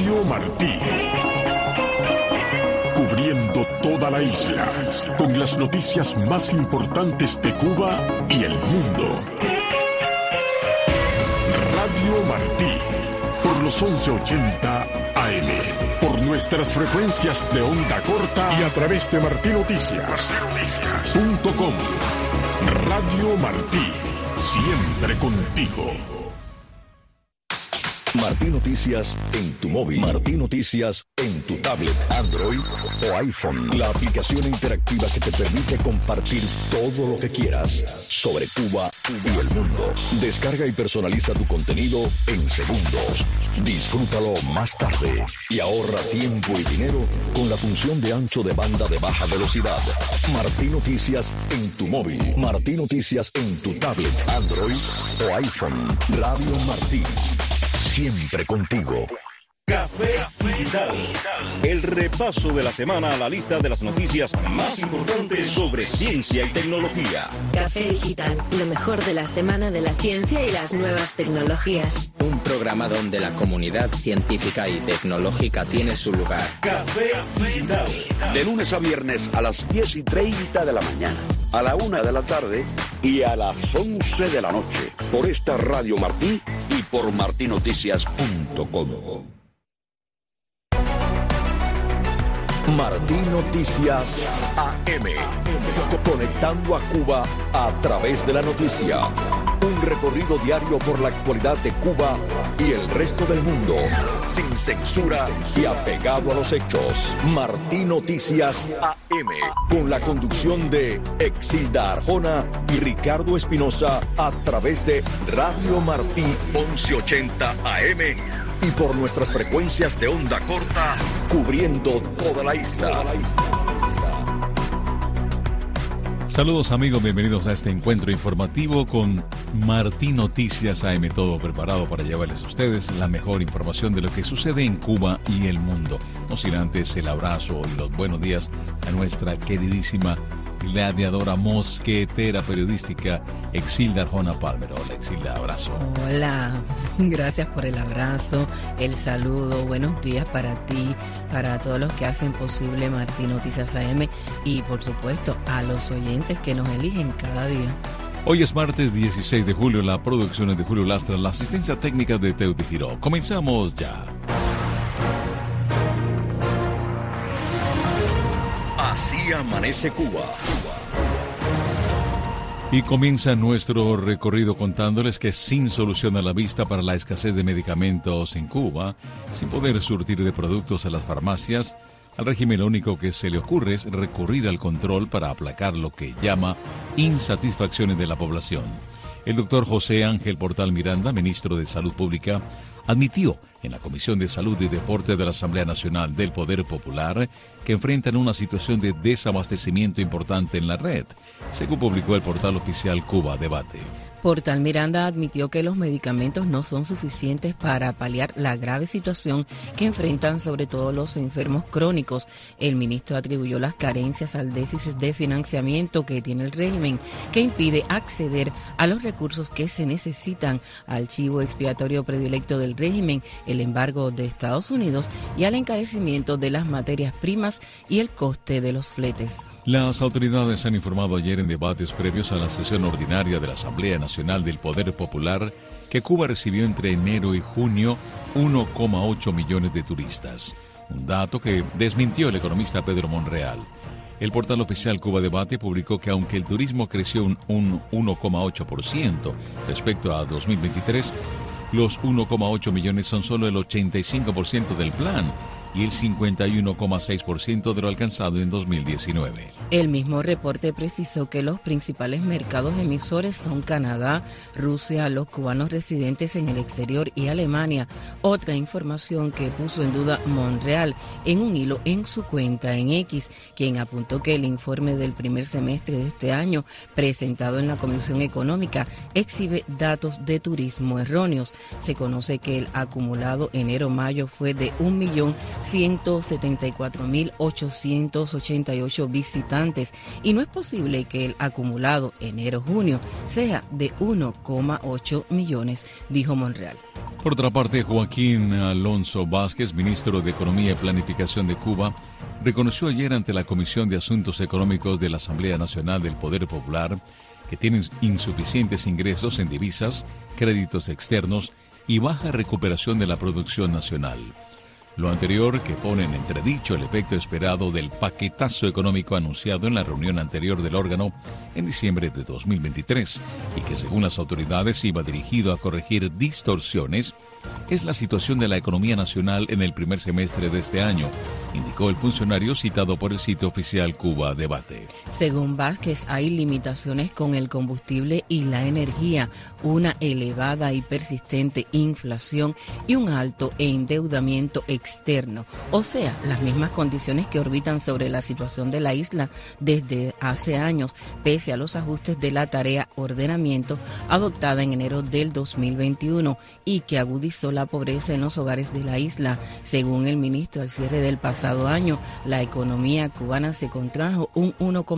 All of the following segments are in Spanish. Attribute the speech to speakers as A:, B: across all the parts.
A: Radio Martí. Cubriendo toda la isla, con las noticias más importantes de Cuba y el mundo. Radio Martí, por los 1180 AM, por nuestras frecuencias de onda corta y a través de martinoticias.com. Radio Martí, siempre contigo.
B: Martí Noticias en tu móvil, Martí Noticias en tu tablet, Android o iPhone. La aplicación interactiva que te permite compartir todo lo que quieras sobre Cuba y el mundo. Descarga y personaliza tu contenido en segundos. Disfrútalo más tarde y ahorra tiempo y dinero con la función de ancho de banda de baja velocidad. Martí Noticias en tu móvil, Martí Noticias en tu tablet, Android o iPhone. Radio Martí. Siempre contigo.
C: Café Digital. El repaso de la semana a la lista de las noticias más importantes sobre ciencia y tecnología.
D: Café Digital, lo mejor de la semana de la ciencia y las nuevas tecnologías.
E: Un programa donde la comunidad científica y tecnológica tiene su lugar.
C: Café Digital.
F: De lunes a viernes a las 10:30 de la mañana, a la 1 de la tarde y a las 11 de la noche. Por esta Radio Martí y por martinoticias.com.
B: Martí Noticias AM. Conectando a Cuba a través de la noticia. Un recorrido diario por la actualidad de Cuba y el resto del mundo. Sin censura y apegado a los hechos. Martí Noticias AM. Con la conducción de Exilda Arjona y Ricardo Espinosa a través de Radio Martí 1180 AM. Y por nuestras frecuencias de onda corta, cubriendo toda la isla.
G: Saludos amigos, bienvenidos a este encuentro informativo con Martí Noticias AM, todo preparado para llevarles a ustedes la mejor información de lo que sucede en Cuba y el mundo. No sin antes el abrazo y los buenos días a nuestra queridísima gladiadora mosquetera periodística Exilda Arjona Palmer. Hola Exilda, abrazo.
H: Hola, gracias por el abrazo, el saludo, buenos días para ti, para todos los que hacen posible Martí Noticias AM y por supuesto a los oyentes que nos eligen cada día.
G: Hoy es martes 16 de julio, la producción es de Julio Lastra, la asistencia técnica de Teuti Giró. Comenzamos ya.
B: Así amanece Cuba.
G: Y comienza nuestro recorrido contándoles que sin solución a la vista para la escasez de medicamentos en Cuba, sin poder surtir de productos a las farmacias, al régimen lo único que se le ocurre es recurrir al control para aplacar lo que llama insatisfacciones de la población. El doctor José Ángel Portal Miranda, ministro de Salud Pública, admitió en la Comisión de Salud y Deporte de la Asamblea Nacional del Poder Popular que enfrentan una situación de desabastecimiento importante en la red, según publicó el portal oficial Cuba Debate.
H: Portal Miranda admitió que los medicamentos no son suficientes para paliar la grave situación que enfrentan sobre todo los enfermos crónicos. El ministro atribuyó las carencias al déficit de financiamiento que tiene el régimen, que impide acceder a los recursos que se necesitan, al chivo expiatorio predilecto del régimen, el embargo de Estados Unidos y al encarecimiento de las materias primas y el coste de los fletes.
G: Las autoridades han informado ayer en debates previos a la sesión ordinaria de la Asamblea Nacional del Poder Popular que Cuba recibió entre enero y junio 1,8 millones de turistas, un dato que desmintió el economista Pedro Monreal. El portal oficial Cuba Debate publicó que aunque el turismo creció un 1,8% respecto a 2023, los 1,8 millones son solo el 85% del plan y el 51,6% de lo alcanzado en 2019.
H: El mismo reporte precisó que los principales mercados emisores son Canadá, Rusia, los cubanos residentes en el exterior y Alemania. Otra información que puso en duda Monreal en un hilo en su cuenta en X, quien apuntó que el informe del primer semestre de este año, presentado en la Comisión Económica, exhibe datos de turismo erróneos. Se conoce que el acumulado enero-mayo fue de 1.000.000 174.888 visitantes y no es posible que el acumulado enero-junio sea de 1,8 millones, dijo Monreal.
G: Por otra parte, Joaquín Alonso Vázquez, ministro de Economía y Planificación de Cuba, reconoció ayer ante la Comisión de Asuntos Económicos de la Asamblea Nacional del Poder Popular que tienen insuficientes ingresos en divisas, créditos externos y baja recuperación de la producción nacional. Lo anterior que pone en entredicho el efecto esperado del paquetazo económico anunciado en la reunión anterior del órgano en diciembre de 2023 y que según las autoridades iba dirigido a corregir distorsiones, es la situación de la economía nacional en el primer semestre de este año, indicó el funcionario citado por el sitio oficial Cuba Debate.
H: Según Vázquez, hay limitaciones con el combustible y la energía, una elevada y persistente inflación y un alto endeudamiento externo, o sea, las mismas condiciones que orbitan sobre la situación de la isla desde hace años, pese a los ajustes de la tarea ordenamiento adoptada en enero del 2021 y que agudizó la pobreza en los hogares de la isla. Según el ministro, al cierre del pasado año, la economía cubana se contrajo un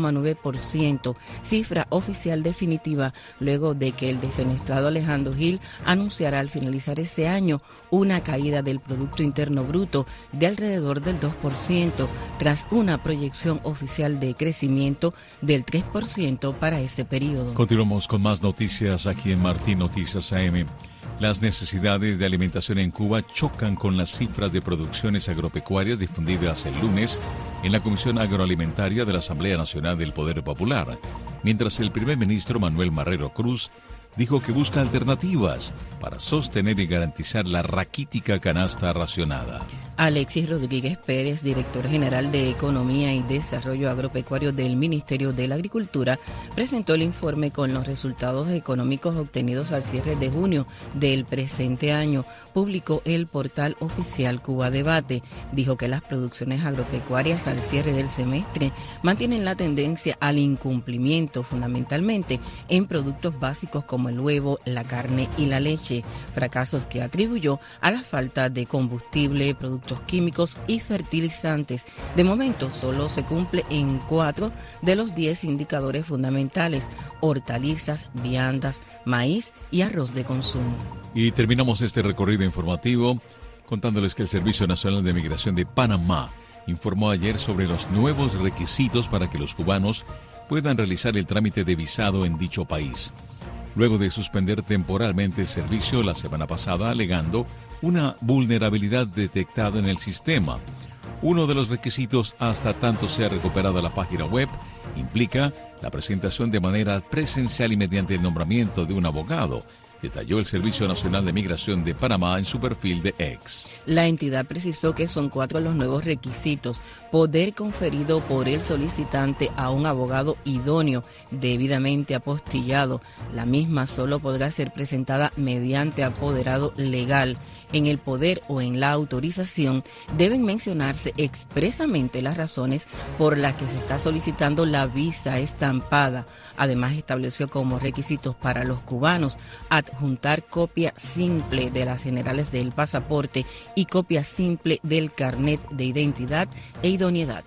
H: 1,9%, cifra oficial definitiva, luego de que el defenestrado Alejandro Gil anunciara al finalizar ese año una caída del Producto Interno Bruto de alrededor del 2%, tras una proyección oficial de crecimiento del 3% para ese periodo.
G: Continuamos con más noticias aquí en Martín Noticias AM. Las necesidades de alimentación en Cuba chocan con las cifras de producciones agropecuarias difundidas el lunes en la Comisión Agroalimentaria de la Asamblea Nacional del Poder Popular, mientras el primer ministro Manuel Marrero Cruz dijo que busca alternativas para sostener y garantizar la raquítica canasta racionada.
H: Alexis Rodríguez Pérez, director general de Economía y Desarrollo Agropecuario del Ministerio de la Agricultura, presentó el informe con los resultados económicos obtenidos al cierre de junio del presente año. Publicó el portal oficial Cuba Debate. Dijo que las producciones agropecuarias al cierre del semestre mantienen la tendencia al incumplimiento, fundamentalmente en productos básicos como el huevo, la carne y la leche, fracasos que atribuyó a la falta de combustible, productos químicos y fertilizantes. De momento solo se cumple en 4 de los 10 indicadores fundamentales: hortalizas, viandas, maíz y arroz de consumo.
G: Y terminamos este recorrido informativo contándoles que el Servicio Nacional de Migración de Panamá informó ayer sobre los nuevos requisitos para que los cubanos puedan realizar el trámite de visado en dicho país, luego de suspender temporalmente el servicio la semana pasada, alegando una vulnerabilidad detectada en el sistema. Uno de los requisitos, hasta tanto sea recuperada la página web, implica la presentación de manera presencial y mediante el nombramiento de un abogado, detalló el Servicio Nacional de Migración de Panamá en su perfil de X.
H: La entidad precisó que son 4 los nuevos requisitos: poder conferido por el solicitante a un abogado idóneo, debidamente apostillado. La misma solo podrá ser presentada mediante apoderado legal. En el poder o en la autorización deben mencionarse expresamente las razones por las que se está solicitando la visa estampada. Además, estableció como requisitos para los cubanos adjuntar copia simple de las generales del pasaporte y copia simple del carnet de identidad e idoneidad.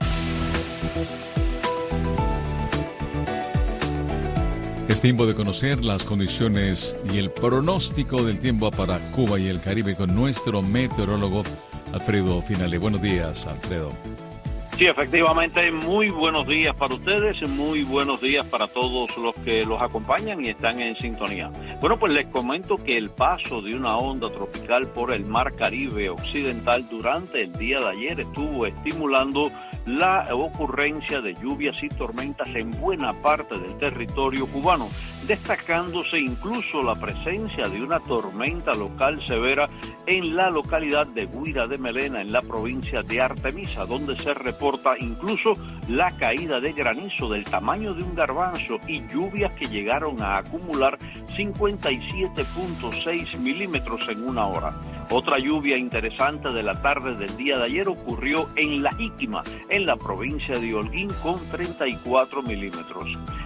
G: Es tiempo de conocer las condiciones y el pronóstico del tiempo para Cuba y el Caribe con nuestro meteorólogo Alfredo Finale. Buenos días, Alfredo.
I: Sí, efectivamente, muy buenos días para ustedes, muy buenos días para todos los que los acompañan y están en sintonía. Bueno, pues les comento que el paso de una onda tropical por el Mar Caribe Occidental durante el día de ayer estuvo estimulando la ocurrencia de lluvias y tormentas en buena parte del territorio cubano, destacándose incluso la presencia de una tormenta local severa en la localidad de Guira de Melena, en la provincia de Artemisa, donde se reporta incluso la caída de granizo del tamaño de un garbanzo y lluvias que llegaron a acumular 57.6 milímetros en una hora. Otra lluvia interesante de la tarde del día de ayer ocurrió en La Jíquima, en la provincia de Holguín, con 34 milímetros.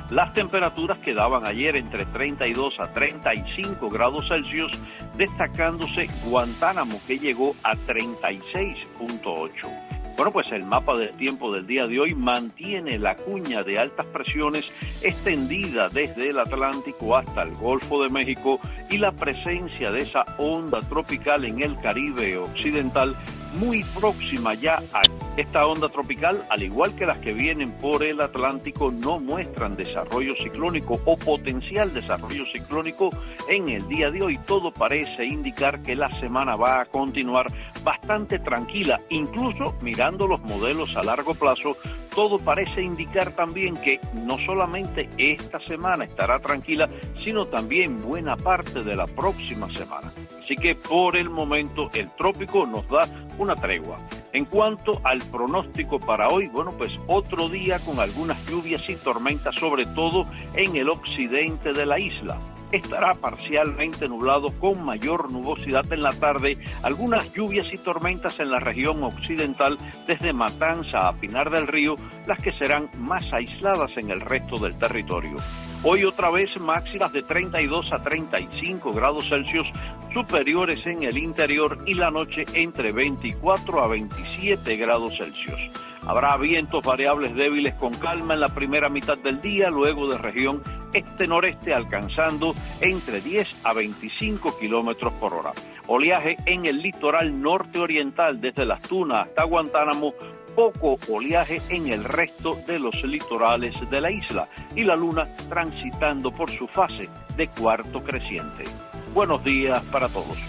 I: Las temperaturas quedaban ayer entre 32 a 35 grados Celsius, destacándose Guantánamo, que llegó a 36.8. Bueno, pues el mapa del tiempo del día de hoy mantiene la cuña de altas presiones extendida desde el Atlántico hasta el Golfo de México y la presencia de esa onda tropical en el Caribe occidental muy próxima ya a esta onda tropical, al igual que las que vienen por el Atlántico, no muestran desarrollo ciclónico o potencial desarrollo ciclónico en el día de hoy. Todo parece indicar que la semana va a continuar bastante tranquila, incluso mirando los modelos a largo plazo, todo parece indicar también que no solamente esta semana estará tranquila, sino también buena parte de la próxima semana. Así que por el momento el trópico nos da una tregua. En cuanto al pronóstico para hoy, bueno, pues otro día con algunas lluvias y tormentas, sobre todo en el occidente de la isla. Estará parcialmente nublado con mayor nubosidad en la tarde, algunas lluvias y tormentas en la región occidental desde Matanza a Pinar del Río, las que serán más aisladas en el resto del territorio. Hoy otra vez máximas de 32 a 35 grados Celsius, superiores en el interior, y la noche entre 24 a 27 grados Celsius. Habrá vientos variables débiles con calma en la primera mitad del día, luego de región este-noreste alcanzando entre 10 a 25 kilómetros por hora. Oleaje en el litoral norte-oriental desde Las Tunas hasta Guantánamo, poco oleaje en el resto de los litorales de la isla y la luna transitando por su fase de cuarto creciente. Buenos días para todos.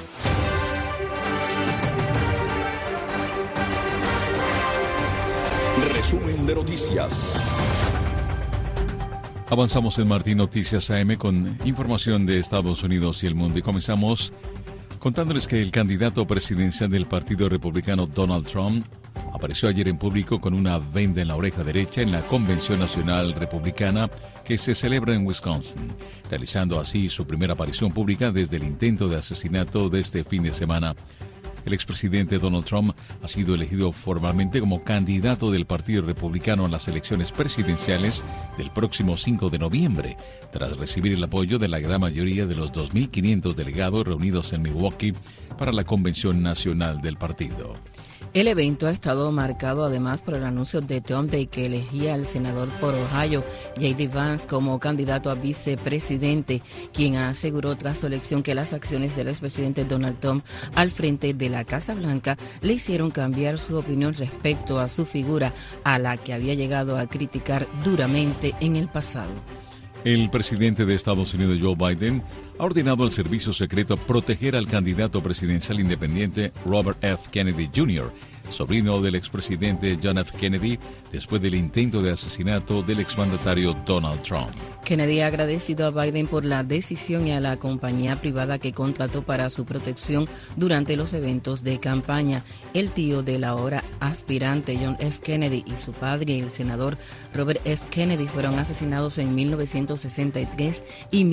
B: Resumen de noticias.
G: Avanzamos en Martín Noticias AM con información de Estados Unidos y el mundo y comenzamos contándoles que el candidato presidencial del Partido Republicano Donald Trump apareció ayer en público con una venda en la oreja derecha en la Convención Nacional Republicana que se celebra en Wisconsin, realizando así su primera aparición pública desde el intento de asesinato de este fin de semana. El expresidente Donald Trump ha sido elegido formalmente como candidato del Partido Republicano en las elecciones presidenciales del próximo 5 de noviembre, tras recibir el apoyo de la gran mayoría de los 2.500 delegados reunidos en Milwaukee para la Convención Nacional del partido.
H: El evento ha estado marcado además por el anuncio de Trump de que elegía al senador por Ohio, J.D. Vance, como candidato a vicepresidente, quien aseguró tras su elección que las acciones del expresidente Donald Trump al frente de la Casa Blanca le hicieron cambiar su opinión respecto a su figura, a la que había llegado a criticar duramente en el pasado.
G: El presidente de Estados Unidos, Joe Biden, ha ordenado al servicio secreto proteger al candidato presidencial independiente Robert F. Kennedy Jr., sobrino del expresidente John F. Kennedy, después del intento de asesinato del exmandatario Donald Trump.
H: Kennedy ha agradecido a Biden por la decisión y a la compañía privada que contrató para su protección durante los eventos de campaña. El tío del ahora aspirante John F. Kennedy y su padre, el senador Robert F. Kennedy, fueron asesinados en 1963 y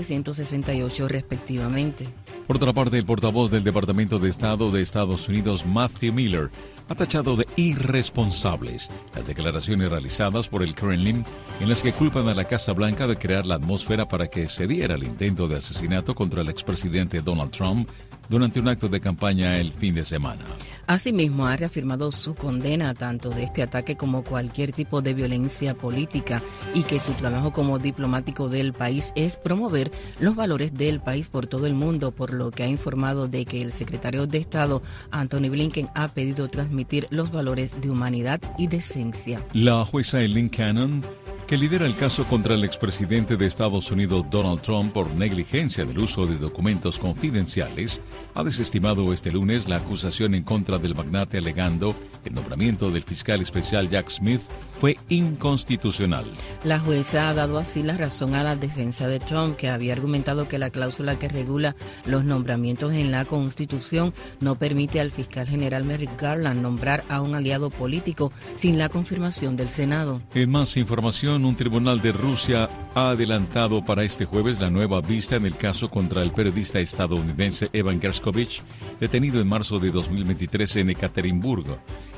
H: 1968 respectivamente.
G: Por otra parte, el portavoz del Departamento de Estado de Estados Unidos, Matthew Miller, ha tachado de irresponsables las declaraciones realizadas por el Kremlin en las que culpan a la Casa Blanca de crear la atmósfera para que se diera el intento de asesinato contra el expresidente Donald Trump durante un acto de campaña el fin de semana.
H: Asimismo, ha reafirmado su condena tanto de este ataque como cualquier tipo de violencia política y que su trabajo como diplomático del país es promover los valores del país por todo el mundo, por lo que ha informado de que el secretario de Estado, Anthony Blinken, ha pedido transmitir los valores de humanidad y decencia.
G: La jueza Eileen Cannon, que lidera el caso contra el expresidente de Estados Unidos Donald Trump por negligencia del uso de documentos confidenciales, ha desestimado este lunes la acusación en contra del magnate alegando que el nombramiento del fiscal especial Jack Smith fue inconstitucional.
H: La jueza ha dado así la razón a la defensa de Trump, que había argumentado que la cláusula que regula los nombramientos en la Constitución no permite al fiscal general Merrick Garland nombrar a un aliado político sin la confirmación del Senado.
G: En más información, un tribunal de Rusia ha adelantado para este jueves la nueva vista en el caso contra el periodista estadounidense Evan Gershkovich, detenido en marzo de 2023 en Ekaterimburgo.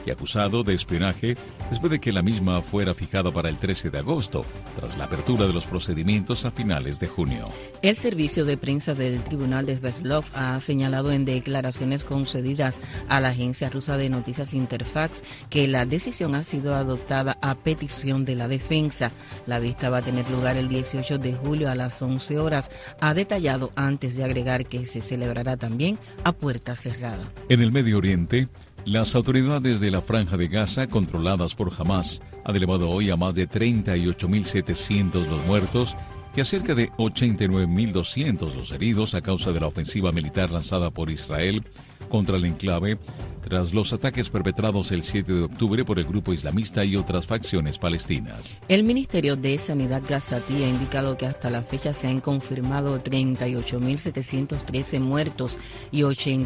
G: y acusado de espionaje después de que la misma fuera fijada para el 13 de agosto, tras la apertura de los procedimientos a finales de junio.
H: El servicio de prensa del Tribunal de Svetlov ha señalado en declaraciones concedidas a la agencia rusa de noticias Interfax que la decisión ha sido adoptada a petición de la defensa. La vista va a tener lugar el 18 de julio a las 11 horas. Ha detallado antes de agregar que se celebrará también a puerta cerrada.
G: En el Medio Oriente, las autoridades de la Franja de Gaza, controladas por Hamas, han elevado hoy a más de 38.700 los muertos y a cerca de 89.200 los heridos a causa de la ofensiva militar lanzada por Israel contra el enclave tras los ataques perpetrados el 7 de octubre por el grupo islamista y otras facciones palestinas.
H: El Ministerio de Sanidad gazatí ha indicado que hasta la fecha se han confirmado 38.713 muertos y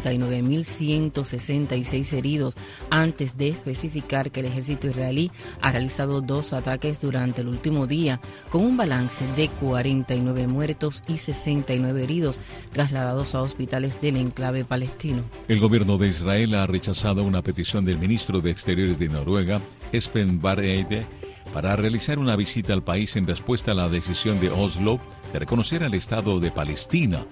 H: 89.166 heridos, antes de especificar que el ejército israelí ha realizado 2 ataques durante el último día, con un balance de 49 muertos y 69 heridos, trasladados a hospitales del enclave palestino.
G: El gobierno de Israel ha rechazado una petición del ministro de Exteriores de Noruega, Espen Barth Eide, para realizar una visita al país en respuesta a la decisión de Oslo de reconocer al Estado de Palestina,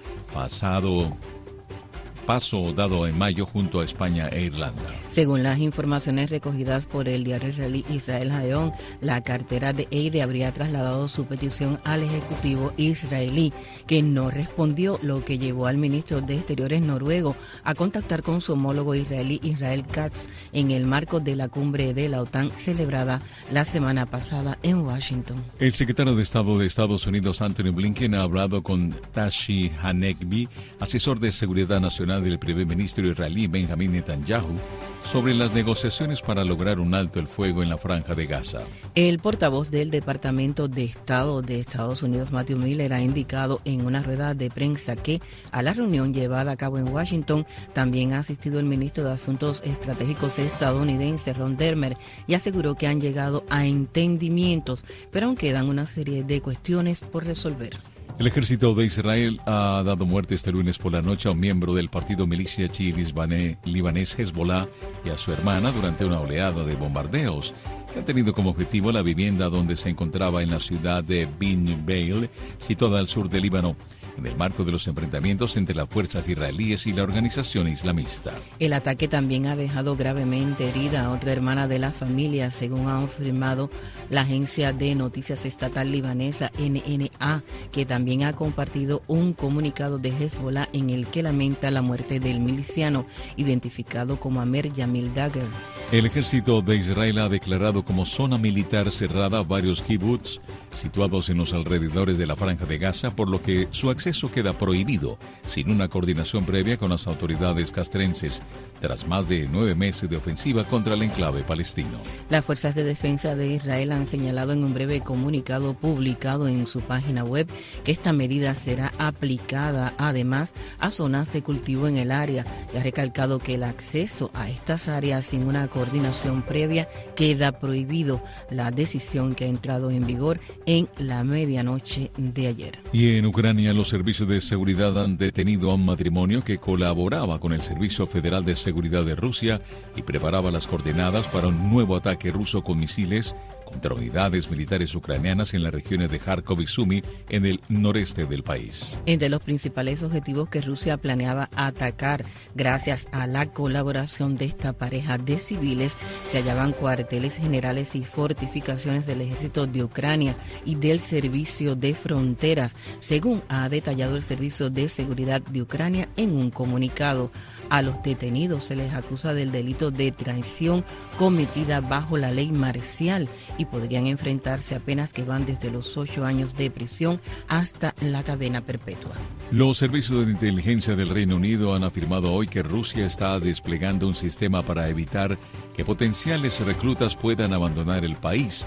G: paso dado en mayo junto a España e Irlanda.
H: Según las informaciones recogidas por el diario israelí Israel Hayom, la cartera de Eide habría trasladado su petición al Ejecutivo israelí, que no respondió, lo que llevó al ministro de Exteriores noruego a contactar con su homólogo israelí Israel Katz en el marco de la cumbre de la OTAN celebrada la semana pasada en Washington.
G: El secretario de Estado de Estados Unidos, Anthony Blinken, ha hablado con Tashi Hanegbi, asesor de Seguridad Nacional del primer ministro israelí Benjamin Netanyahu, sobre las negociaciones para lograr un alto el fuego en la Franja de Gaza.
H: El portavoz del Departamento de Estado de Estados Unidos, Matthew Miller, ha indicado en una rueda de prensa que a la reunión llevada a cabo en Washington también ha asistido el ministro de Asuntos Estratégicos estadounidense, Ron Dermer, y aseguró que han llegado a entendimientos, pero aún quedan una serie de cuestiones por resolver.
G: El ejército de Israel ha dado muerte este lunes por la noche a un miembro del partido milicia chií libanés Hezbollah y a su hermana durante una oleada de bombardeos que han tenido como objetivo la vivienda donde se encontraba en la ciudad de Bin Beil, situada al sur del Líbano, en el marco de los enfrentamientos entre las fuerzas israelíes y la organización islamista.
H: El ataque también ha dejado gravemente herida a otra hermana de la familia, según ha afirmado la agencia de noticias estatal libanesa NNA, que también ha compartido un comunicado de Hezbollah en el que lamenta la muerte del miliciano, identificado como Amer Yamil Dagger.
G: El ejército de Israel ha declarado como zona militar cerrada varios kibbutz situados en los alrededores de la Franja de Gaza, por lo que su acceso queda prohibido sin una coordinación previa con las autoridades castrenses, tras más de 9 meses de ofensiva contra el enclave palestino.
H: Las fuerzas de defensa de Israel han señalado en un breve comunicado publicado en su página web que esta medida será aplicada además a zonas de cultivo en el área, y ha recalcado que el acceso a estas áreas sin una coordinación previa queda prohibido, la decisión que ha entrado en vigor en la medianoche de ayer.
G: Y en Ucrania, los servicios de seguridad han detenido a un matrimonio que colaboraba con el Servicio Federal de Seguridad de Rusia y preparaba las coordenadas para un nuevo ataque ruso con misiles contra unidades militares ucranianas en las regiones de Kharkov y Sumy, en el noreste del país.
H: Entre los principales objetivos que Rusia planeaba atacar gracias a la colaboración de esta pareja de civiles se hallaban cuarteles generales y fortificaciones del ejército de Ucrania y del Servicio de Fronteras, según ha detallado el Servicio de Seguridad de Ucrania en un comunicado. A los detenidos se les acusa del delito de traición cometida bajo la ley marcial y podrían enfrentarse a penas que van desde los 8 años de prisión hasta la cadena perpetua.
G: Los servicios de inteligencia del Reino Unido han afirmado hoy que Rusia está desplegando un sistema para evitar que potenciales reclutas puedan abandonar el país,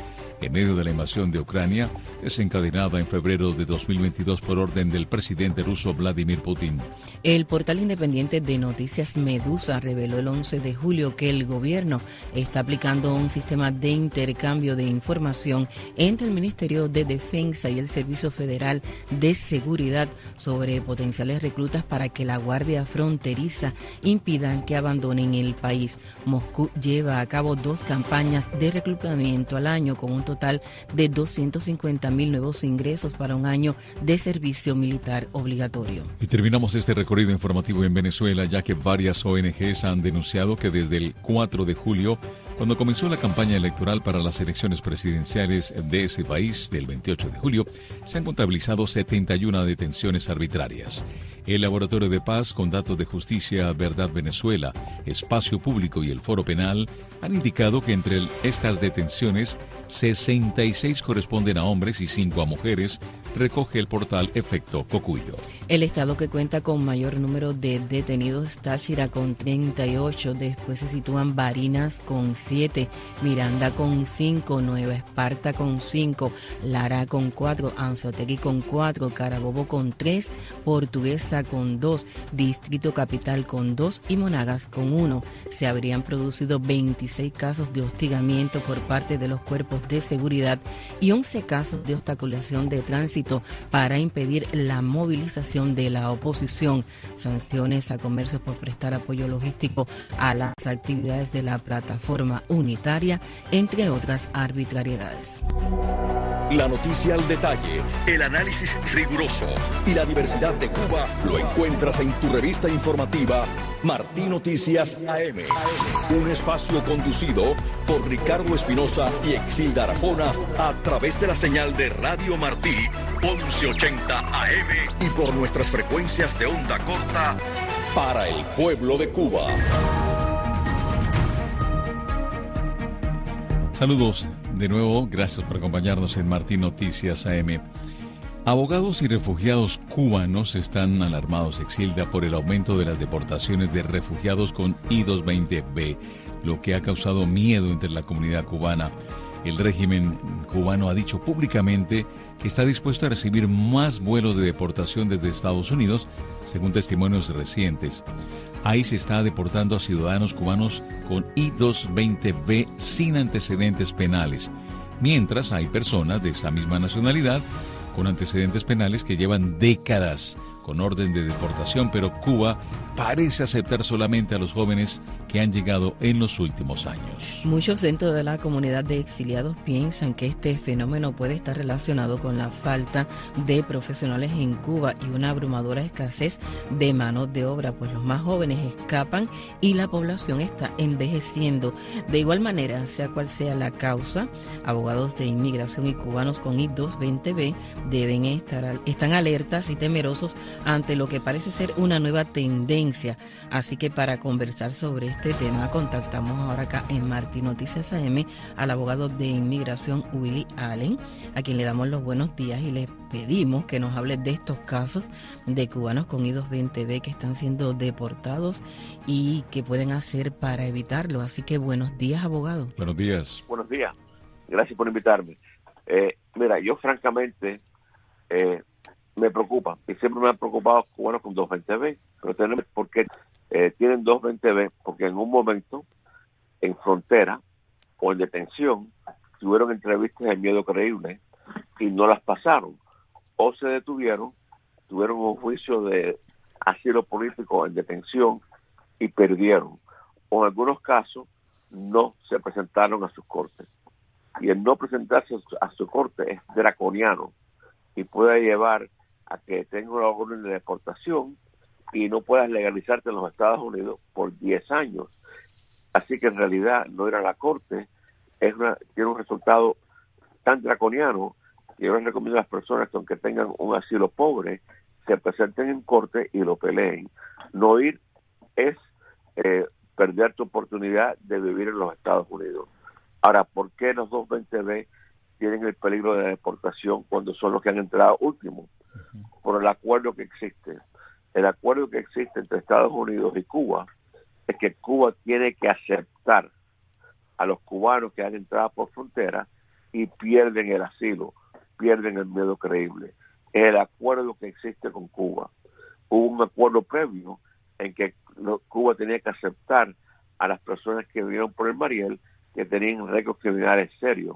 G: en medio de la invasión de Ucrania, desencadenada en febrero de 2022 por orden del presidente ruso Vladimir Putin.
H: El portal independiente de noticias Medusa reveló el 11 de julio que el gobierno está aplicando un sistema de intercambio de información entre el Ministerio de Defensa y el Servicio Federal de Seguridad sobre potenciales reclutas para que la Guardia Fronteriza impidan que abandonen el país. Moscú lleva a cabo 2 campañas de reclutamiento al año con un total de 250.000 nuevos ingresos para un año de servicio militar obligatorio.
G: Y terminamos este recorrido informativo en Venezuela, ya que varias ONGs han denunciado que desde el 4 de julio, cuando comenzó la campaña electoral para las elecciones presidenciales de ese país del 28 de julio, se han contabilizado 71 detenciones arbitrarias. El Laboratorio de Paz, con datos de Justicia, Verdad Venezuela, Espacio Público y el Foro Penal, han indicado que entre estas detenciones, 66 corresponden a hombres y 5 a mujeres, recoge el portal Efecto Cocuyo.
H: El estado que cuenta con mayor número de detenidos es Táchira con 38, después se sitúan Barinas con 7, Miranda con 5, Nueva Esparta con 5, Lara con 4, Anzoátegui con 4, Carabobo con 3, Portuguesa con 2, Distrito Capital con 2 y Monagas con 1. Se habrían producido 26 casos de hostigamiento por parte de los cuerpos de seguridad y 11 casos de obstaculización de tránsito para impedir la movilización de la oposición, sanciones a comercios por prestar apoyo logístico a las actividades de la plataforma unitaria, entre otras arbitrariedades.
B: La noticia al detalle, el análisis riguroso y la diversidad de Cuba lo encuentras en tu revista informativa Martí Noticias AM. Un espacio conducido por Ricardo Espinosa y Exilda Arjona a través de la señal de Radio Martí 1180 AM y por nuestras frecuencias de onda corta para el pueblo de Cuba.
G: Saludos de nuevo, gracias por acompañarnos en Martí Noticias AM. Abogados y refugiados cubanos están alarmados, Exilda, por el aumento de las deportaciones de refugiados con I-220B, lo que ha causado miedo entre la comunidad cubana. El régimen cubano ha dicho públicamente que está dispuesto a recibir más vuelos de deportación desde Estados Unidos, según testimonios recientes. Ahí se está deportando a ciudadanos cubanos con I-220B sin antecedentes penales, mientras hay personas de esa misma nacionalidad con antecedentes penales que llevan décadas con orden de deportación, pero Cuba parece aceptar solamente a los jóvenes que han llegado en los últimos años.
H: Muchos dentro de la comunidad de exiliados piensan que este fenómeno puede estar relacionado con la falta de profesionales en Cuba y una abrumadora escasez de mano de obra, pues los más jóvenes escapan y la población está envejeciendo. De igual manera, sea cual sea la causa, abogados de inmigración y cubanos con I-220B están alertas y temerosos ante lo que parece ser una nueva tendencia. Así que para conversar sobre este tema, contactamos ahora acá en Martí Noticias AM al abogado de inmigración Willy Allen, a quien le damos los buenos días y le pedimos que nos hable de estos casos de cubanos con I-220B que están siendo deportados y qué pueden hacer para evitarlo. Así que buenos días, abogado.
G: Buenos días.
J: Buenos días. Gracias por invitarme. Mira, yo francamente me preocupa, y siempre me han preocupado los cubanos con 220B, pero tenemos por qué tienen 220B, porque en un momento, en frontera o en detención, tuvieron entrevistas de miedo creíble y no las pasaron, o se detuvieron, tuvieron un juicio de asilo político en detención y perdieron, o en algunos casos no se presentaron a sus cortes. Y el no presentarse a su corte es draconiano y puede llevar a que tengas una orden de deportación y no puedas legalizarte en los Estados Unidos por 10 años. Así que en realidad no ir a la corte tiene un resultado tan draconiano que yo les recomiendo a las personas que aunque tengan un asilo pobre, se presenten en corte y lo peleen. No ir es perder tu oportunidad de vivir en los Estados Unidos. Ahora, ¿por qué los 220B tienen el peligro de deportación cuando son los que han entrado últimos? Por el acuerdo que existe. El acuerdo que existe entre Estados Unidos y Cuba es que Cuba tiene que aceptar a los cubanos que han entrado por frontera y pierden el asilo, pierden el miedo creíble. Es el acuerdo que existe con Cuba. Hubo un acuerdo previo en que Cuba tenía que aceptar a las personas que vinieron por el Mariel que tenían récords criminales serios.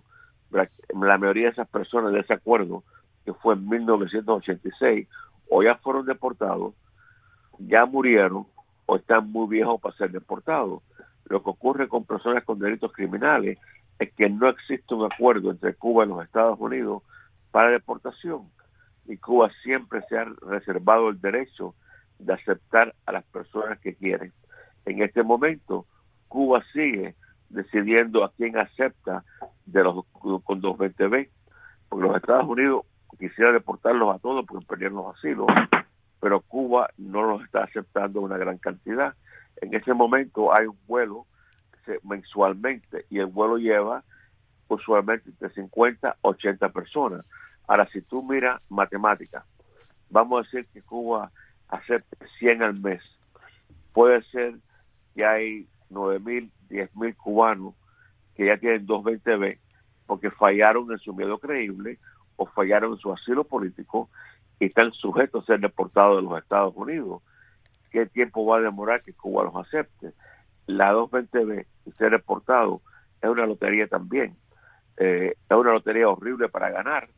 J: La mayoría de esas personas de ese acuerdo, que fue en 1986, o ya fueron deportados, ya murieron o están muy viejos para ser deportados. Lo que ocurre con personas con delitos criminales es que no existe un acuerdo entre Cuba y los Estados Unidos para deportación, y Cuba siempre se ha reservado el derecho de aceptar a las personas que quieren. En este momento, Cuba sigue decidiendo a quién acepta de los con 220B, porque los Estados Unidos quisieran deportarlos a todos porque perdieron los asilos, pero Cuba no los está aceptando una gran cantidad. En ese momento hay un vuelo mensualmente, y el vuelo lleva usualmente entre 50 a 80 personas. Ahora, si tú miras matemáticas, vamos a decir que Cuba acepte 100 al mes. Puede ser que hay 9,000, 10,000 cubanos que ya tienen 220B porque fallaron en su miedo creíble o fallaron en su asilo político y están sujetos a ser deportados de los Estados Unidos. ¿Qué tiempo va a demorar que Cuba los acepte? La 220B y ser deportado es una lotería también. Es una lotería horrible para ganar,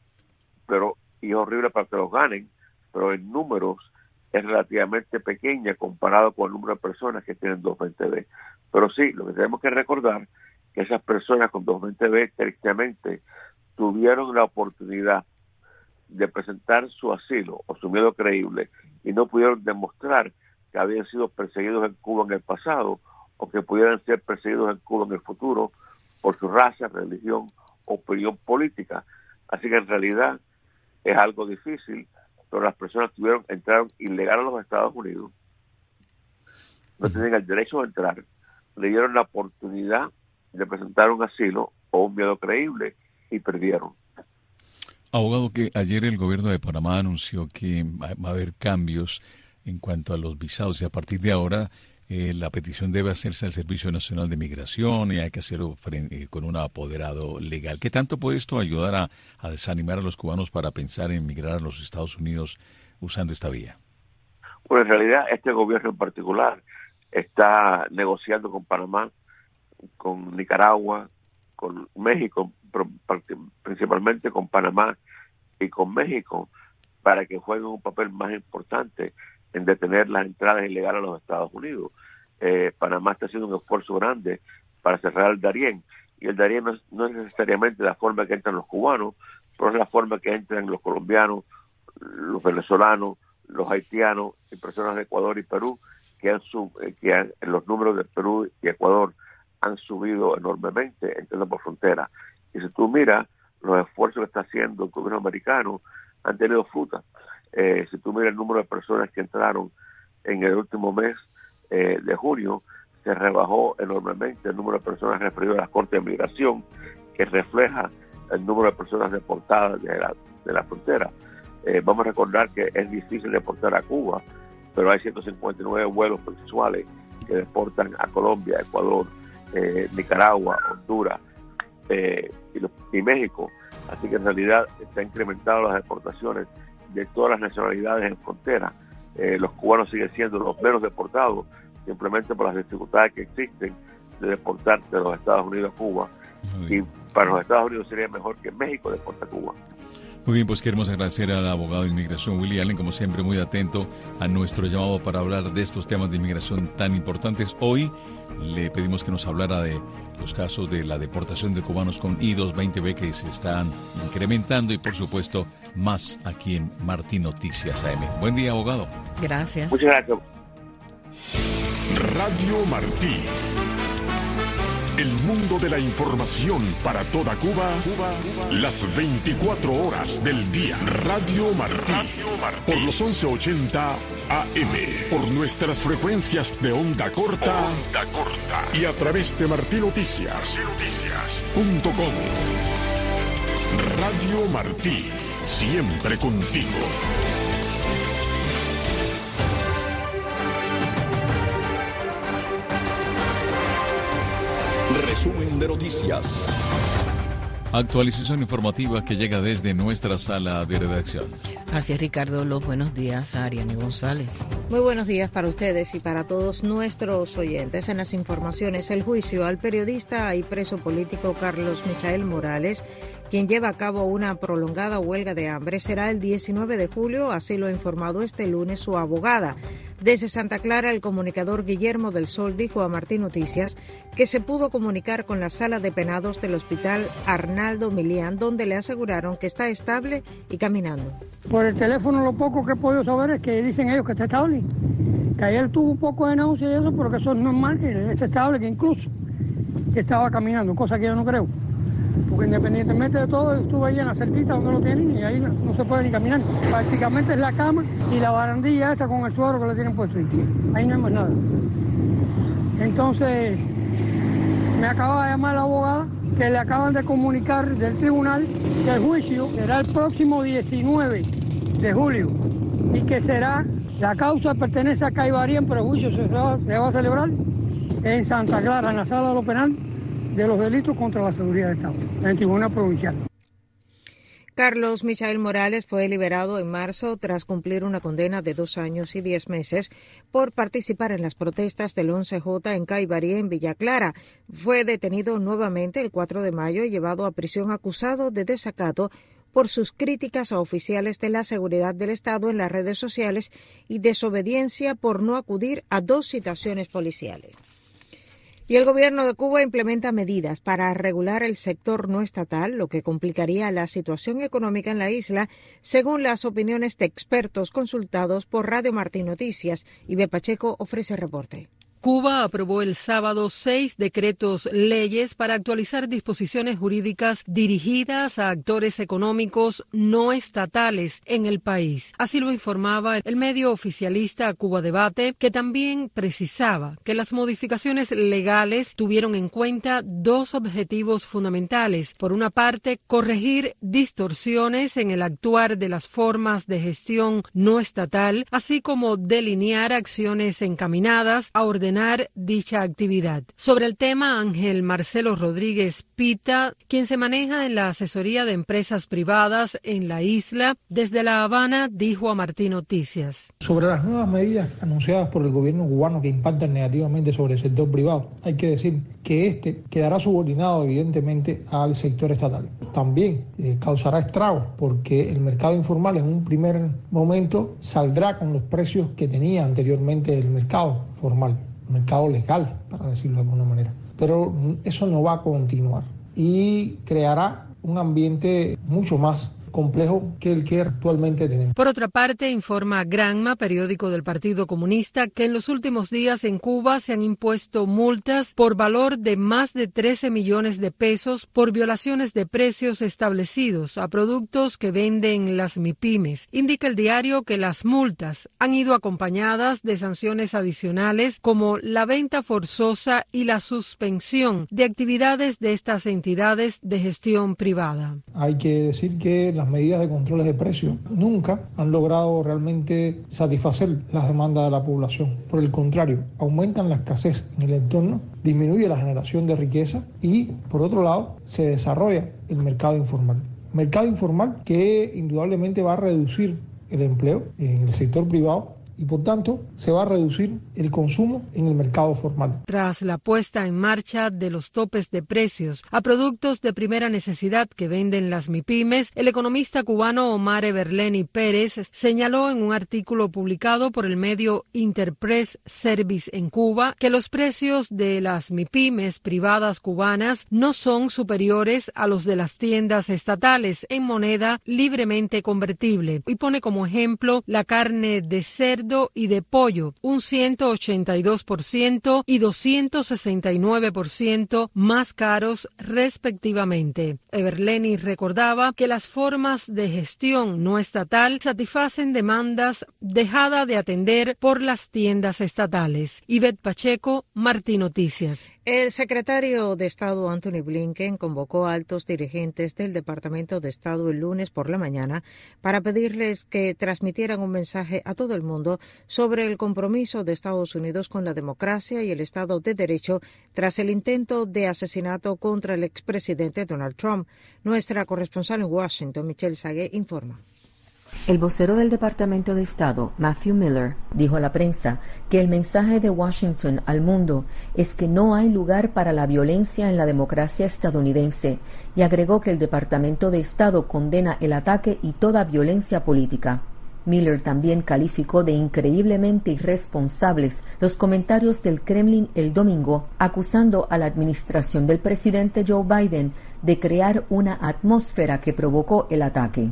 J: y es horrible para que los ganen, pero en números es relativamente pequeña comparado con el número de personas que tienen 220B. Pero sí, lo que tenemos que recordar que esas personas con 220B tristemente tuvieron la oportunidad de presentar su asilo o su miedo creíble y no pudieron demostrar que habían sido perseguidos en Cuba en el pasado o que pudieran ser perseguidos en Cuba en el futuro por su raza, religión o opinión política. Así que en realidad es algo difícil, pero las personas entraron ilegal a los Estados Unidos, no tenían el derecho de entrar, le dieron la oportunidad de presentar un asilo o un miedo creíble y perdieron.
G: Abogado, que ayer el gobierno de Panamá anunció que va a haber cambios en cuanto a los visados y a partir de ahora la petición debe hacerse al Servicio Nacional de Migración y hay que hacerlo con un apoderado legal. ¿Qué tanto puede esto ayudar a desanimar a los cubanos para pensar en migrar a los Estados Unidos usando esta vía?
J: Bueno, en realidad este gobierno en particular está negociando con Panamá, con Nicaragua, con México, principalmente con Panamá y con México, para que jueguen un papel más importante en detener las entradas ilegales a los Estados Unidos. Panamá está haciendo un esfuerzo grande para cerrar el Darién, y el Darién no es necesariamente la forma que entran los cubanos, pero es la forma que entran los colombianos, los venezolanos, los haitianos y personas de Ecuador y Perú, que los números de Perú y Ecuador han subido enormemente entrando por frontera. Y si tú miras los esfuerzos que está haciendo el gobierno americano, han tenido fruta. Si tú miras el número de personas que entraron en el último mes de junio, se rebajó enormemente el número de personas referidas a las Cortes de Migración, que refleja el número de personas deportadas de la frontera. Vamos a recordar que es difícil deportar a Cuba, pero hay 159 vuelos mensuales que deportan a Colombia, Ecuador, Nicaragua, Honduras y México. Así que en realidad se han incrementado las deportaciones de todas las nacionalidades en frontera. Los cubanos siguen siendo los menos deportados, simplemente por las dificultades que existen de deportar de los Estados Unidos a Cuba. Y para los Estados Unidos sería mejor que México deporte a Cuba.
G: Muy bien, pues queremos agradecer al abogado de inmigración Willy Allen, como siempre muy atento a nuestro llamado para hablar de estos temas de inmigración tan importantes. Hoy le pedimos que nos hablara de los casos de la deportación de cubanos con I-220B que se están incrementando y por supuesto más aquí en Martín Noticias AM. Buen día, abogado.
H: Gracias.
J: Muchas gracias.
A: Radio Martí. El mundo de la información para toda Cuba, las 24 horas del día. Radio Martí. Por los 1180 AM. Por nuestras frecuencias de onda corta. Y a través de martinoticias.com. Radio Martí. Siempre contigo.
B: Resumen de noticias.
G: Actualización informativa que llega desde nuestra sala de redacción.
H: Así es, Ricardo. Los buenos días a Ariane González.
K: Muy buenos días para ustedes y para todos nuestros oyentes. En las informaciones, el juicio al periodista y preso político Carlos Michael Morales, quien lleva a cabo una prolongada huelga de hambre, será el 19 de julio, así lo ha informado este lunes su abogada. Desde Santa Clara, el comunicador Guillermo del Sol dijo a Martín Noticias que se pudo comunicar con la sala de penados del hospital Arnaldo Milián, donde le aseguraron que está estable y caminando.
L: Por el teléfono lo poco que he podido saber es que dicen ellos que está estable, que ayer tuvo un poco de náusea y eso, pero que eso es normal, que esté estable, que incluso que estaba caminando, cosa que yo no creo. Porque independientemente de todo, estuve ahí en la cerquita donde lo tienen y ahí no se puede ni caminar. Prácticamente es la cama y la barandilla esa con el suero que le tienen puesto. Ahí no hay más nada. Entonces, me acaba de llamar la abogada que le acaban de comunicar del tribunal que el juicio será el próximo 19 de julio y que será, la causa pertenece a Caibarien, pero el juicio se va a celebrar en Santa Clara, en la sala de lo penal de los delitos contra la seguridad del Estado, en el Tribunal Provincial.
K: Carlos Michael Morales fue liberado en marzo tras cumplir una condena de 2 años y 10 meses por participar en las protestas del 11J en Caibarí, en Villa Clara. Fue detenido nuevamente el 4 de mayo y llevado a prisión acusado de desacato por sus críticas a oficiales de la seguridad del Estado en las redes sociales y desobediencia por no acudir a 2 citaciones policiales. Y el gobierno de Cuba implementa medidas para regular el sector no estatal, lo que complicaría la situación económica en la isla, según las opiniones de expertos consultados por Radio Martín Noticias. Ibe Pacheco ofrece reporte.
M: Cuba aprobó el sábado 6 decretos leyes para actualizar disposiciones jurídicas dirigidas a actores económicos no estatales en el país. Así lo informaba el medio oficialista Cuba Debate, que también precisaba que las modificaciones legales tuvieron en cuenta 2 objetivos fundamentales. Por una parte, corregir distorsiones en el actuar de las formas de gestión no estatal, así como delinear acciones encaminadas a ordenar dicha actividad. Sobre el tema, Ángel Marcelo Rodríguez Pita, quien se maneja en la asesoría de empresas privadas en la isla, desde La Habana, dijo a Martín Noticias.
N: Sobre las nuevas medidas anunciadas por el gobierno cubano que impactan negativamente sobre el sector privado, hay que decir que este quedará subordinado evidentemente al sector estatal. También causará estragos porque el mercado informal en un primer momento saldrá con los precios que tenía anteriormente el mercado formal, mercado legal, para decirlo de alguna manera. Pero eso no va a continuar y creará un ambiente mucho más complejo que el que actualmente tenemos.
M: Por otra parte, informa Granma, periódico del Partido Comunista, que en los últimos días en Cuba se han impuesto multas por valor de más de 13 millones de pesos por violaciones de precios establecidos a productos que venden las MIPYMES. Indica el diario que las multas han ido acompañadas de sanciones adicionales como la venta forzosa y la suspensión de actividades de estas entidades de gestión privada.
N: Hay que decir que las medidas de controles de precios nunca han logrado realmente satisfacer las demandas de la población. Por el contrario, aumentan la escasez en el entorno, disminuye la generación de riqueza y, por otro lado, se desarrolla el mercado informal. Mercado informal que indudablemente va a reducir el empleo en el sector privado y, por tanto, se va a reducir el consumo en el mercado formal.
M: Tras la puesta en marcha de los topes de precios a productos de primera necesidad que venden las MIPYMES, el economista cubano Omar Everleni Pérez señaló en un artículo publicado por el medio Interpress Service en Cuba que los precios de las MIPYMES privadas cubanas no son superiores a los de las tiendas estatales en moneda libremente convertible y pone como ejemplo la carne de cerdo y de pollo, un 182% y 269% más caros respectivamente. Everleni recordaba que las formas de gestión no estatal satisfacen demandas dejadas de atender por las tiendas estatales. Ivette Pacheco, Martín Noticias.
K: El secretario de Estado Anthony Blinken convocó a altos dirigentes del Departamento de Estado el lunes por la mañana para pedirles que transmitieran un mensaje a todo el mundo Senado sobre el compromiso de Estados Unidos con la democracia y el Estado de Derecho tras el intento de asesinato contra el expresidente Donald Trump. Nuestra corresponsal en Washington, Michelle Sagué, informa.
O: El vocero del Departamento de Estado, Matthew Miller, dijo a la prensa que el mensaje de Washington al mundo es que no hay lugar para la violencia en la democracia estadounidense y agregó que el Departamento de Estado condena el ataque y toda violencia política. Miller también calificó de increíblemente irresponsables los comentarios del Kremlin el domingo, acusando a la administración del presidente Joe Biden de crear una atmósfera que provocó el ataque.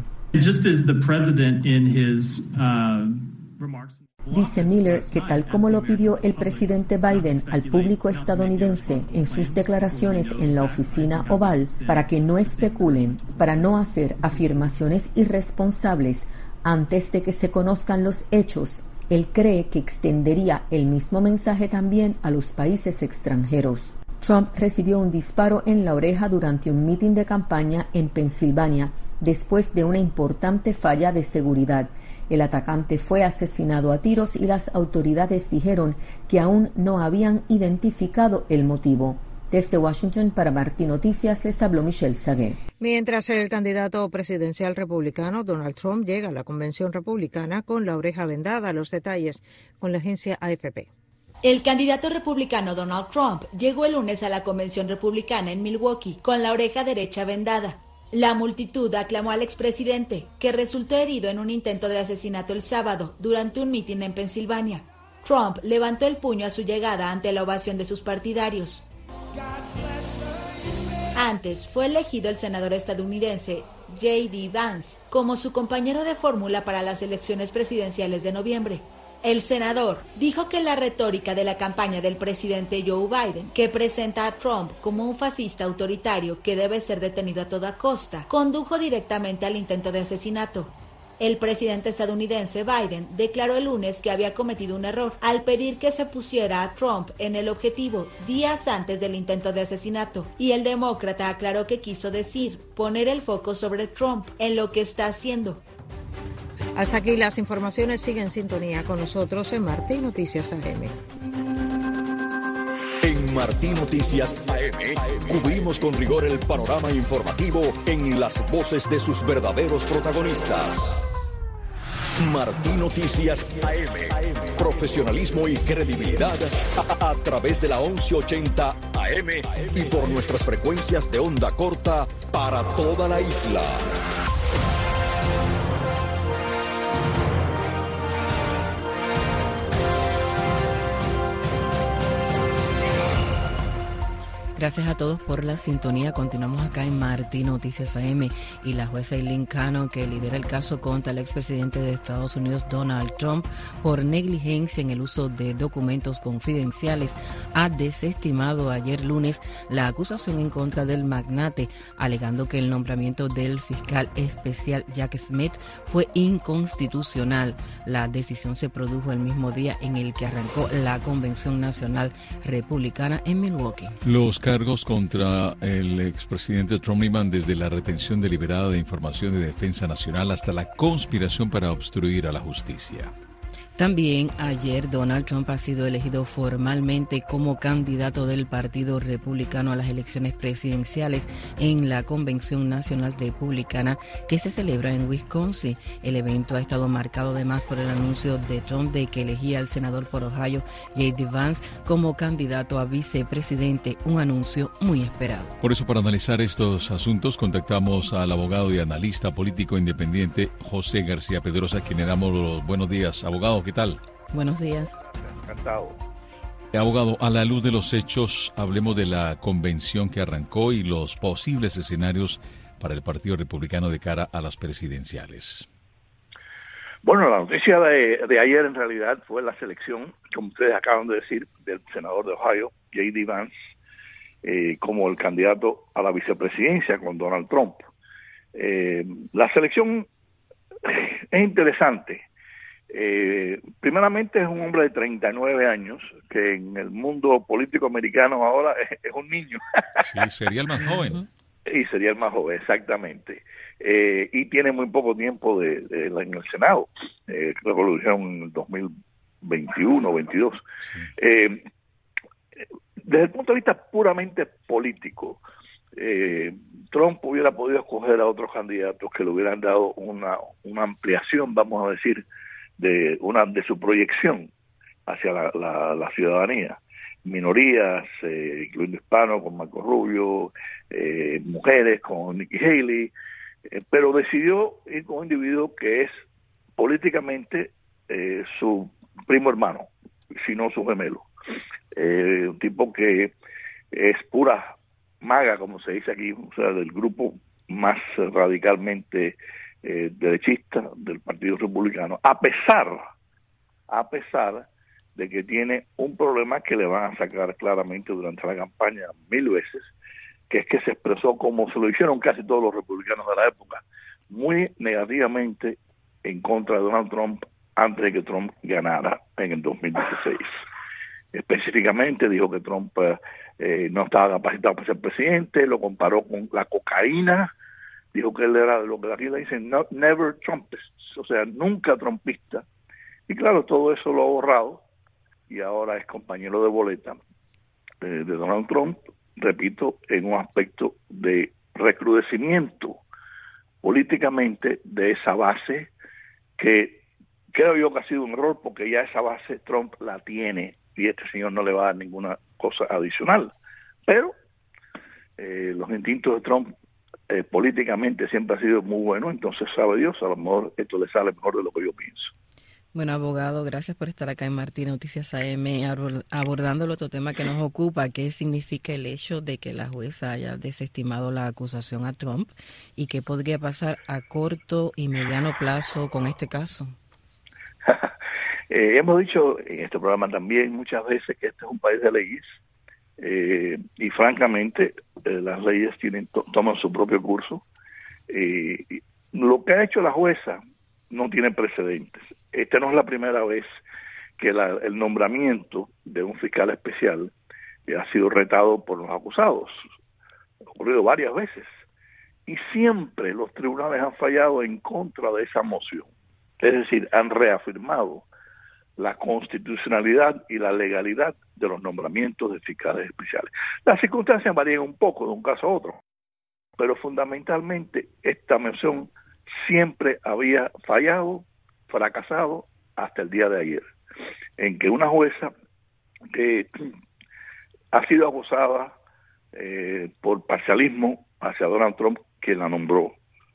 O: Dice Miller que tal como lo pidió el presidente Biden al público estadounidense en sus declaraciones en la oficina Oval, para que no especulen, para no hacer afirmaciones irresponsables antes de que se conozcan los hechos, él cree que extendería el mismo mensaje también a los países extranjeros. Trump recibió un disparo en la oreja durante un mitin de campaña en Pensilvania después de una importante falla de seguridad. El atacante fue asesinado a tiros y las autoridades dijeron que aún no habían identificado el motivo. Desde Washington para Martí Noticias les habló Michelle Sagué.
K: Mientras el candidato presidencial republicano Donald Trump llega a la convención republicana con la oreja vendada, los detalles con la agencia AFP.
P: El candidato republicano Donald Trump llegó el lunes a la convención republicana en Milwaukee con la oreja derecha vendada. La multitud aclamó al expresidente, que resultó herido en un intento de asesinato el sábado durante un mitin en Pensilvania. Trump levantó el puño a su llegada ante la ovación de sus partidarios. Antes fue elegido el senador estadounidense J.D. Vance como su compañero de fórmula para las elecciones presidenciales de noviembre. El senador dijo que la retórica de la campaña del presidente Joe Biden, que presenta a Trump como un fascista autoritario que debe ser detenido a toda costa, condujo directamente al intento de asesinato. El presidente estadounidense Biden declaró el lunes que había cometido un error al pedir que se pusiera a Trump en el objetivo días antes del intento de asesinato, y el demócrata aclaró que quiso decir poner el foco sobre Trump en lo que está haciendo.
K: Hasta aquí las informaciones. Sigue en sintonía con nosotros en Martí Noticias AM.
B: En Martí Noticias AM cubrimos con rigor el panorama informativo en las voces de sus verdaderos protagonistas. Martí Noticias AM. Profesionalismo y credibilidad a través de la 1180 AM y por nuestras frecuencias de onda corta para toda la isla.
H: Gracias a todos por la sintonía. Continuamos acá en Martí Noticias AM y la jueza Eileen Cannon, que lidera el caso contra el expresidente de Estados Unidos Donald Trump por negligencia en el uso de documentos confidenciales, ha desestimado ayer lunes la acusación en contra del magnate, alegando que el nombramiento del fiscal especial Jack Smith fue inconstitucional. La decisión se produjo el mismo día en el que arrancó la Convención Nacional Republicana en Milwaukee.
G: Los cargos contra el expresidente Trump iban desde la retención deliberada de información de defensa nacional hasta la conspiración para obstruir a la justicia.
H: También ayer Donald Trump ha sido elegido formalmente como candidato del Partido Republicano a las elecciones presidenciales en la Convención Nacional Republicana que se celebra en Wisconsin. El evento ha estado marcado además por el anuncio de Trump de que elegía al senador por Ohio, J.D. Vance, como candidato a vicepresidente, un anuncio muy esperado.
G: Por eso, para analizar estos asuntos, contactamos al abogado y analista político independiente José García Pedrosa, a quien le damos los buenos días. Abogado, ¿qué tal?
H: Buenos días.
J: Encantado.
G: Abogado, a la luz de los hechos, hablemos de la convención que arrancó y los posibles escenarios para el Partido Republicano de cara a las presidenciales.
Q: Bueno, la noticia de ayer en realidad fue la selección, como ustedes acaban de decir, del senador de Ohio, J.D. Vance, como el candidato a la vicepresidencia con Donald Trump. La selección es interesante. Primeramente es un hombre de 39 años que en el mundo político americano ahora es un niño.
G: Sí, sería el más joven.
Q: Y sería el más joven, exactamente. Y tiene muy poco tiempo en el Senado. Creo que lo dijeron en el 2021 o 22. Sí. Desde el punto de vista puramente político, Trump hubiera podido escoger a otros candidatos que le hubieran dado una ampliación, vamos a decir, de su proyección hacia la ciudadanía. Minorías, incluyendo hispanos con Marco Rubio, mujeres con Nikki Haley, pero decidió ir con un individuo que es políticamente su primo hermano, si no su gemelo. Un tipo que es pura maga, como se dice aquí, o sea, del grupo más radicalmente derechista del Partido Republicano, a pesar de que tiene un problema que le van a sacar claramente durante la campaña 1000 veces, que es que se expresó, como se lo hicieron casi todos los republicanos de la época, muy negativamente en contra de Donald Trump antes de que Trump ganara en el 2016. Específicamente dijo que Trump no estaba capacitado para ser presidente, lo comparó con la cocaína, dijo que él era lo que aquí le dicen never Trumpist, o sea, nunca trumpista. Y claro, todo eso lo ha borrado y ahora es compañero de boleta de Donald Trump, repito, en un aspecto de recrudecimiento políticamente de esa base que creo yo que ha sido un error, porque ya esa base Trump la tiene y este señor no le va a dar ninguna cosa adicional. Pero los instintos de Trump políticamente siempre han sido muy buenos, entonces sabe Dios, a lo mejor esto le sale mejor de lo que yo pienso.
H: Bueno, abogado, gracias por estar acá en Martín Noticias AM abordando el otro tema que nos ocupa. ¿Qué significa el hecho de que la jueza haya desestimado la acusación a Trump y qué podría pasar a corto y mediano plazo con este caso?
Q: Hemos dicho en este programa también muchas veces que este es un país de leyes y francamente las leyes toman su propio curso. Lo que ha hecho la jueza no tiene precedentes. Esta no es la primera vez que el nombramiento de un fiscal especial ha sido retado por los acusados. Ha ocurrido varias veces. Y siempre los tribunales han fallado en contra de esa moción. Es decir, han reafirmado la constitucionalidad y la legalidad de los nombramientos de fiscales especiales. Las circunstancias varían un poco de un caso a otro, pero fundamentalmente esta moción siempre había fallado, fracasado hasta el día de ayer, en que una jueza que ha sido acusada por parcialismo hacia Donald Trump, quien la nombró,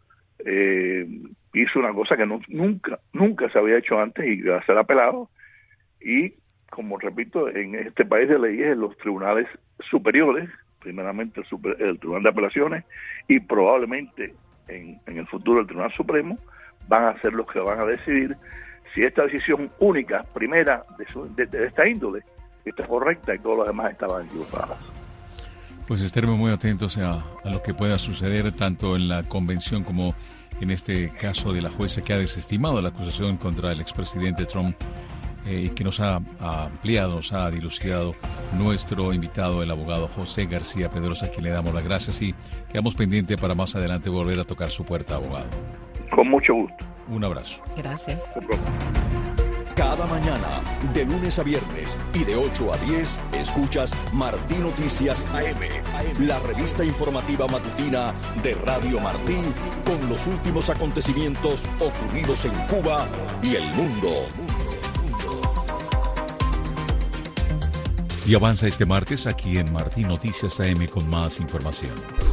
Q: hizo una cosa que nunca se había hecho antes y va a ser apelado, y como repito, en este país de leyes, en los tribunales superiores, primeramente el Tribunal de Apelaciones y probablemente en el futuro el Tribunal Supremo, van a ser los que van a decidir si esta decisión única, primera de esta índole, está correcta y todas las demás estaban equivocadas.
G: Pues estaremos muy atentos a lo que pueda suceder tanto en la convención como en este caso de la jueza que ha desestimado la acusación contra el expresidente Trump y que nos ha ampliado, nos ha dilucidado nuestro invitado, el abogado José García Pedrosa, a quien le damos las gracias y quedamos pendientes para más adelante volver a tocar su puerta, abogado.
Q: Con mucho gusto.
G: Un abrazo.
H: Gracias.
B: Cada mañana, de lunes a viernes y de 8 a 10, escuchas Martín Noticias AM, la revista informativa matutina de Radio Martí, con los últimos acontecimientos ocurridos en Cuba y el mundo.
G: Y avanza este martes aquí en Martín Noticias AM con más información.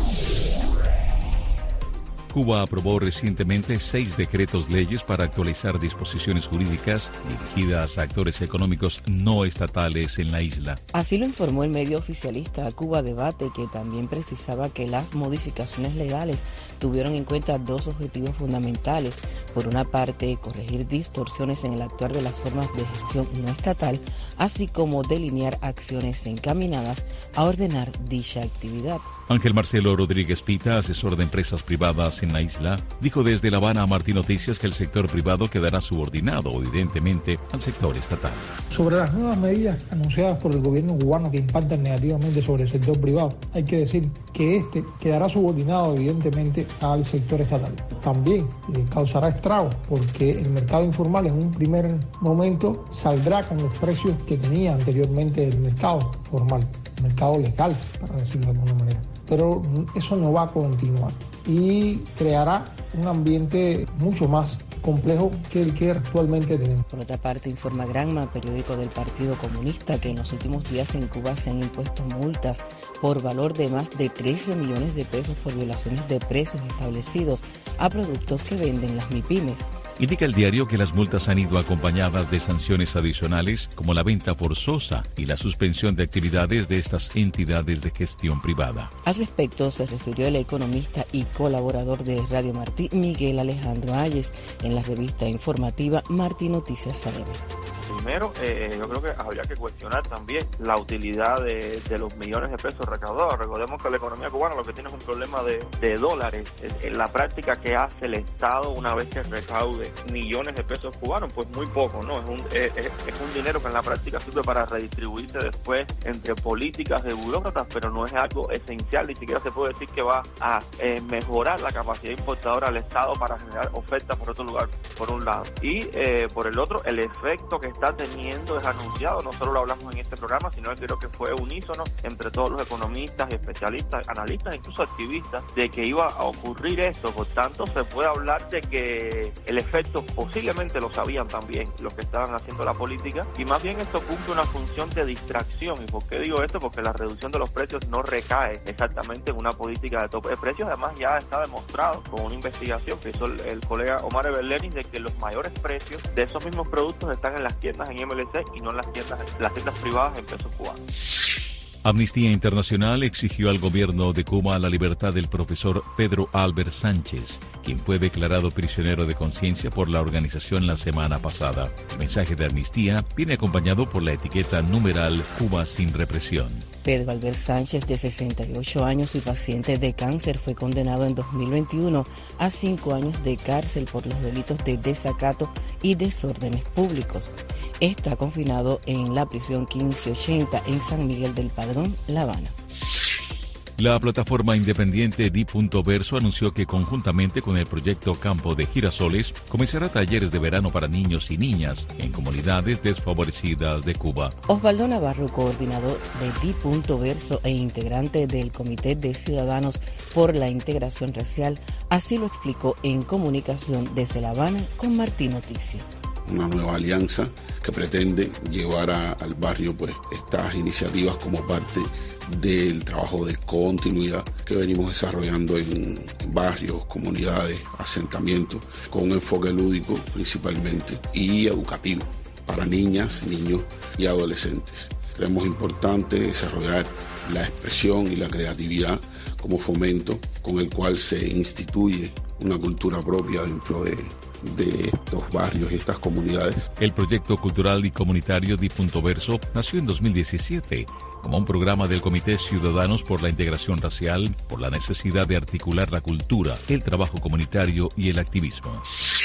G: Cuba aprobó recientemente 6 decretos leyes para actualizar disposiciones jurídicas dirigidas a actores económicos no estatales en la isla.
H: Así lo informó el medio oficialista Cuba Debate, que también precisaba que las modificaciones legales tuvieron en cuenta 2 objetivos fundamentales. Por una parte, corregir distorsiones en el actuar de las formas de gestión no estatal, así como delinear acciones encaminadas a ordenar dicha actividad.
G: Ángel Marcelo Rodríguez Pita, asesor de empresas privadas más en la isla, dijo desde La Habana a Martín Noticias que el sector privado quedará subordinado, evidentemente, al sector estatal.
N: Sobre las nuevas medidas anunciadas por el gobierno cubano que impactan negativamente sobre el sector privado, hay que decir que este quedará subordinado, evidentemente, al sector estatal. También causará estragos porque el mercado informal en un primer momento saldrá con los precios que tenía anteriormente el mercado formal, el mercado legal, para decirlo de alguna manera. Pero eso no va a continuar y creará un ambiente mucho más complejo que el que actualmente tenemos.
H: Por otra parte, informa Granma, periódico del Partido Comunista, que en los últimos días en Cuba se han impuesto multas por valor de más de 13 millones de pesos por violaciones de precios establecidos a productos que venden las MIPYMES.
G: Indica el diario que las multas han ido acompañadas de sanciones adicionales como la venta forzosa y la suspensión de actividades de estas entidades de gestión privada.
H: Al respecto se refirió el economista y colaborador de Radio Martí, Miguel Alejandro Ayes, en la revista informativa Martí Noticias Salem.
R: Primero, yo creo que habría que cuestionar también la utilidad de los millones de pesos recaudados. Recordemos que la economía cubana lo que tiene es un problema de dólares. En la práctica, ¿qué hace el Estado una vez que recaude millones de pesos cubanos? Pues muy poco, ¿no? Es un dinero que en la práctica sirve para redistribuirse después entre políticas de burócratas, pero no es algo esencial, ni siquiera se puede decir que va a mejorar la capacidad importadora del Estado para generar ofertas por otro lugar, por un lado. Y por el otro, el efecto que está teniendo es anunciado, no solo lo hablamos en este programa, sino que creo que fue unísono entre todos los economistas y especialistas, analistas, incluso activistas, de que iba a ocurrir esto. Por tanto, se puede hablar de que el efecto posiblemente lo sabían también los que estaban haciendo la política, y más bien esto cumple una función de distracción. ¿Y por qué digo esto? Porque la reducción de los precios no recae exactamente en una política de tope de precios. Además, ya está demostrado con una investigación que hizo el colega Omar Everlenis de que los mayores precios de esos mismos productos están en las tiendas en MLC y no en las tiendas privadas en pesos cubanos.
G: Amnistía Internacional exigió al gobierno de Cuba la libertad del profesor Pedro Albert Sánchez, quien fue declarado prisionero de conciencia por la organización la semana pasada. El mensaje de amnistía viene acompañado por la etiqueta numeral Cuba sin represión.
H: Pedro Albert Sánchez, de 68 años y paciente de cáncer, fue condenado en 2021 a 5 años de cárcel por los delitos de desacato y desórdenes públicos. Está confinado en la prisión 1580 en San Miguel del Padrón, La Habana.
G: La plataforma independiente Di.Verso anunció que conjuntamente con el proyecto Campo de Girasoles comenzará talleres de verano para niños y niñas en comunidades desfavorecidas de Cuba.
H: Osvaldo Navarro, coordinador de Di.Verso e integrante del Comité de Ciudadanos por la Integración Racial, así lo explicó en comunicación desde La Habana con Martí Noticias.
S: Una nueva alianza que pretende llevar al barrio pues estas iniciativas como parte del trabajo de continuidad que venimos desarrollando en barrios, comunidades, asentamientos, con un enfoque lúdico principalmente y educativo para niñas, niños y adolescentes. Creemos importante desarrollar la expresión y la creatividad como fomento con el cual se instituye una cultura propia dentro de estos barrios y estas comunidades.
G: El proyecto cultural y comunitario Di.Verso nació en 2017 como un programa del Comité Ciudadanos por la Integración Racial, por la necesidad de articular la cultura, el trabajo comunitario y el activismo.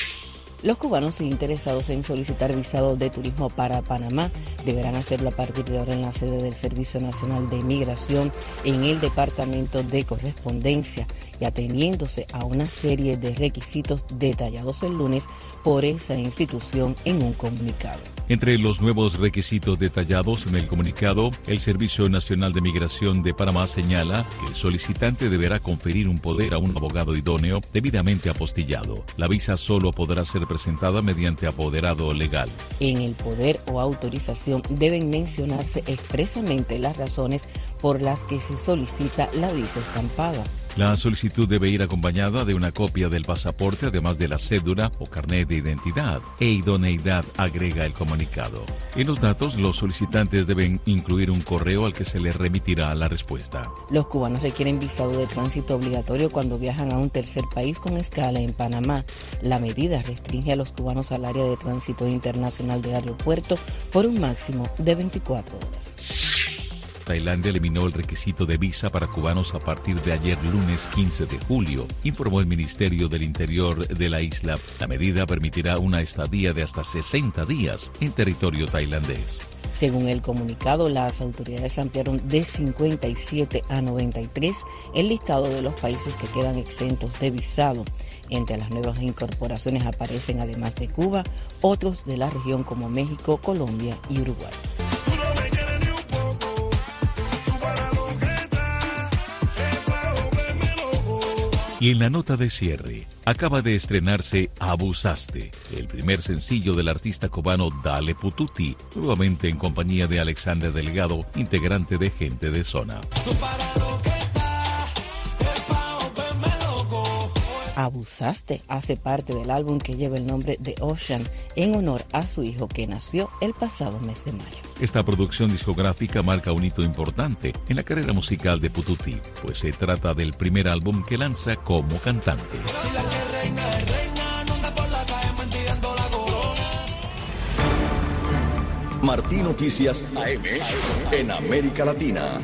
H: Los cubanos interesados en solicitar visado de turismo para Panamá deberán hacerlo a partir de ahora en la sede del Servicio Nacional de Migración en el Departamento de Correspondencia y ateniéndose a una serie de requisitos detallados el lunes por esa institución en un comunicado.
G: Entre los nuevos requisitos detallados en el comunicado, el Servicio Nacional de Migración de Panamá señala que el solicitante deberá conferir un poder a un abogado idóneo debidamente apostillado. La visa solo podrá ser presentada mediante apoderado legal.
H: En el poder o autorización deben mencionarse expresamente las razones por las que se solicita la visa estampada.
G: La solicitud debe ir acompañada de una copia del pasaporte, además de la cédula o carnet de identidad e idoneidad, agrega el comunicado. En los datos, los solicitantes deben incluir un correo al que se les remitirá la respuesta.
H: Los cubanos requieren visado de tránsito obligatorio cuando viajan a un tercer país con escala en Panamá. La medida restringe a los cubanos al área de tránsito internacional del aeropuerto por un máximo de 24 horas.
G: Tailandia eliminó el requisito de visa para cubanos a partir de ayer lunes 15 de julio, informó el Ministerio del Interior de la isla. La medida permitirá una estadía de hasta 60 días en territorio tailandés.
H: Según el comunicado, las autoridades ampliaron de 57 a 93 el listado de los países que quedan exentos de visado. Entre las nuevas incorporaciones aparecen, además de Cuba, otros de la región como México, Colombia y Uruguay.
G: Y en la nota de cierre, acaba de estrenarse Abusaste, el primer sencillo del artista cubano Dale Pututi, nuevamente en compañía de Alexander Delgado, integrante de Gente de Zona.
H: Abusaste hace parte del álbum que lleva el nombre de Ocean en honor a su hijo que nació el pasado mes de mayo.
G: Esta producción discográfica marca un hito importante en la carrera musical de Pututi, pues se trata del primer álbum que lanza como cantante.
B: Martí Noticias AM en América Latina.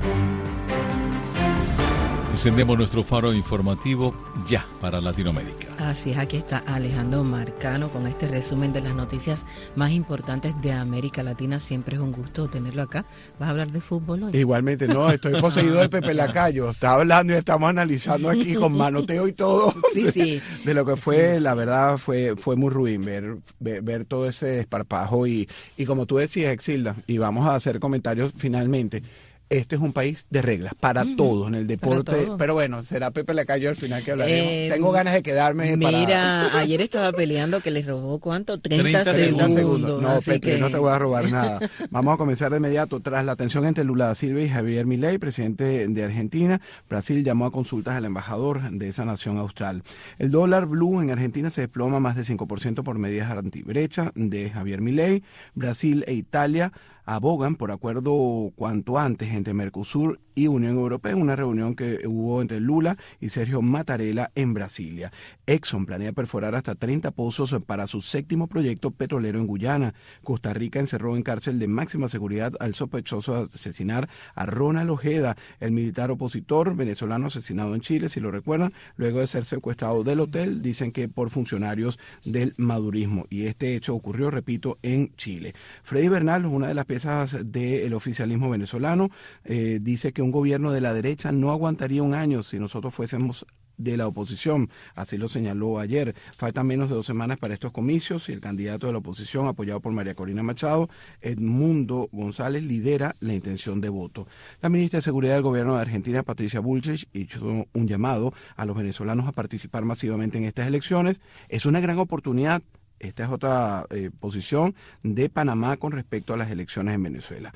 G: Encendemos nuestro faro informativo ya para Latinoamérica.
H: Así es, aquí está Alejandro Marcano con este resumen de las noticias más importantes de América Latina. Siempre es un gusto tenerlo acá. ¿Vas a hablar de fútbol hoy?
T: Igualmente, no, estoy poseído de Pepe Lacayo. Está hablando y estamos analizando aquí con manoteo y todo.
H: Sí.
T: De lo que fue,
H: sí.
T: La verdad, fue muy ruin ver todo ese desparpajo y como tú decías, Exilda, y vamos a hacer comentarios finalmente. Este es un país de reglas para todos en el deporte, pero bueno, será Pepe Lacayo al final que hablaremos. Tengo ganas de quedarme
H: Mira, ayer estaba peleando que les robó, ¿cuánto? 30 segundos.
T: No, Pepe, no te voy a robar nada. Vamos a comenzar de inmediato. Tras la tensión entre Lula da Silva y Javier Milei, presidente de Argentina, Brasil llamó a consultas al embajador de esa nación austral. El dólar blue en Argentina se desploma más de 5% por medidas antibrecha de Javier Milei. Brasil e Italia abogan por acuerdo cuanto antes entre Mercosur y Unión Europea en una reunión que hubo entre Lula y Sergio Mattarella en Brasilia. Exxon planea perforar hasta 30 pozos para su séptimo proyecto petrolero en Guyana. Costa Rica encerró en cárcel de máxima seguridad al sospechoso de asesinar a Ronald Ojeda, el militar opositor venezolano asesinado en Chile, si lo recuerdan, luego de ser secuestrado del hotel, dicen que por funcionarios del madurismo. Y este hecho ocurrió, repito, en Chile. Freddy Bernal, una de las piezas del oficialismo venezolano, dice que un gobierno de la derecha no aguantaría un año si nosotros fuésemos de la oposición, así lo señaló ayer. Faltan menos de 2 semanas para estos comicios y el candidato de la oposición, apoyado por María Corina Machado, Edmundo González, lidera la intención de voto. La ministra de Seguridad del Gobierno de Argentina, Patricia Bullrich, hizo un llamado a los venezolanos a participar masivamente en estas elecciones. Es una gran oportunidad. Esta es otra posición de Panamá con respecto a las elecciones en Venezuela.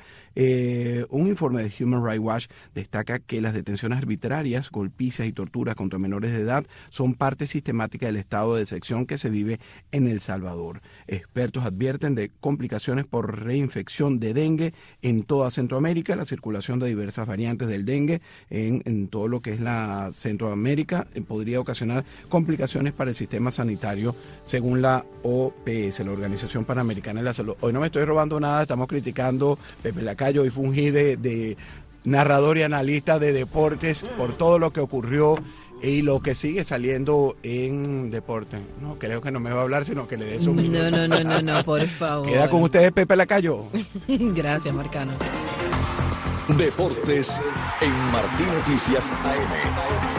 T: Un informe de Human Rights Watch destaca que las detenciones arbitrarias, golpizas y torturas contra menores de edad son parte sistemática del estado de excepción que se vive en El Salvador. Expertos advierten de complicaciones por reinfección de dengue en toda Centroamérica. La circulación de diversas variantes del dengue en todo lo que es la Centroamérica podría ocasionar complicaciones para el sistema sanitario, según la OPS, la Organización Panamericana de la Salud. Hoy no me estoy robando nada, estamos criticando Pepe Lacayo, hoy fungí de narrador y analista de deportes por todo lo que ocurrió y lo que sigue saliendo en deporte. No, creo que no me va a hablar, sino que le dé su minuto.
H: No, por favor.
T: Queda con ustedes Pepe Lacayo.
H: Gracias, Marcano.
B: Deportes en Martí Noticias AM.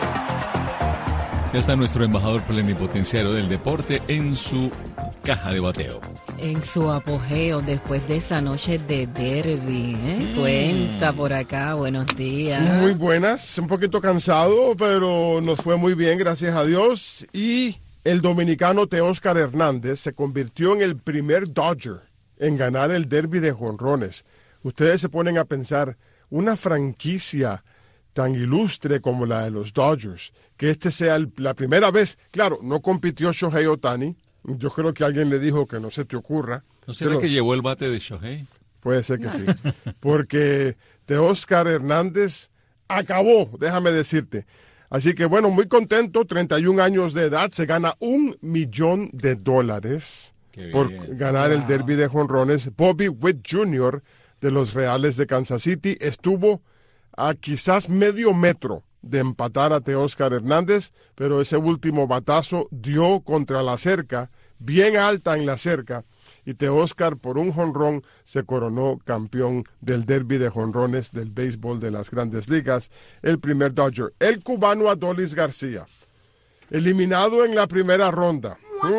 G: Ya está nuestro embajador plenipotenciario del deporte en su caja de bateo.
H: En su apogeo después de esa noche de derbi. Cuenta por acá, buenos días.
U: Muy buenas, un poquito cansado, pero nos fue muy bien, gracias a Dios. Y el dominicano Teóscar Hernández se convirtió en el primer Dodger en ganar el derbi de jonrones. Ustedes se ponen a pensar, una franquicia tan ilustre como la de los Dodgers, que este sea la primera vez. Claro, no compitió Shohei Ohtani. Yo creo que alguien le dijo que no se te ocurra.
G: ¿No será que llevó el bate de Shohei?
U: Puede ser que sí, porque Teóscar Hernández acabó, déjame decirte. Así que bueno, muy contento, 31 años de edad, se gana $1 millón por ganar el derbi de jonrones. Bobby Witt Jr. de los Reales de Kansas City. Estuvo a quizás medio metro de empatar a Teóscar Hernández, pero ese último batazo dio contra la cerca, bien alta en la cerca, y Teóscar por un jonrón se coronó campeón del derbi de jonrones del béisbol de las Grandes Ligas, el primer Dodger. El cubano Adolis García, eliminado en la primera ronda.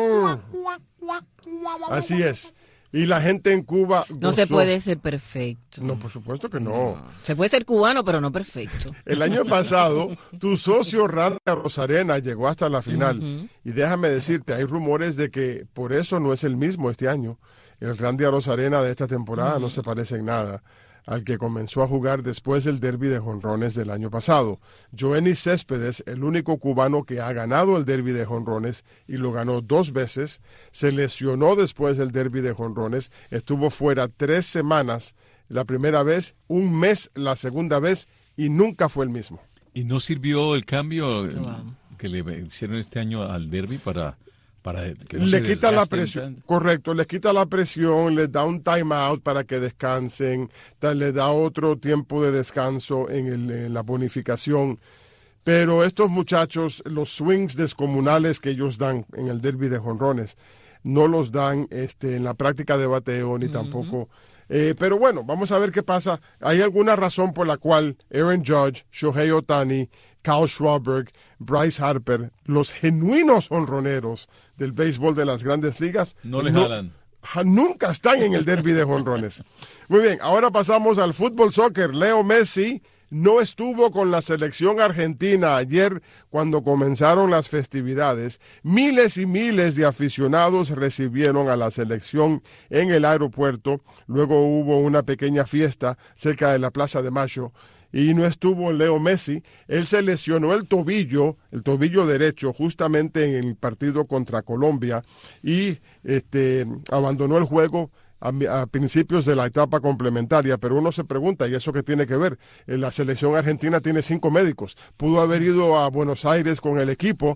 U: Así es. Y la gente en Cuba gozó.
H: No se puede ser perfecto.
U: No, por supuesto que no.
H: Se puede ser cubano, pero no perfecto.
U: El año pasado, tu socio Randy Arozarena llegó hasta la final. Y déjame decirte, hay rumores de que por eso no es el mismo este año. El Randy Arozarena de esta temporada no se parece en nada al que comenzó a jugar después del derbi de jonrones del año pasado. Joenny Céspedes, el único cubano que ha ganado el derbi de jonrones y lo ganó 2 veces, se lesionó después del derbi de jonrones, estuvo fuera 3 semanas la primera vez, 1 mes la segunda vez y nunca fue el mismo.
G: ¿Y no sirvió el cambio que le hicieron este año al derbi para que no
U: le quita la presión? Correcto, les quita la presión, les da un timeout para que descansen, les da otro tiempo de descanso en la bonificación. Pero estos muchachos, los swings descomunales que ellos dan en el derbi de jonrones, no los dan en la práctica de bateo ni tampoco. Pero bueno, vamos a ver qué pasa. ¿Hay alguna razón por la cual Aaron Judge, Shohei Ohtani, Kyle Schwarber, Bryce Harper, los genuinos jonroneros del béisbol de las Grandes Ligas,
G: no le jalan?
U: Nunca están en el derbi de jonrones. Muy bien, ahora pasamos al fútbol soccer. Leo Messi no estuvo con la selección argentina ayer cuando comenzaron las festividades. Miles y miles de aficionados recibieron a la selección en el aeropuerto. Luego hubo una pequeña fiesta cerca de la Plaza de Mayo. Y no estuvo Leo Messi. Él se lesionó el tobillo derecho, justamente en el partido contra Colombia, y abandonó el juego a principios de la etapa complementaria. Pero uno se pregunta, ¿y eso qué tiene que ver? La selección argentina tiene 5 médicos. Pudo haber ido a Buenos Aires con el equipo,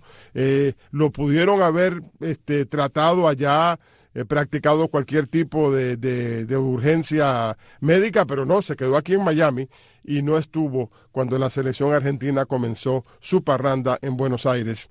U: lo pudieron haber tratado allá, practicado cualquier tipo de urgencia médica, pero no, se quedó aquí en Miami y no estuvo cuando la selección argentina comenzó su parranda en Buenos Aires.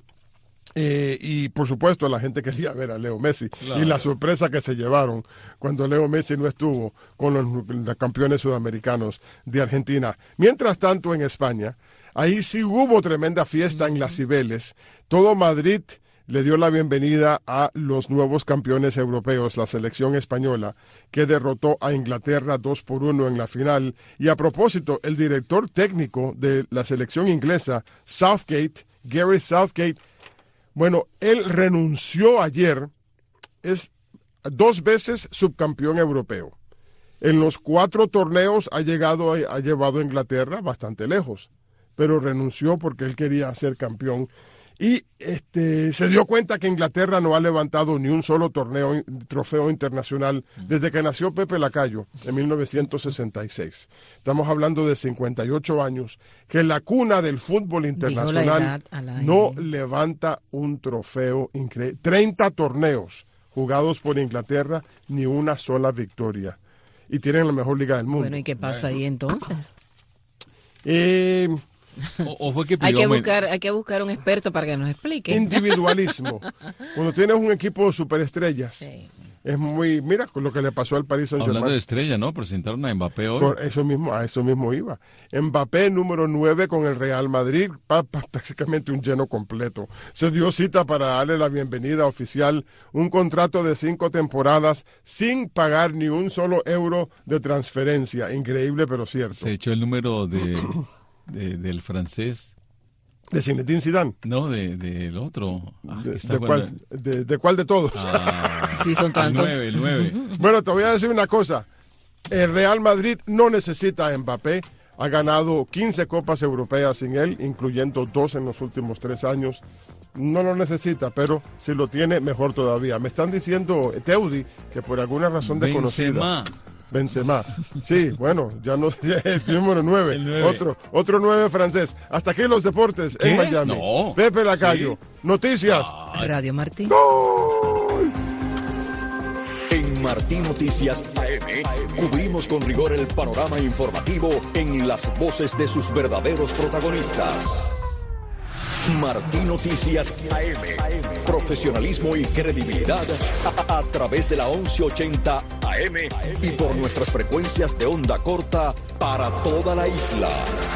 U: Y por supuesto la gente quería ver a Leo Messi, claro. Y la sorpresa que se llevaron cuando Leo Messi no estuvo con los campeones sudamericanos de Argentina. Mientras tanto, en España, ahí sí hubo tremenda fiesta en Las Cibeles. Todo Madrid le dio la bienvenida a los nuevos campeones europeos, la selección española, que derrotó a Inglaterra 2-1 en la final. Y a propósito, el director técnico de la selección inglesa, Southgate, Gary Southgate, bueno, él renunció ayer, es 2 veces subcampeón europeo. En los 4 torneos ha llevado a Inglaterra bastante lejos, pero renunció porque él quería ser campeón. Y se dio cuenta que Inglaterra no ha levantado ni un solo trofeo internacional desde que nació Pepe Lacayo en 1966. Estamos hablando de 58 años, que la cuna del fútbol internacional no levanta un trofeo increíble. 30 torneos jugados por Inglaterra, ni una sola victoria. Y tienen la mejor liga del mundo.
H: Bueno, ¿y qué pasa ahí entonces?
G: ¿O fue que
H: hay que buscar un experto para que nos explique.
U: Individualismo. Cuando tienes un equipo de superestrellas, sí. Es muy... Mira con lo que le pasó al Paris Saint-Germain.
G: Hablando de estrella, ¿no? Presentaron a Mbappé hoy.
U: A eso mismo iba. Mbappé, número 9 con el Real Madrid, prácticamente un lleno completo. Se dio cita para darle la bienvenida oficial, un contrato de 5 temporadas sin pagar ni un solo euro de transferencia. Increíble, pero cierto.
G: Se echó el número del francés.
U: ¿De Zinedine Zidane?
G: No, del otro.
U: ¿De cuál de todos?
H: Sí, son tantos.
G: El 9.
U: Bueno, te voy a decir una cosa. El Real Madrid no necesita a Mbappé. Ha ganado 15 copas europeas sin él, incluyendo 2 en los últimos 3 años. No lo necesita, pero si lo tiene, mejor todavía. Me están diciendo, Teudi, que por alguna razón desconocida... Benzema. Sí, bueno, ya no el número 9. El 9. Otro 9 francés. Hasta aquí los deportes. ¿Qué? En Miami.
G: No.
U: Pepe Lacayo. Sí. Noticias.
H: Radio Martín.
U: ¡Gol!
B: En Martí Noticias AM, cubrimos con rigor el panorama informativo en las voces de sus verdaderos protagonistas. Martí Noticias AM, profesionalismo y credibilidad a través de la 1180 AM y por nuestras frecuencias de onda corta para toda la isla.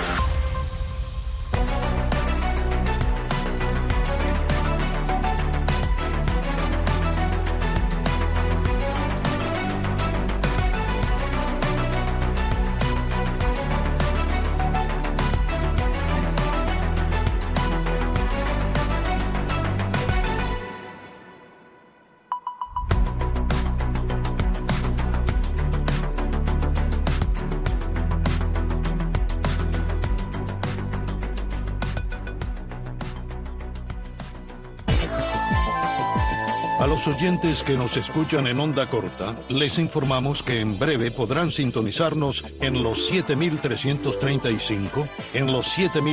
D: A los oyentes que nos escuchan en onda corta, les informamos que en breve podrán sintonizarnos en los 7.335, en los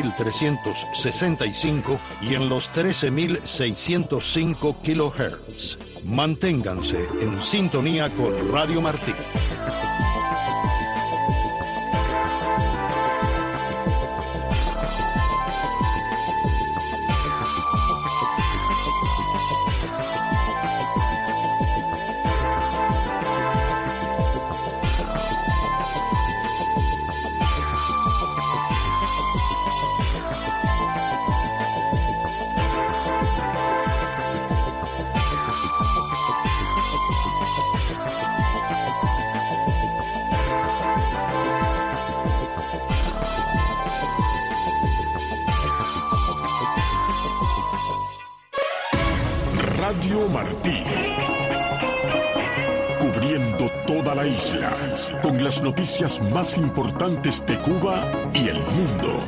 D: 7.365 y en los 13.605 kilohertz. Manténganse en sintonía con Radio Martí.
A: Radio Martí, cubriendo toda la isla con las noticias más importantes de Cuba y el mundo.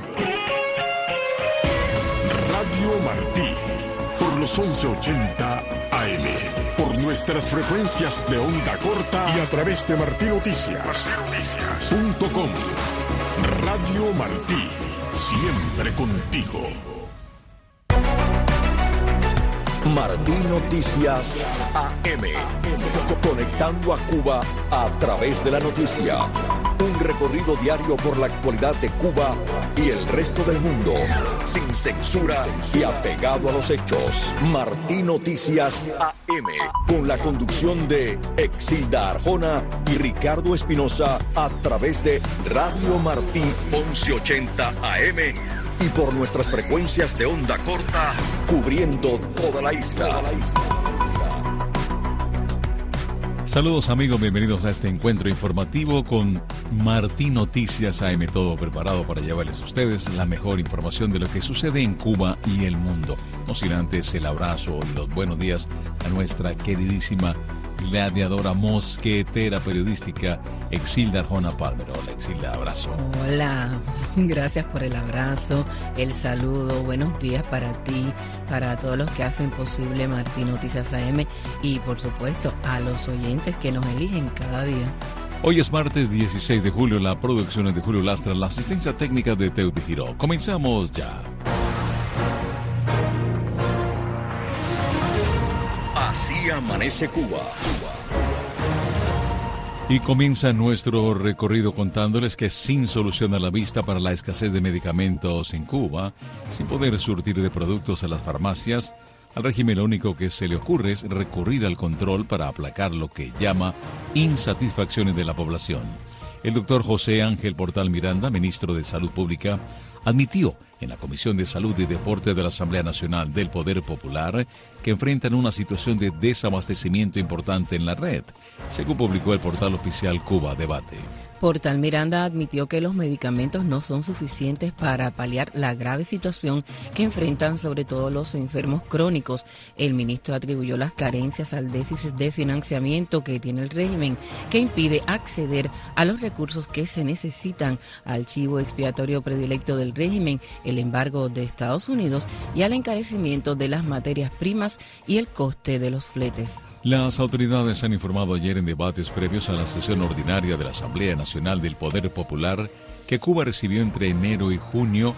A: Radio Martí, por los 1180 AM, por nuestras frecuencias de onda corta y a través de martinoticias.com. Radio Martí, siempre contigo.
B: Martí Noticias AM, conectando a Cuba a través de la noticia. Un recorrido diario por la actualidad de Cuba y el resto del mundo, sin censura y apegado a los hechos. Martí Noticias AM, con la conducción de Exilda Arjona y Ricardo Espinosa a través de Radio Martí 1180 AM y por nuestras frecuencias de onda corta, cubriendo toda la isla.
G: Saludos amigos, bienvenidos a este encuentro informativo con Martí Noticias AM, todo preparado para llevarles a ustedes la mejor información de lo que sucede en Cuba y el mundo. No sin antes el abrazo y los buenos días a nuestra queridísima gladiadora mosquetera periodística Exilda Arjona Palmer. Hola Exilda, abrazo.
H: Hola, gracias por el abrazo, el saludo, buenos días para ti, para todos los que hacen posible Martí Noticias AM y por supuesto a los oyentes que nos eligen cada día.
G: Hoy es martes 16 de julio, la producción es de Julio Lastra, la asistencia técnica de Teuti Giró. Comenzamos ya.
B: Así amanece Cuba.
G: Y comienza nuestro recorrido contándoles que sin solución a la vista para la escasez de medicamentos en Cuba, sin poder surtir de productos a las farmacias, al régimen lo único que se le ocurre es recurrir al control para aplacar lo que llama insatisfacciones de la población. El doctor José Ángel Portal Miranda, ministro de Salud Pública, admitió en la Comisión de Salud y Deporte de la Asamblea Nacional del Poder Popular que enfrentan una situación de desabastecimiento importante en la red, según publicó el portal oficial Cuba Debate.
H: Portal Miranda admitió que los medicamentos no son suficientes para paliar la grave situación que enfrentan sobre todo los enfermos crónicos. El ministro atribuyó las carencias al déficit de financiamiento que tiene el régimen, que impide acceder a los recursos que se necesitan, al chivo expiatorio predilecto del régimen, el embargo de Estados Unidos y al encarecimiento de las materias primas y el coste de los fletes.
G: Las autoridades han informado ayer en debates previos a la sesión ordinaria de la Asamblea Nacional del Poder Popular que Cuba recibió entre enero y junio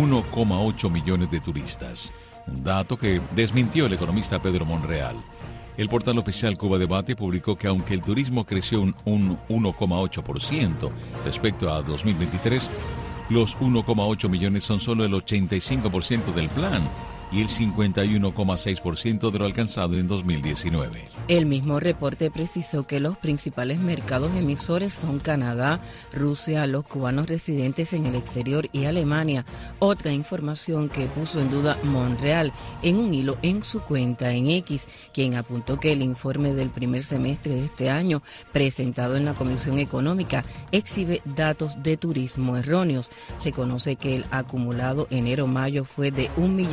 G: 1,8 millones de turistas, un dato que desmintió el economista Pedro Monreal. El portal oficial Cuba Debate publicó que aunque el turismo creció un 1,8% respecto a 2023, los 1,8 millones son solo el 85% del plan y el 51,6% de lo alcanzado en 2019.
H: El mismo reporte precisó que los principales mercados emisores son Canadá, Rusia, los cubanos residentes en el exterior y Alemania. Otra información que puso en duda Montreal en un hilo en su cuenta en X, quien apuntó que el informe del primer semestre de este año presentado en la Comisión Económica exhibe datos de turismo erróneos. Se conoce que el acumulado enero-mayo fue de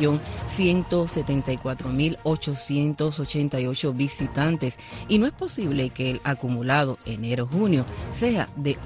H: 1.174.888 visitantes y no es posible que el acumulado enero-junio sea de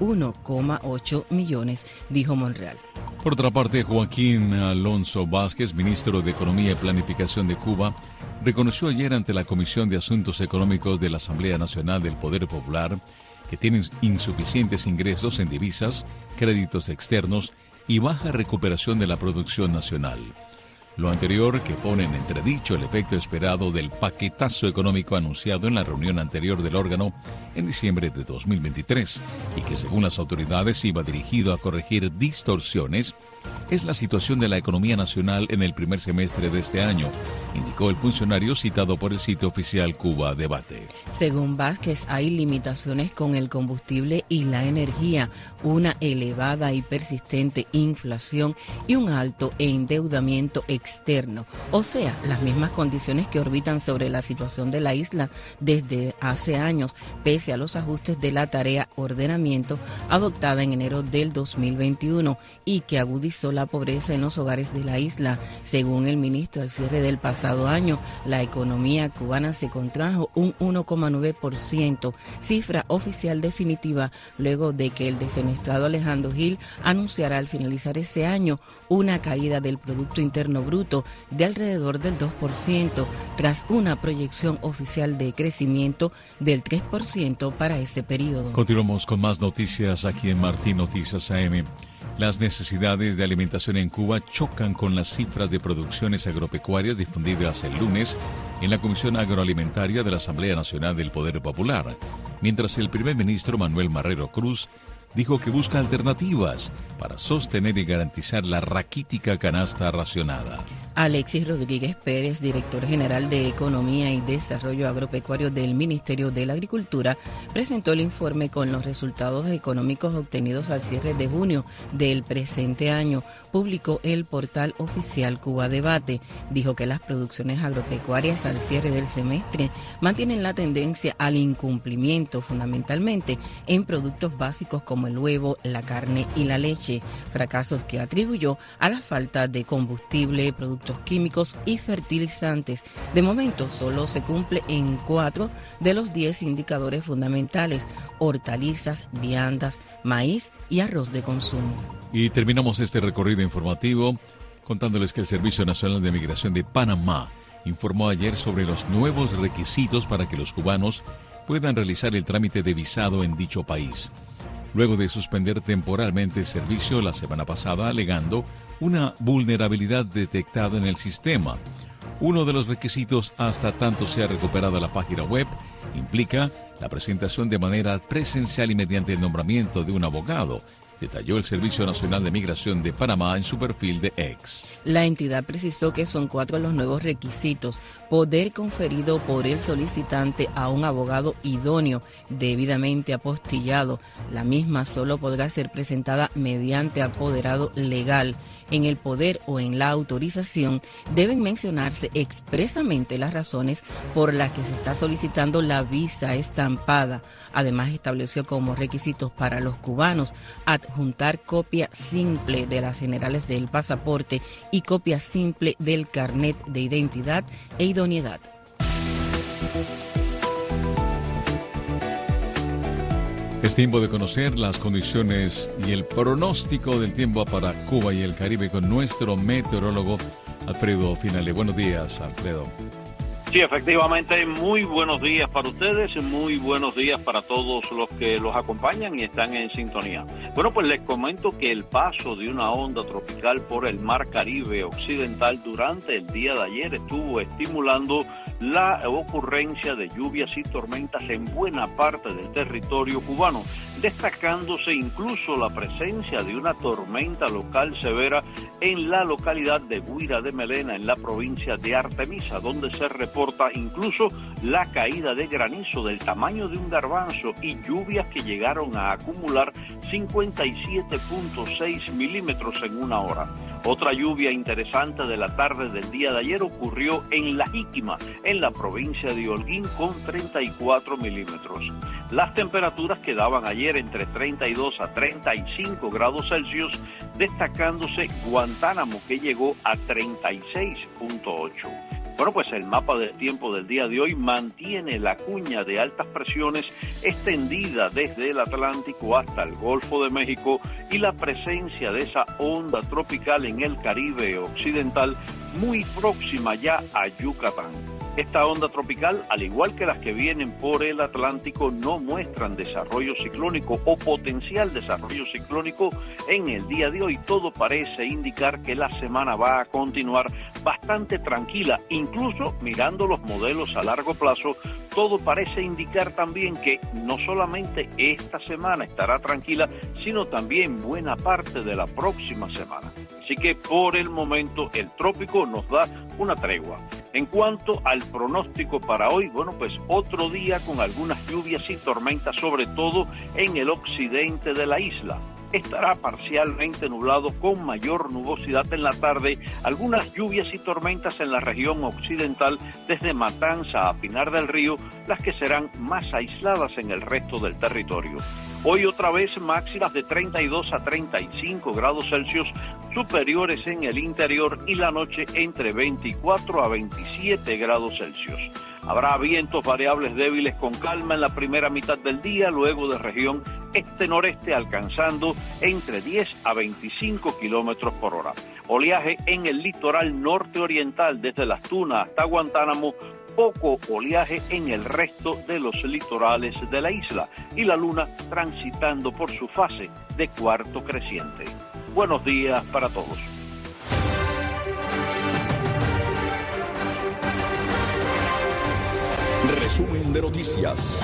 H: 1,8 millones, dijo Monreal.
G: Por otra parte, Joaquín Alonso Vázquez, ministro de Economía y Planificación de Cuba, reconoció ayer ante la Comisión de Asuntos Económicos de la Asamblea Nacional del Poder Popular que tienen insuficientes ingresos en divisas, créditos externos y baja recuperación de la producción nacional. Lo anterior que pone en entredicho el efecto esperado del paquetazo económico anunciado en la reunión anterior del órgano en diciembre de 2023 y que según las autoridades iba dirigido a corregir distorsiones, es la situación de la economía nacional en el primer semestre de este año, indicó el funcionario citado por el sitio oficial Cuba Debate.
H: Según Vázquez, hay limitaciones con el combustible y la energía, una elevada y persistente inflación y un alto endeudamiento externo, o sea, las mismas condiciones que orbitan sobre la situación de la isla desde hace años, pese a los ajustes de la tarea ordenamiento adoptada en enero del 2021 y que agudizó la pobreza en los hogares de la isla. Según el ministro, al cierre del pasado año, la economía cubana se contrajo un 1,9%, cifra oficial definitiva, luego de que el defenestrado Alejandro Gil anunciara al finalizar ese año una caída del Producto Interno Bruto de alrededor del 2%, tras una proyección oficial de crecimiento del 3% para ese periodo.
G: Continuamos con más noticias aquí en Martín Noticias AM. Las necesidades de alimentación en Cuba chocan con las cifras de producciones agropecuarias difundidas el lunes en la Comisión Agroalimentaria de la Asamblea Nacional del Poder Popular, mientras el primer ministro Manuel Marrero Cruz dijo que busca alternativas para sostener y garantizar la raquítica canasta racionada.
H: Alexis Rodríguez Pérez, director general de Economía y Desarrollo Agropecuario del Ministerio de la Agricultura, presentó el informe con los resultados económicos obtenidos al cierre de junio del presente año. Publicó el portal oficial Cuba Debate. Dijo que las producciones agropecuarias al cierre del semestre mantienen la tendencia al incumplimiento, fundamentalmente en productos básicos como el huevo, la carne y la leche, fracasos que atribuyó a la falta de combustible, productos químicos y fertilizantes. De momento solo se cumple en 4 de los 10 indicadores fundamentales: hortalizas, viandas, maíz y arroz de consumo.
G: Y terminamos este recorrido informativo contándoles que el Servicio Nacional de Migración de Panamá informó ayer sobre los nuevos requisitos para que los cubanos puedan realizar el trámite de visado en dicho país, luego de suspender temporalmente el servicio la semana pasada alegando una vulnerabilidad detectada en el sistema. Uno de los requisitos, hasta tanto sea recuperada la página web, implica la presentación de manera presencial y mediante el nombramiento de un abogado, detalló el Servicio Nacional de Migración de Panamá en su perfil de X.
H: La entidad precisó que son 4 los nuevos requisitos: poder conferido por el solicitante a un abogado idóneo, debidamente apostillado. La misma solo podrá ser presentada mediante apoderado legal. En el poder o en la autorización deben mencionarse expresamente las razones por las que se está solicitando la visa estampada. Además, estableció como requisitos para los cubanos adjuntar copia simple de las generales del pasaporte y copia simple del carnet de identidad e idoneidad.
G: Es tiempo de conocer las condiciones y el pronóstico del tiempo para Cuba y el Caribe con nuestro meteorólogo Alfredo Finale. Buenos días, Alfredo.
I: Sí, efectivamente, muy buenos días para ustedes, muy buenos días para todos los que los acompañan y están en sintonía. Bueno, pues les comento que el paso de una onda tropical por el Mar Caribe occidental durante el día de ayer estuvo estimulando la ocurrencia de lluvias y tormentas en buena parte del territorio cubano, destacándose incluso la presencia de una tormenta local severa en la localidad de Guira de Melena, en la provincia de Artemisa, donde se reporta incluso la caída de granizo del tamaño de un garbanzo y lluvias que llegaron a acumular 57.6 milímetros en una hora. Otra lluvia interesante de la tarde del día de ayer ocurrió en La Jíquima, en la provincia de Holguín, con 34 milímetros. Las temperaturas quedaban ayer entre 32 a 35 grados Celsius, destacándose Guantánamo, que llegó a 36.8. Bueno, pues el mapa del tiempo del día de hoy mantiene la cuña de altas presiones extendida desde el Atlántico hasta el Golfo de México y la presencia de esa onda tropical en el Caribe occidental muy próxima ya a Yucatán. Esta onda tropical, al igual que las que vienen por el Atlántico, no muestran desarrollo ciclónico o potencial desarrollo ciclónico en el día de hoy. Todo parece indicar que la semana va a continuar bastante tranquila, incluso mirando los modelos a largo plazo. Todo parece indicar también que no solamente esta semana estará tranquila, sino también buena parte de la próxima semana. Así que por el momento el trópico nos da una tregua. En cuanto al pronóstico para hoy, bueno, pues otro día con algunas lluvias y tormentas, sobre todo en el occidente de la isla. Estará parcialmente nublado con mayor nubosidad en la tarde, algunas lluvias y tormentas en la región occidental desde Matanza a Pinar del Río, las que serán más aisladas en el resto del territorio. Hoy otra vez máximas de 32 a 35 grados Celsius, superiores en el interior, y la noche entre 24 a 27 grados Celsius. Habrá vientos variables débiles con calma en la primera mitad del día, luego de región este-noreste alcanzando entre 10 a 25 kilómetros por hora. Oleaje en el litoral norte-oriental desde Las Tunas hasta Guantánamo, poco oleaje en el resto de los litorales de la isla y la luna transitando por su fase de cuarto creciente. Buenos días para todos.
B: Resumen de noticias.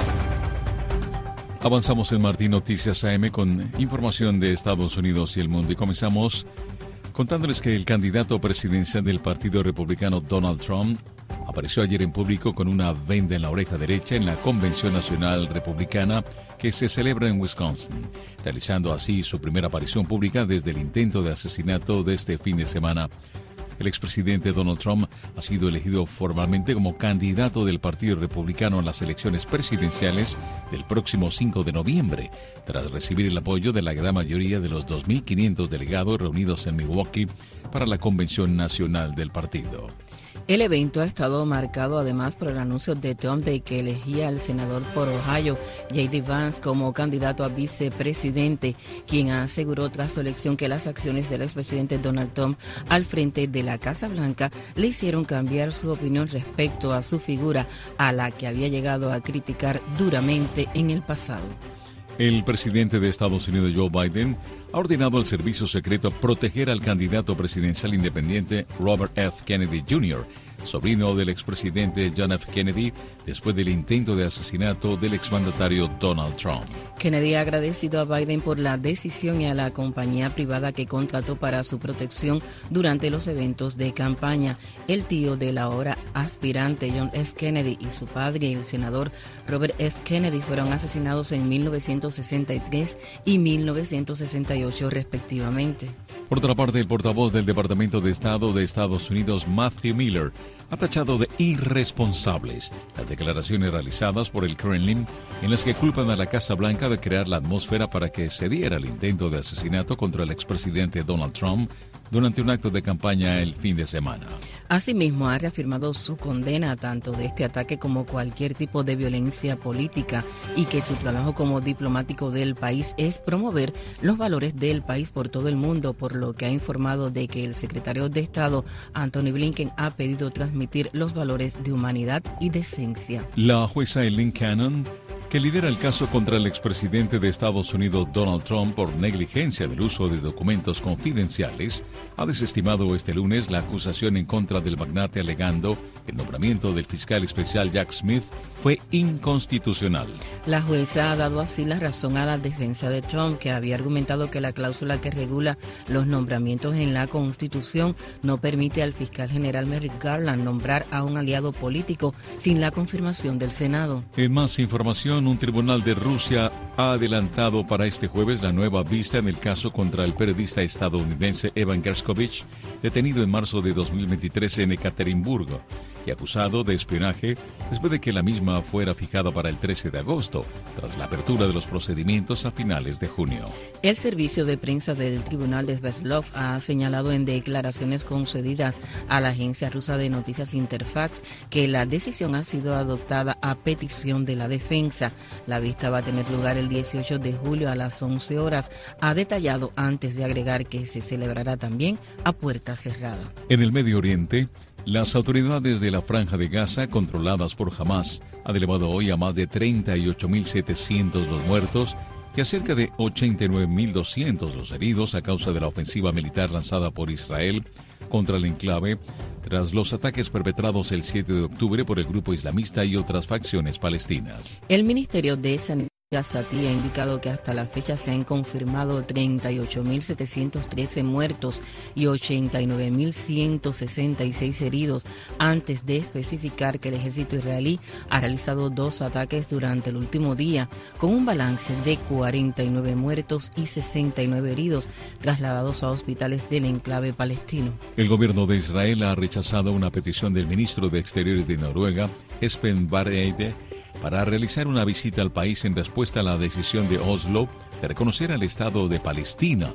G: Avanzamos en Martín Noticias AM con información de Estados Unidos y el mundo y comenzamos contándoles que el candidato presidencial del Partido Republicano, Donald Trump, apareció ayer en público con una venda en la oreja derecha en la Convención Nacional Republicana que se celebra en Wisconsin, realizando así su primera aparición pública desde el intento de asesinato de este fin de semana. El expresidente Donald Trump ha sido elegido formalmente como candidato del Partido Republicano en las elecciones presidenciales del próximo 5 de noviembre, tras recibir el apoyo de la gran mayoría de los 2.500 delegados reunidos en Milwaukee para la Convención Nacional del partido.
H: El evento ha estado marcado además por el anuncio de Trump de que elegía al senador por Ohio, J.D. Vance, como candidato a vicepresidente, quien aseguró tras su elección que las acciones del expresidente Donald Trump al frente de la Casa Blanca le hicieron cambiar su opinión respecto a su figura, a la que había llegado a criticar duramente en el pasado.
G: El presidente de Estados Unidos, Joe Biden, ha ordenado al servicio secreto proteger al candidato presidencial independiente Robert F. Kennedy Jr., sobrino del expresidente John F. Kennedy, después del intento de asesinato del exmandatario Donald Trump.
H: Kennedy ha agradecido a Biden por la decisión y a la compañía privada que contrató para su protección durante los eventos de campaña. El tío del ahora aspirante John F. Kennedy y su padre, el senador Robert F. Kennedy, fueron asesinados en 1963 y 1968 respectivamente.
G: Por otra parte, el portavoz del Departamento de Estado de Estados Unidos, Matthew Miller, ha tachado de irresponsables las declaraciones realizadas por el Kremlin en las que culpan a la Casa Blanca de crear la atmósfera para que se diera el intento de asesinato contra el expresidente Donald Trump durante un acto de campaña el fin de semana.
H: Asimismo, ha reafirmado su condena tanto de este ataque como cualquier tipo de violencia política y que su trabajo como diplomático del país es promover los valores del país por todo el mundo, por lo que ha informado de que el secretario de Estado, Anthony Blinken, ha pedido transmitir los valores de humanidad y decencia.
G: La jueza Eileen Cannon que lidera el caso contra el expresidente de Estados Unidos Donald Trump por negligencia del uso de documentos confidenciales, ha desestimado este lunes la acusación en contra del magnate alegando que el nombramiento del fiscal especial Jack Smith fue inconstitucional.
H: La jueza ha dado así la razón a la defensa de Trump, que había argumentado que la cláusula que regula los nombramientos en la Constitución no permite al fiscal general Merrick Garland nombrar a un aliado político sin la confirmación del Senado.
G: En más información, un tribunal de Rusia ha adelantado para este jueves la nueva vista en el caso contra el periodista estadounidense Evan Gershkovich, detenido en marzo de 2023 en Ekaterimburgo y acusado de espionaje después de que la misma fuera fijada para el 13 de agosto, tras la apertura de los procedimientos a finales de junio.
H: El servicio de prensa del tribunal de Svetlov ha señalado en declaraciones concedidas a la agencia rusa de noticias Interfax que la decisión ha sido adoptada a petición de la defensa. La vista va a tener lugar el 18 de julio a las 11 horas. Ha detallado antes de agregar que se celebrará también a puerta cerrada.
G: En el Medio Oriente, las autoridades de la Franja de Gaza, controladas por Hamas, han elevado hoy a más de 38.700 los muertos y a cerca de 89.200 los heridos a causa de la ofensiva militar lanzada por Israel contra el enclave tras los ataques perpetrados el 7 de octubre por el grupo islamista y otras facciones palestinas.
H: El Ministerio de Sanidad Gazatí ha indicado que hasta la fecha se han confirmado 38.713 muertos y 89.166 heridos, antes de especificar que el ejército israelí ha realizado 2 ataques durante el último día, con un balance de 49 muertos y 69 heridos, trasladados a hospitales del enclave palestino.
G: El gobierno de Israel ha rechazado una petición del ministro de Exteriores de Noruega, Espen Barth Eide, para realizar una visita al país en respuesta a la decisión de Oslo de reconocer al Estado de Palestina,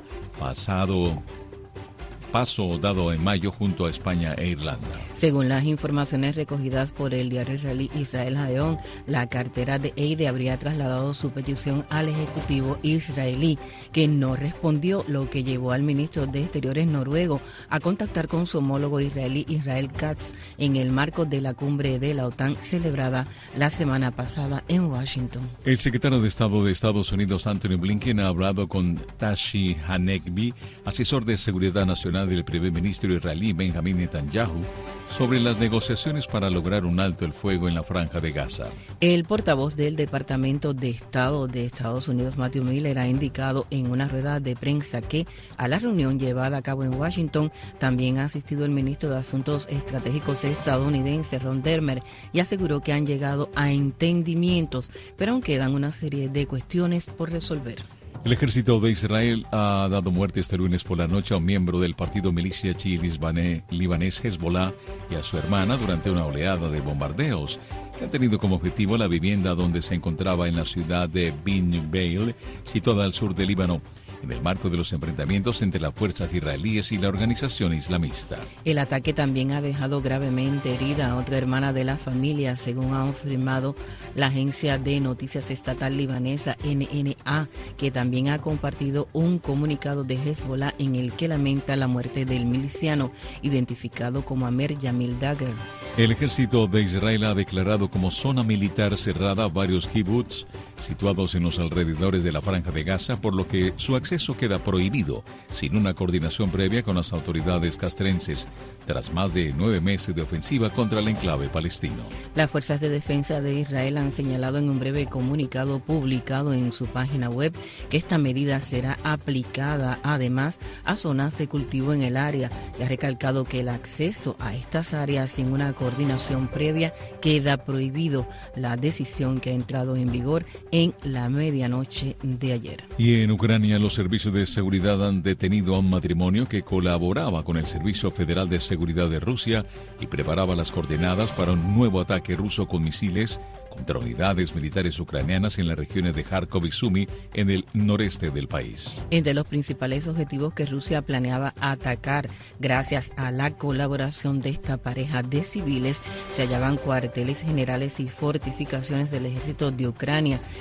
G: paso dado en mayo junto a España e Irlanda.
H: Según las informaciones recogidas por el diario israelí Israel Hayom, la cartera de Eide habría trasladado su petición al Ejecutivo israelí, que no respondió, lo que llevó al ministro de Exteriores noruego a contactar con su homólogo israelí Israel Katz en el marco de la cumbre de la OTAN celebrada la semana pasada en Washington.
G: El secretario de Estado de Estados Unidos, Anthony Blinken, ha hablado con Tashi Hanegbi, asesor de Seguridad Nacional del primer ministro israelí Benjamin Netanyahu, sobre las negociaciones para lograr un alto el fuego en la Franja de Gaza.
H: El portavoz del Departamento de Estado de Estados Unidos, Matthew Miller, ha indicado en una rueda de prensa que a la reunión llevada a cabo en Washington también ha asistido el ministro de Asuntos Estratégicos estadounidense, Ron Dermer, y aseguró que han llegado a entendimientos, pero aún quedan una serie de cuestiones por resolver.
G: El ejército de Israel ha dado muerte este lunes por la noche a un miembro del partido milicia chií libanés Hezbollah y a su hermana durante una oleada de bombardeos que han tenido como objetivo la vivienda donde se encontraba en la ciudad de Bin Beil, situada al sur del Líbano, en el marco de los enfrentamientos entre las fuerzas israelíes y la organización islamista.
H: El ataque también ha dejado gravemente herida a otra hermana de la familia, según ha afirmado la agencia de noticias estatal libanesa NNA, que también ha compartido un comunicado de Hezbollah en el que lamenta la muerte del miliciano, identificado como Amer Yamil Dagger.
G: El ejército de Israel ha declarado como zona militar cerrada varios kibbutz situados en los alrededores de la Franja de Gaza, por lo que su acceso queda prohibido sin una coordinación previa con las autoridades castrenses, tras más de 9 meses de ofensiva contra el enclave palestino.
H: Las fuerzas de defensa de Israel han señalado en un breve comunicado publicado en su página web que esta medida será aplicada además a zonas de cultivo en el área, y ha recalcado que el acceso a estas áreas sin una coordinación previa queda prohibido, la decisión que ha entrado en vigor en la medianoche de ayer.
G: Y en Ucrania, los servicios de seguridad han detenido a un matrimonio que colaboraba con el Servicio Federal de Seguridad de Rusia y preparaba las coordenadas para un nuevo ataque ruso con misiles contra unidades militares ucranianas en las regiones de Kharkov y Sumy, en el noreste del país.
H: Entre los principales objetivos que Rusia planeaba atacar gracias a la colaboración de esta pareja de civiles se hallaban cuarteles generales y fortificaciones del ejército de Ucrania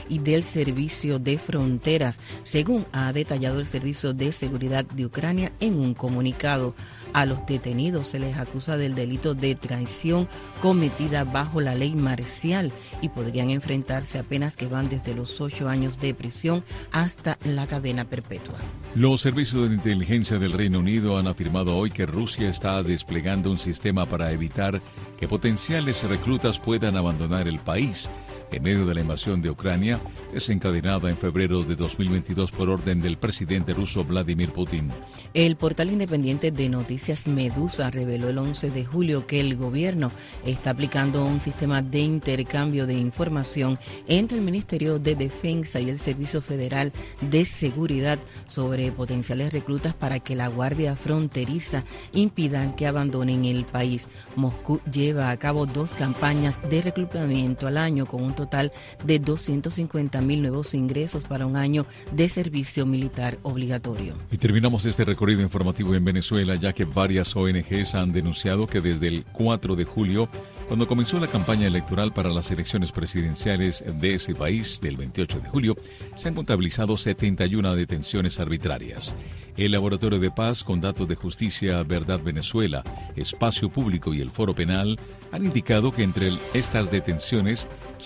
H: y del Servicio de Fronteras, según ha detallado el Servicio de Seguridad de Ucrania en un comunicado. A los detenidos se les acusa del delito de traición cometida bajo la ley marcial y podrían enfrentarse a penas que van desde los 8 años de prisión hasta la cadena perpetua.
G: Los servicios de inteligencia del Reino Unido han afirmado hoy que Rusia está desplegando un sistema para evitar que potenciales reclutas puedan abandonar el país en medio de la invasión de Ucrania, desencadenada en febrero de 2022 por orden del presidente ruso Vladimir Putin.
H: El portal independiente de noticias Medusa reveló el 11 de julio que el gobierno está aplicando un sistema de intercambio de información entre el Ministerio de Defensa y el Servicio Federal de Seguridad sobre potenciales reclutas para que la Guardia Fronteriza impidan que abandonen el país. Moscú lleva a cabo 2 campañas de reclutamiento al año con un total de 250,000 nuevos ingresos para un año de servicio militar obligatorio.
G: Y terminamos este recorrido informativo en Venezuela, ya que varias ONGs han denunciado que desde el 4 de julio, cuando comenzó la campaña electoral para las elecciones presidenciales de ese país del 28 de julio, se han contabilizado 71 detenciones arbitrarias. El Laboratorio de Paz, con datos de Justicia, Verdad Venezuela, Espacio Público y el Foro Penal, han indicado que entre estas detenciones,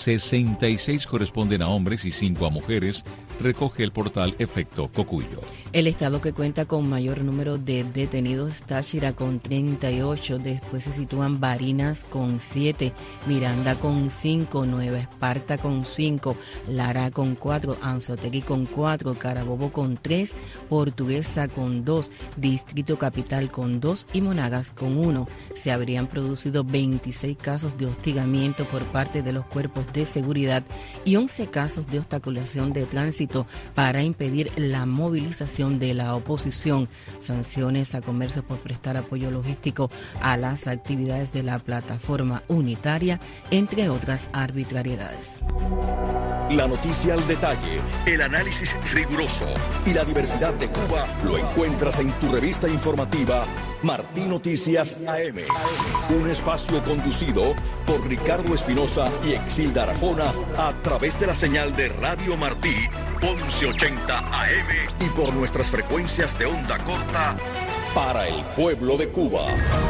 G: 66 corresponden a hombres y 5 a mujeres, recoge el portal Efecto Cocuyo.
H: El estado que cuenta con mayor número de detenidos es Táchira con 38, después se sitúan Barinas con 7, Miranda con 5, Nueva Esparta con 5, Lara con 4, Anzoátegui con 4, Carabobo con 3, Portuguesa con 2, Distrito Capital con 2 y Monagas con 1. Se habrían producido 26 casos de hostigamiento por parte de los cuerpos de seguridad y 11 casos de obstaculización de tránsito para impedir la movilización de la oposición, sanciones a comercios por prestar apoyo logístico a las actividades de la plataforma unitaria, entre otras arbitrariedades.
B: La noticia al detalle, el análisis riguroso y la diversidad de Cuba lo encuentras en tu revista informativa Martí Noticias AM. Un espacio conducido por Ricardo Espinosa y Exilda Arjona a través de la señal de Radio Martí 1180 AM y por nuestras frecuencias de onda corta para el pueblo de Cuba.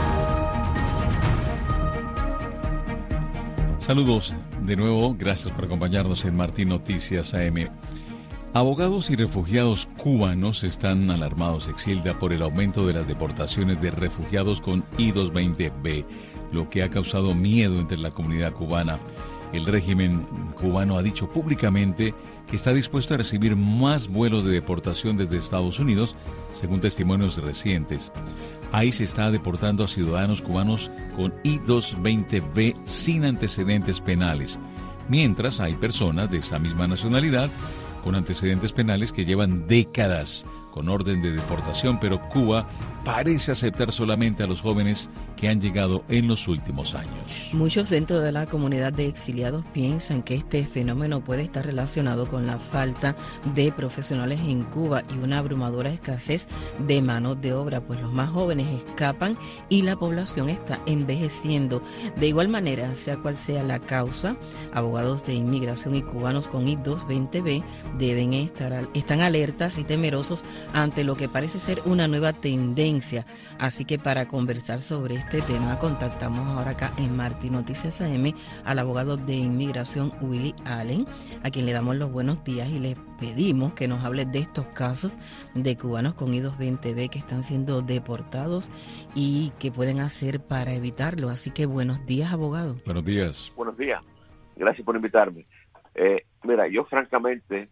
G: Saludos de nuevo, gracias por acompañarnos en Martí Noticias AM. Abogados y refugiados cubanos están alarmados, Exilda, por el aumento de las deportaciones de refugiados con I-220B, lo que ha causado miedo entre la comunidad cubana. El régimen cubano ha dicho públicamente que está dispuesto a recibir más vuelos de deportación desde Estados Unidos, según testimonios recientes. Ahí se está deportando a ciudadanos cubanos con I-220B sin antecedentes penales, mientras hay personas de esa misma nacionalidad con antecedentes penales que llevan décadas con orden de deportación, pero Cuba parece aceptar solamente a los jóvenes que han llegado en los últimos años.
H: Muchos dentro de la comunidad de exiliados piensan que este fenómeno puede estar relacionado con la falta de profesionales en Cuba y una abrumadora escasez de mano de obra, pues los más jóvenes escapan y la población está envejeciendo. De igual manera, sea cual sea la causa, abogados de inmigración y cubanos con I-220B están alertas y temerosos ante lo que parece ser una nueva tendencia. Así que para conversar sobre este tema, contactamos ahora acá en Martí Noticias AM al abogado de inmigración Willie Allen, a quien le damos los buenos días y le pedimos que nos hable de estos casos de cubanos con I-220B que están siendo deportados y qué pueden hacer para evitarlo. Así que buenos días, abogado.
G: Buenos días.
J: Buenos días. Gracias por invitarme. Mira, yo francamente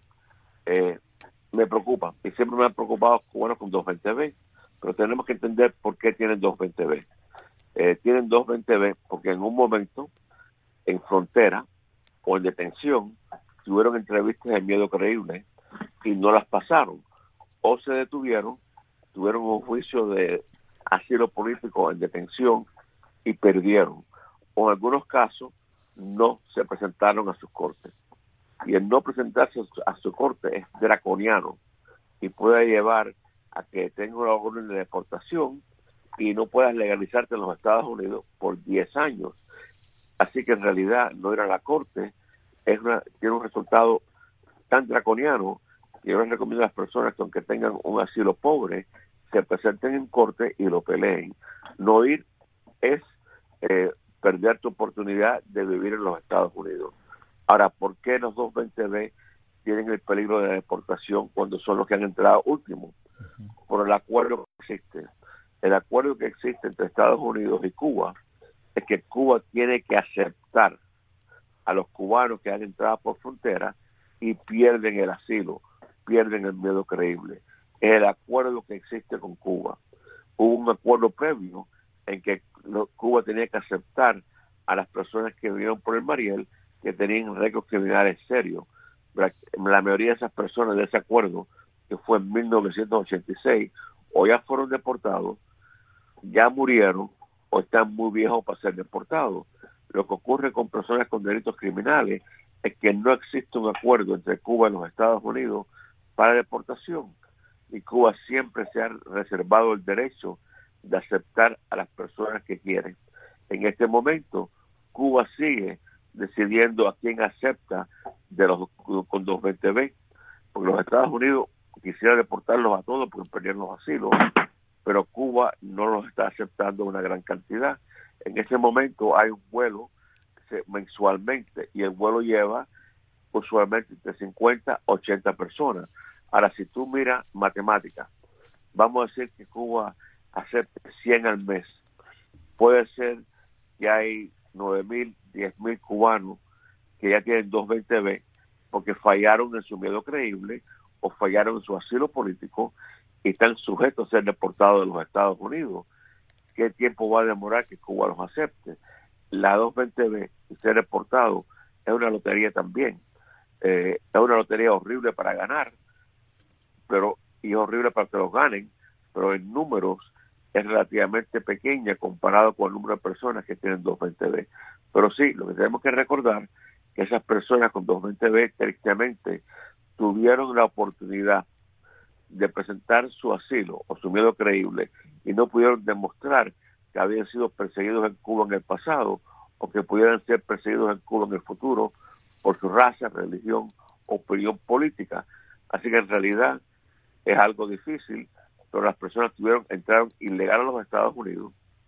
J: me preocupa, y siempre me han preocupado cubanos con 220B, pero tenemos que entender por qué tienen 220B. Tienen 220B porque en un momento, en frontera o en detención, tuvieron entrevistas de miedo creíble y no las pasaron, o se detuvieron, tuvieron un juicio de asilo político en detención y perdieron, o en algunos casos no se presentaron a sus cortes. Y el no presentarse a su corte es draconiano y puede llevar a que tenga una orden de deportación y no puedas legalizarte en los Estados Unidos por 10 años. Así que en realidad no ir a la corte tiene un resultado tan draconiano que yo les recomiendo a las personas que aunque tengan un asilo pobre, se presenten en corte y lo peleen. No ir es perder tu oportunidad de vivir en los Estados Unidos. Ahora, ¿por qué los 220B tienen el peligro de deportación cuando son los que han entrado último? Por el acuerdo que existe. El acuerdo que existe entre Estados Unidos y Cuba es que Cuba tiene que aceptar a los cubanos que han entrado por frontera y pierden el asilo, pierden el miedo creíble. Es el acuerdo que existe con Cuba. Hubo un acuerdo previo en que Cuba tenía que aceptar a las personas que vinieron por el Mariel que tenían récords criminales serios. La mayoría de esas personas de ese acuerdo, que fue en 1986, o ya fueron deportados, ya murieron o están muy viejos para ser deportados. Lo que ocurre con personas con delitos criminales es que no existe un acuerdo entre Cuba y los Estados Unidos para deportación, y Cuba siempre se ha reservado el derecho de aceptar a las personas que quieren. En este momento, Cuba sigue decidiendo a quién acepta de los con 220B, porque los Estados Unidos quisiera deportarlos a todos porque perdieron los asilos, pero Cuba no los está aceptando una gran cantidad. En ese momento hay un vuelo mensualmente y el vuelo lleva usualmente de 50 a 80 personas. Ahora, si tú miras matemáticas, vamos a decir que Cuba acepte 100 al mes. Puede ser que hay 9,000, 10,000 cubanos que ya tienen 220B porque fallaron en su miedo creíble o fallaron en su asilo político y están sujetos a ser deportados de los Estados Unidos. ¿Qué tiempo va a demorar que Cuba los acepte? La 220B y ser deportado es una lotería también. Es una lotería horrible para ganar, y es horrible para que los ganen, pero en números es relativamente pequeña comparado con el número de personas que tienen 220B. Pero sí, lo que tenemos que recordar que esas personas con 220B directamente tuvieron la oportunidad de presentar su asilo o su miedo creíble y no pudieron demostrar que habían sido perseguidos en Cuba en el pasado o que pudieran ser perseguidos en Cuba en el futuro por su raza, religión o opinión política. Así que en realidad es algo difícil, pero las personas entraron ilegal a los Estados Unidos,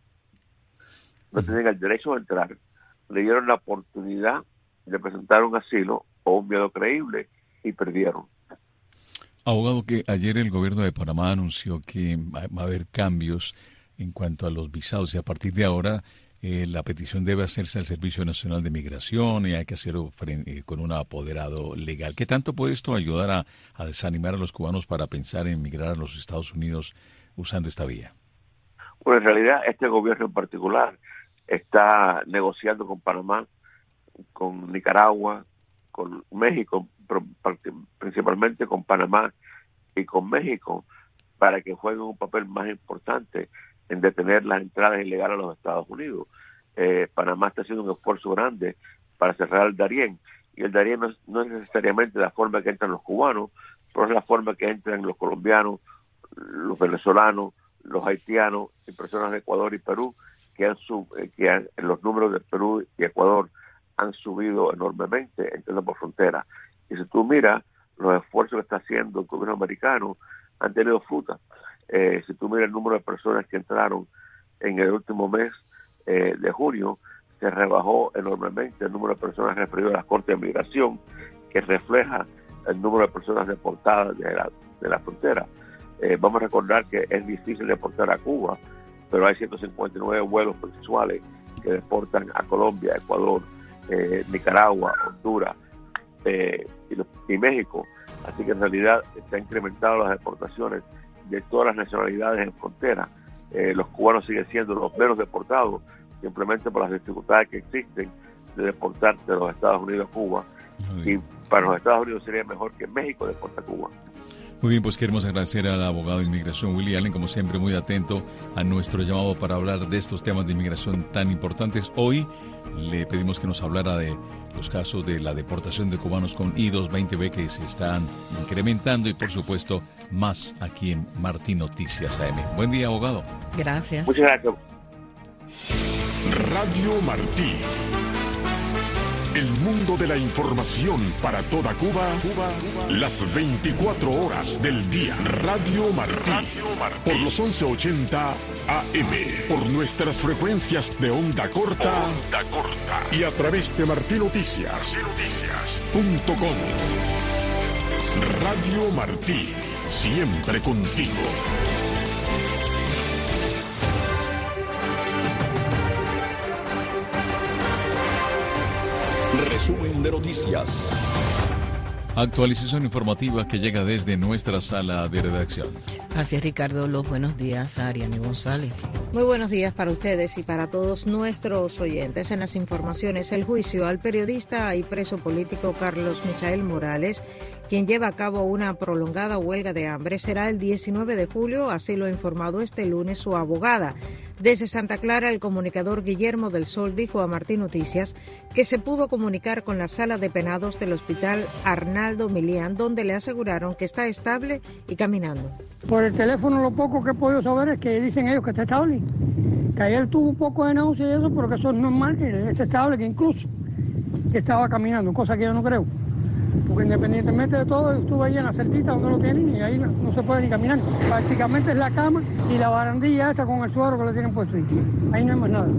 J: no tenían el derecho de entrar, le dieron la oportunidad de presentar un asilo o un miedo creíble y perdieron.
G: Abogado, que ayer el gobierno de Panamá anunció que va a haber cambios en cuanto a los visados y a partir de ahora la petición debe hacerse al Servicio Nacional de Migración y hay que hacerlo con un apoderado legal. ¿Qué tanto puede esto ayudar a desanimar a los cubanos para pensar en migrar a los Estados Unidos usando esta vía?
J: Bueno, en realidad este gobierno en particular está negociando con Panamá, con Nicaragua, con México, principalmente con Panamá y con México, para que jueguen un papel más importante en detener las entradas ilegales a los Estados Unidos. Panamá está haciendo un esfuerzo grande para cerrar el Darién, y el Darién no es necesariamente la forma que entran los cubanos, pero es la forma que entran los colombianos, los venezolanos, los haitianos y personas de Ecuador y Perú, que los números de Perú y Ecuador han subido enormemente entrando por frontera. Y si tú miras los esfuerzos que está haciendo el gobierno americano, han tenido fruta. Si tú miras el número de personas que entraron en el último mes de junio, se rebajó enormemente el número de personas referidas a las Cortes de Migración, que refleja el número de personas deportadas de la frontera. Vamos a recordar que es difícil deportar a Cuba, pero hay 159 vuelos mensuales que deportan a Colombia, Ecuador, Nicaragua, Honduras y México. Así que en realidad se han incrementado las deportaciones de todas las nacionalidades en frontera. Los cubanos siguen siendo los menos deportados, simplemente por las dificultades que existen de deportar de los Estados Unidos a Cuba. Y para los Estados Unidos sería mejor que México deporte a Cuba.
G: Muy bien, pues queremos agradecer al abogado de inmigración Willy Allen, como siempre muy atento a nuestro llamado para hablar de estos temas de inmigración tan importantes. Hoy le pedimos que nos hablara de los casos de la deportación de cubanos con I-220B que se están incrementando y por supuesto más aquí en Martí Noticias AM. Buen día, abogado.
H: Gracias.
J: Muchas gracias.
A: Radio Martí. El mundo de la información para toda Cuba, las 24 horas del día. Radio Martí, por los 1180 AM, por nuestras frecuencias de onda corta, y a través de martinoticias.com. Radio Martí, siempre contigo.
B: Resumen de noticias.
G: Actualización informativa que llega desde nuestra sala de redacción.
H: Así es, Ricardo. Los buenos días a Ariane González.
K: Muy buenos días para ustedes y para todos nuestros oyentes. En las informaciones, el juicio al periodista y preso político Carlos Michael Morales, quien lleva a cabo una prolongada huelga de hambre, será el 19 de julio, así lo ha informado este lunes su abogada. Desde Santa Clara, el comunicador Guillermo del Sol dijo a Martí Noticias que se pudo comunicar con la sala de penados del hospital Arnaldo Milián, donde le aseguraron que está estable y caminando.
L: Por el teléfono lo poco que he podido saber es que dicen ellos que está estable, que ayer tuvo un poco de náusea y eso, pero que eso es normal, que está estable, que incluso que estaba caminando, cosa que yo no creo. Porque independientemente de todo, estuve ahí en la cerdita donde lo tienen y ahí no se puede ni caminar. Prácticamente es la cama y la barandilla esta con el suero que le tienen puesto ahí. Ahí no hay más nada.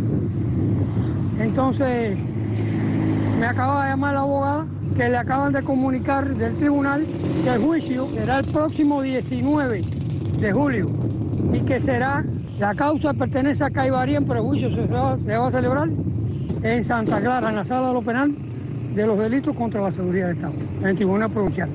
L: Entonces, me acaba de llamar la abogada que le acaban de comunicar del tribunal que el juicio será el próximo 19 de julio y que será, la causa pertenece a Caibarien, pero el juicio se va a celebrar en Santa Clara, en la sala de lo penal de los delitos contra la seguridad del Estado, en el Tribunal Provincial.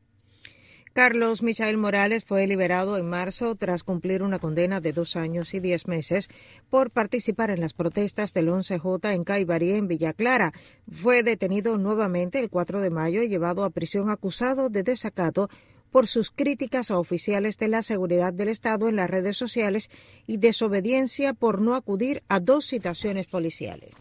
K: Carlos Michael Morales fue liberado en marzo tras cumplir una condena de 2 años y 10 meses por participar en las protestas del 11J en Caibarí, en Villa Clara. Fue detenido nuevamente el 4 de mayo y llevado a prisión acusado de desacato por sus críticas a oficiales de la seguridad del Estado en las redes sociales y desobediencia por no acudir a 2 citaciones policiales.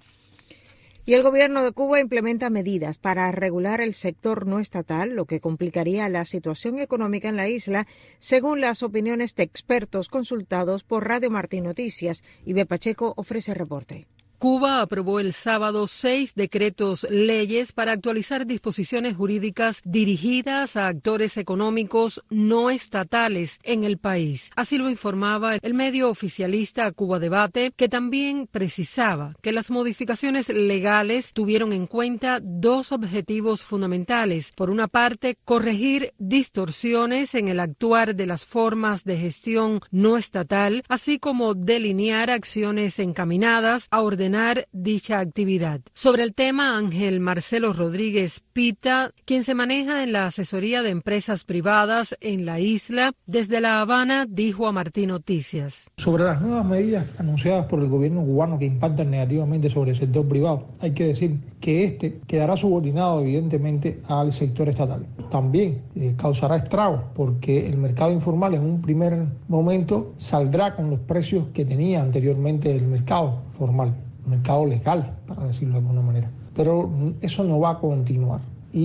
K: Y el gobierno de Cuba implementa medidas para regular el sector no estatal, lo que complicaría la situación económica en la isla, según las opiniones de expertos consultados por Radio Martí Noticias. Ibe Pacheco ofrece reporte.
M: Cuba aprobó el sábado 6 decretos leyes para actualizar disposiciones jurídicas dirigidas a actores económicos no estatales en el país. Así lo informaba el medio oficialista Cuba Debate, que también precisaba que las modificaciones legales tuvieron en cuenta 2 objetivos fundamentales. Por una parte, corregir distorsiones en el actuar de las formas de gestión no estatal, así como delinear acciones encaminadas a ordenar dicha actividad. Sobre el tema, Ángel Marcelo Rodríguez Pita, quien se maneja en la asesoría de empresas privadas en la isla, desde La Habana, dijo a Martí Noticias.
N: Sobre las nuevas medidas anunciadas por el gobierno cubano que impactan negativamente sobre el sector privado, hay que decir que este quedará subordinado evidentemente al sector estatal. También causará estragos porque el mercado informal en un primer momento saldrá con los precios que tenía anteriormente el mercado formal, mercado legal, para decirlo de alguna manera. Pero eso no va a continuar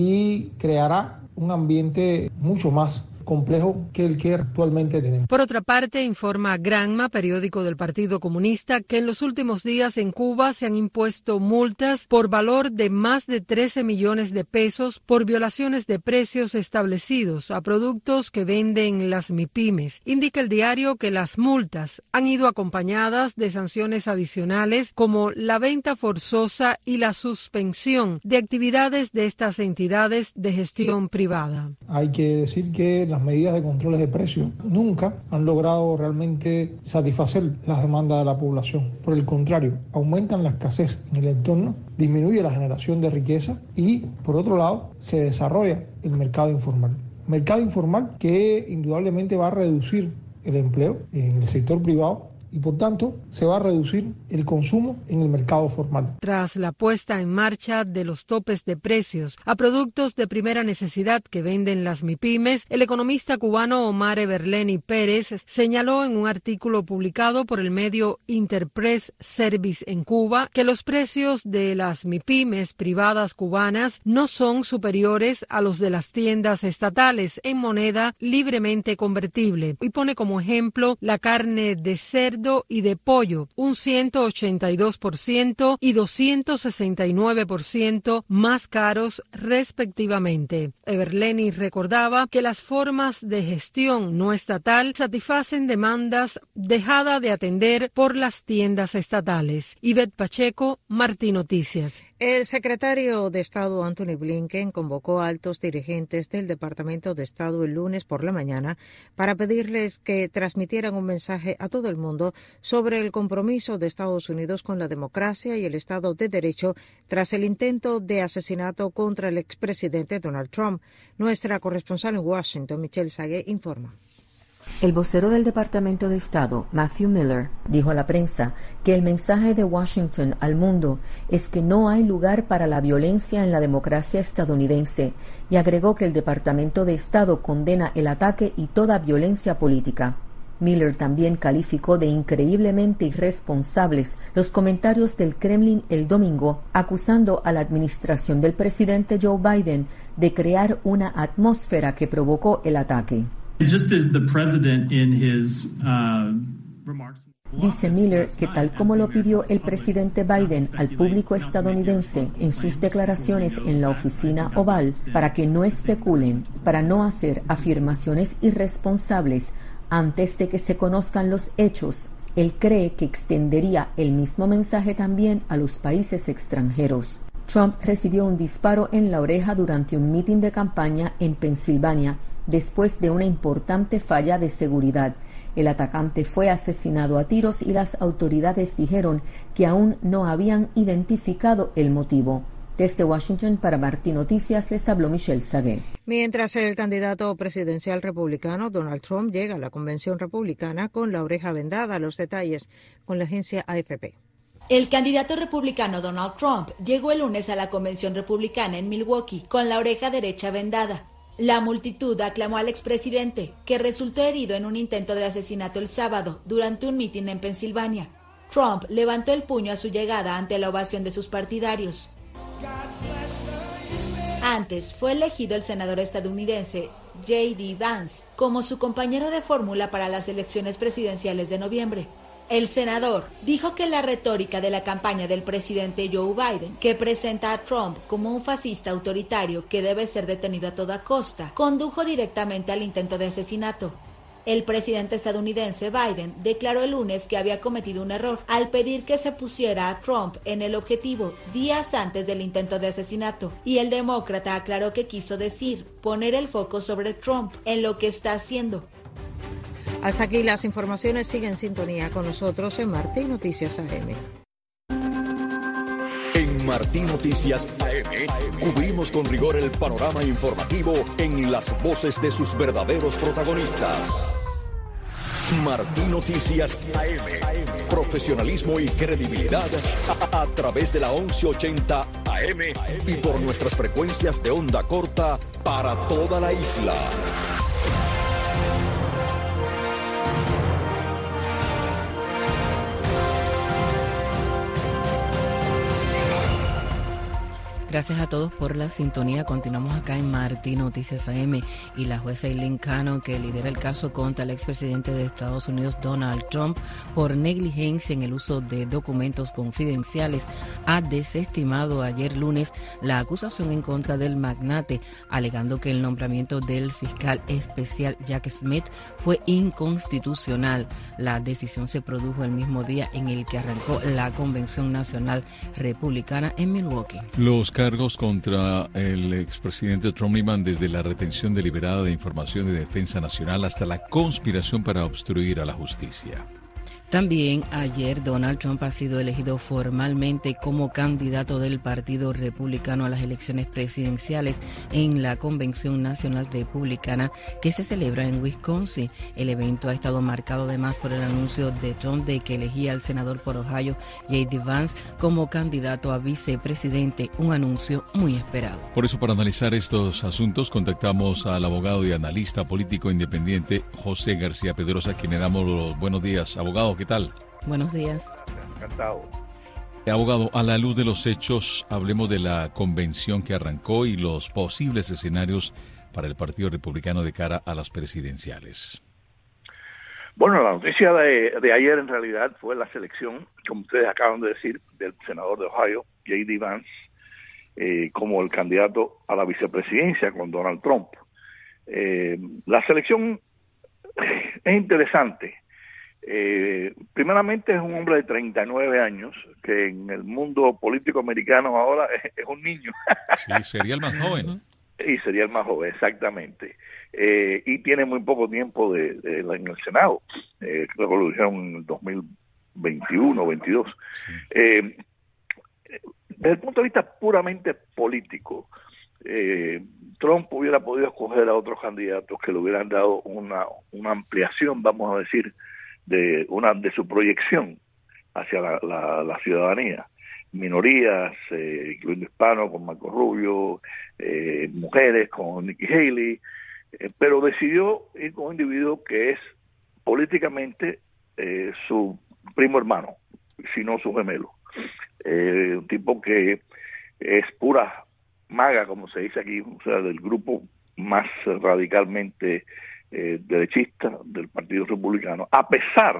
N: y creará un ambiente mucho más complejo que el que actualmente tenemos.
M: Por otra parte, informa Granma, periódico del Partido Comunista, que en los últimos días en Cuba se han impuesto multas por valor de más de 13 millones de pesos por violaciones de precios establecidos a productos que venden las MIPYMES. Indica el diario que las multas han ido acompañadas de sanciones adicionales como la venta forzosa y la suspensión de actividades de estas entidades de gestión privada.
N: Hay que decir que las medidas de controles de precios nunca han logrado realmente satisfacer las demandas de la población. Por el contrario, aumentan la escasez en el entorno, disminuye la generación de riqueza y, por otro lado, se desarrolla el mercado informal. Mercado informal que indudablemente va a reducir el empleo en el sector privado y, por tanto, se va a reducir el consumo en el mercado formal.
M: Tras la puesta en marcha de los topes de precios a productos de primera necesidad que venden las MIPYMES, el economista cubano Omar Everleni Pérez señaló en un artículo publicado por el medio Interpress Service en Cuba que los precios de las MIPYMES privadas cubanas no son superiores a los de las tiendas estatales en moneda libremente convertible y pone como ejemplo la carne de cerdo cerdo y de pollo, un 182% y 269% más caros respectivamente. Everleni recordaba que las formas de gestión no estatal satisfacen demandas dejadas de atender por las tiendas estatales. Ivette Pacheco, Martí Noticias.
K: El secretario de Estado Anthony Blinken convocó a altos dirigentes del Departamento de Estado el lunes por la mañana para pedirles que transmitieran un mensaje a todo el mundo sobre el compromiso de Estados Unidos con la democracia y el Estado de Derecho tras el intento de asesinato contra el expresidente Donald Trump. Nuestra corresponsal en Washington, Michelle Sagué, informa.
O: El vocero del Departamento de Estado, Matthew Miller, dijo a la prensa que el mensaje de Washington al mundo es que no hay lugar para la violencia en la democracia estadounidense y agregó que el Departamento de Estado condena el ataque y toda violencia política. Miller también calificó de increíblemente irresponsables los comentarios del Kremlin el domingo, acusando a la administración del presidente Joe Biden de crear una atmósfera que provocó el ataque. Dice Miller que tal como lo pidió el presidente Biden al público estadounidense en sus declaraciones en la oficina Oval, para que no especulen, para no hacer afirmaciones irresponsables antes de que se conozcan los hechos, él cree que extendería el mismo mensaje también a los países extranjeros. Trump recibió un disparo en la oreja durante un mitin de campaña en Pensilvania después de una importante falla de seguridad. El atacante fue asesinado a tiros y las autoridades dijeron que aún no habían identificado el motivo. Desde Washington para Martí Noticias les habló Michelle Sagué.
K: Mientras el candidato presidencial republicano Donald Trump llega a la convención republicana con la oreja vendada, los detalles con la agencia AFP.
P: El candidato republicano Donald Trump llegó el lunes a la convención republicana en Milwaukee con la oreja derecha vendada. La multitud aclamó al expresidente, que resultó herido en un intento de asesinato el sábado durante un mitin en Pensilvania. Trump levantó el puño a su llegada ante la ovación de sus partidarios. Antes fue elegido el senador estadounidense J.D. Vance como su compañero de fórmula para las elecciones presidenciales de noviembre. El senador dijo que la retórica de la campaña del presidente Joe Biden, que presenta a Trump como un fascista autoritario que debe ser detenido a toda costa, condujo directamente al intento de asesinato. El presidente estadounidense Biden declaró el lunes que había cometido un error al pedir que se pusiera a Trump en el objetivo días antes del intento de asesinato, y el demócrata aclaró que quiso decir poner el foco sobre Trump en lo que está haciendo.
K: Hasta aquí las informaciones. Sigue en sintonía con nosotros en Martí Noticias AM.
B: En Martí Noticias AM cubrimos con rigor el panorama informativo en las voces de sus verdaderos protagonistas. Martí Noticias AM. Profesionalismo y credibilidad a través de la 1180 AM y por nuestras frecuencias de onda corta para toda la isla.
H: Gracias a todos por la sintonía. Continuamos acá en Martí Noticias AM y la jueza Eileen Cannon, que lidera el caso contra el expresidente de Estados Unidos Donald Trump por negligencia en el uso de documentos confidenciales, ha desestimado ayer lunes la acusación en contra del magnate, alegando que el nombramiento del fiscal especial Jack Smith fue inconstitucional. La decisión se produjo el mismo día en el que arrancó la Convención Nacional Republicana en Milwaukee.
G: Los cargos contra el expresidente Trump iban desde la retención deliberada de información de defensa nacional hasta la conspiración para obstruir a la justicia.
H: También ayer Donald Trump ha sido elegido formalmente como candidato del Partido Republicano a las elecciones presidenciales en la Convención Nacional Republicana que se celebra en Wisconsin. El evento ha estado marcado además por el anuncio de Trump de que elegía al senador por Ohio, J.D. Vance, como candidato a vicepresidente, un anuncio muy esperado.
G: Por eso, para analizar estos asuntos, contactamos al abogado y analista político independiente José García Pedrosa, a quien le damos los buenos días. Abogado, ¿qué tal?
H: Buenos días.
Q: Encantado.
G: Abogado, a la luz de los hechos, hablemos de la convención que arrancó y los posibles escenarios para el Partido Republicano de cara a las presidenciales.
Q: Bueno, la noticia de ayer en realidad fue la selección, como ustedes acaban de decir, del senador de Ohio, J.D. Vance, como el candidato a la vicepresidencia con Donald Trump. La selección es interesante. Primeramente es un hombre de 39 años, que en el mundo político americano ahora es un niño.
G: Sí, sería el más joven.
Q: Y sería el más joven, exactamente. Y tiene muy poco tiempo en el Senado. Creo que lo dijeron en el 2021 o 22. Sí. Desde el punto de vista puramente político, Trump hubiera podido escoger a otros candidatos que le hubieran dado una ampliación, vamos a decir, de su proyección hacia la ciudadanía. Minorías, incluyendo hispanos con Marco Rubio, mujeres con Nikki Haley, pero decidió ir con un individuo que es políticamente su primo hermano, si no su gemelo. Un tipo que es pura maga, como se dice aquí, o sea, del grupo más radicalmente derechista del Partido Republicano, a pesar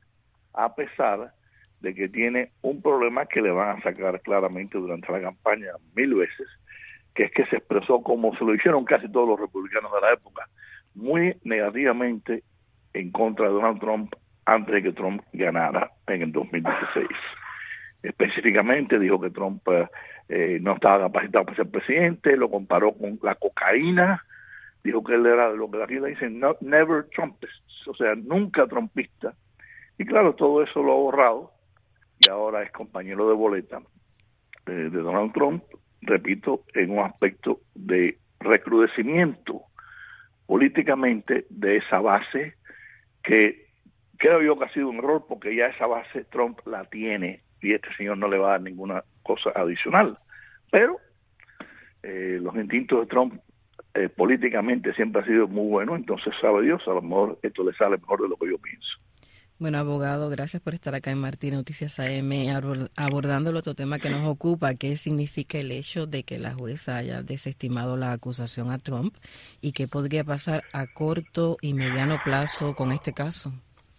Q: de que tiene un problema que le van a sacar claramente durante la campaña 1000 veces, que es que se expresó, como se lo hicieron casi todos los republicanos de la época, muy negativamente en contra de Donald Trump antes de que Trump ganara en el 2016. Específicamente dijo que Trump no estaba capacitado para ser presidente, lo comparó con la cocaína, dijo que él era lo que aquí le dicen never Trumpist, o sea, nunca trumpista. Y claro, todo eso lo ha borrado y ahora es compañero de boleta de Donald Trump, repito, en un aspecto de recrudecimiento políticamente de esa base que creo yo que ha sido un error, porque ya esa base Trump la tiene y este señor no le va a dar ninguna cosa adicional. Pero los instintos de Trump políticamente siempre han sido muy buenos, entonces sabe Dios, a lo mejor esto le sale mejor de lo que yo pienso.
H: Bueno, abogado, gracias por estar acá en Martín Noticias AM abordando el otro tema que nos ocupa. ¿Qué significa el hecho de que la jueza haya desestimado la acusación a Trump y qué podría pasar a corto y mediano plazo con este caso?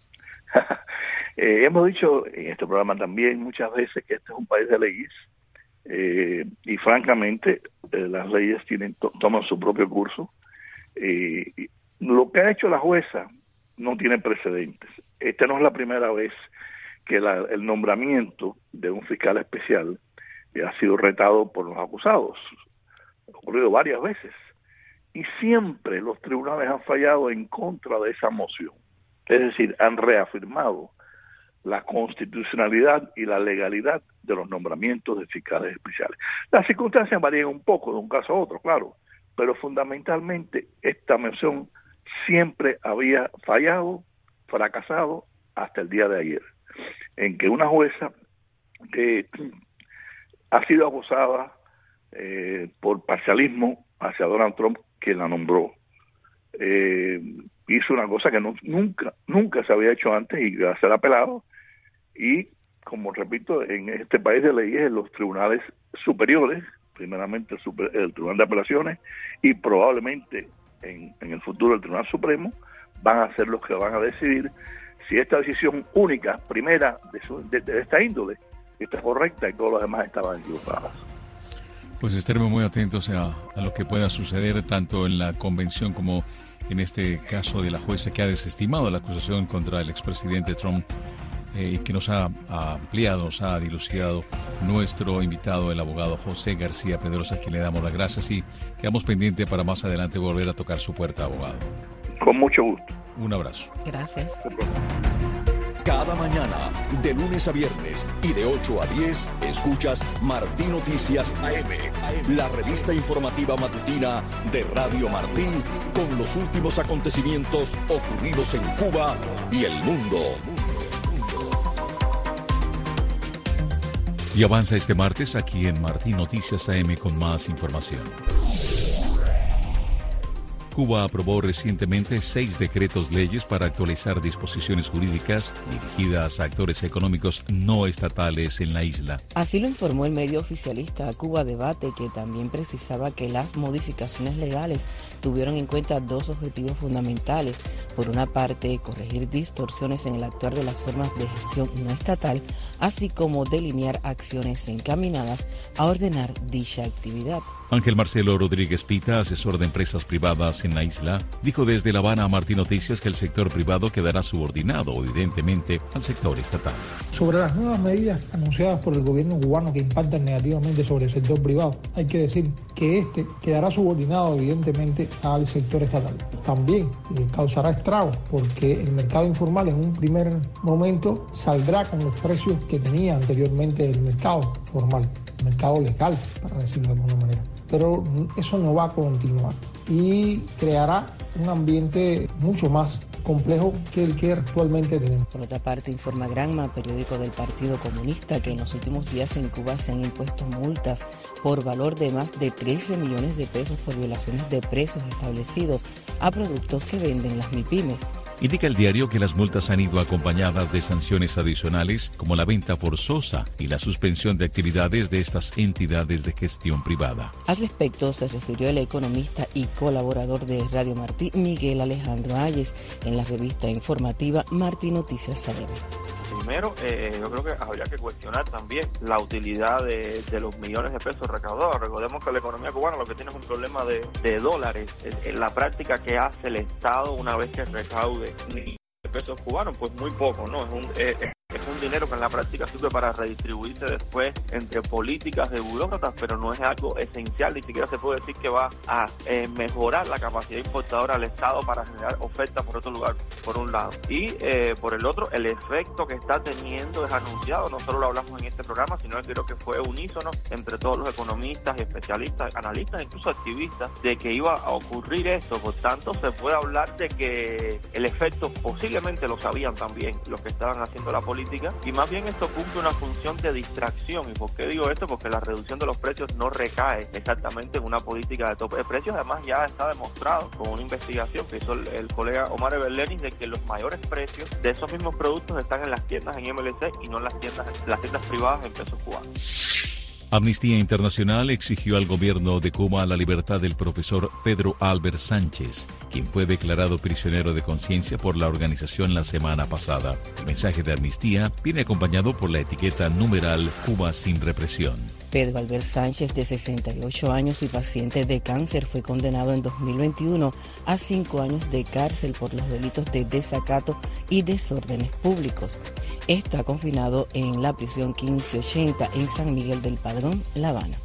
Q: Hemos dicho en este programa también muchas veces que este es un país de leyes y francamente las leyes toman su propio curso. Lo que ha hecho la jueza no tiene precedentes. Esta no es la primera vez que el nombramiento de un fiscal especial ha sido retado por los acusados. Ha ocurrido varias veces. Y siempre los tribunales han fallado en contra de esa moción. Es decir, han reafirmado la constitucionalidad y la legalidad de los nombramientos de fiscales especiales. Las circunstancias varían un poco de un caso a otro, claro, pero fundamentalmente esta moción siempre había fallado, fracasado hasta el día de ayer, en que una jueza que ha sido acusada por parcialismo hacia Donald Trump, quien la nombró, hizo una cosa que nunca se había hecho antes y va a ser apelado, y como repito, en este país de leyes, en los tribunales superiores, primeramente el Tribunal de Apelaciones y probablemente en el futuro el Tribunal Supremo, van a ser los que van a decidir si esta decisión única, primera de esta índole, está correcta y todos los demás estaban equivocados.
G: Pues estaremos muy atentos a lo que pueda suceder tanto en la convención como en este caso de la jueza que ha desestimado la acusación contra el expresidente Trump y que nos ha ampliado, nos ha dilucidado nuestro invitado, el abogado José García Pedrosa, a quien le damos las gracias y quedamos pendientes para más adelante volver a tocar su puerta, abogado.
Q: Con mucho gusto.
G: Un abrazo.
H: Gracias.
B: Cada mañana, de lunes a viernes y de 8 a 10, escuchas Martín Noticias AM, la revista informativa matutina de Radio Martí, con los últimos acontecimientos ocurridos en Cuba y el mundo.
G: Y avanza este martes aquí en Martín Noticias AM con más información. Cuba aprobó recientemente 6 decretos leyes para actualizar disposiciones jurídicas dirigidas a actores económicos no estatales en la isla.
H: Así lo informó el medio oficialista Cuba Debate, que también precisaba que las modificaciones legales tuvieron en cuenta 2 objetivos fundamentales. Por una parte, corregir distorsiones en el actuar de las formas de gestión no estatal, así como delinear acciones encaminadas a ordenar dicha actividad.
G: Ángel Marcelo Rodríguez Pita, asesor de empresas privadas en la isla, dijo desde La Habana a Martín Noticias que el sector privado quedará subordinado, evidentemente, al sector estatal.
N: Sobre las nuevas medidas anunciadas por el gobierno cubano que impactan negativamente sobre el sector privado, hay que decir que este quedará subordinado, evidentemente, al sector estatal. También causará estragos porque el mercado informal en un primer momento saldrá con los precios que tenía anteriormente el mercado formal, el mercado legal, para decirlo de alguna manera. Pero eso no va a continuar y creará un ambiente mucho más complejo que el que actualmente tenemos.
H: Por otra parte, informa Granma, periódico del Partido Comunista, que en los últimos días en Cuba se han impuesto multas por valor de más de 13 millones de pesos por violaciones de precios establecidos a productos que venden las MIPYMES.
G: Indica el diario que las multas han ido acompañadas de sanciones adicionales como la venta forzosa y la suspensión de actividades de estas entidades de gestión privada.
H: Al respecto se refirió el economista y colaborador de Radio Martí, Miguel Alejandro Ayes, en la revista informativa Martí Noticias AM.
R: Primero, yo creo que habría que cuestionar también la utilidad de los millones de pesos recaudados. Recordemos que la economía cubana lo que tiene es un problema de dólares. En la práctica, ¿qué hace el Estado una vez que recaude millones de pesos cubanos? Pues muy poco, ¿no? Es un dinero que en la práctica sirve para redistribuirse después entre políticas de burócratas, pero no es algo esencial, ni siquiera se puede decir que va a mejorar la capacidad importadora del Estado para generar ofertas por otro lugar, por un lado. Y por el otro, el efecto que está teniendo es anunciado, no solo lo hablamos en este programa, sino que creo que fue unísono entre todos los economistas, especialistas, analistas, incluso activistas, de que iba a ocurrir esto. Por tanto, se puede hablar de que el efecto posiblemente lo sabían también los que estaban haciendo la política, y más bien esto cumple una función de distracción. ¿Y por qué digo esto? Porque la reducción de los precios no recae exactamente en una política de tope de precios. Además, ya está demostrado con una investigación que hizo el colega Omar Everlenis de que los mayores precios de esos mismos productos están en las tiendas en MLC y no en las tiendas privadas en pesos cubanos.
G: Amnistía Internacional exigió al gobierno de Cuba la libertad del profesor Pedro Albert Sánchez, quien fue declarado prisionero de conciencia por la organización la semana pasada. El mensaje de amnistía viene acompañado por la etiqueta numeral Cuba sin represión.
H: Pedro Albert Sánchez, de 68 años y paciente de cáncer, fue condenado en 2021 a 5 años de cárcel por los delitos de desacato y desórdenes públicos. Está confinado en la prisión 1580 en San Miguel del Padrón, La Habana.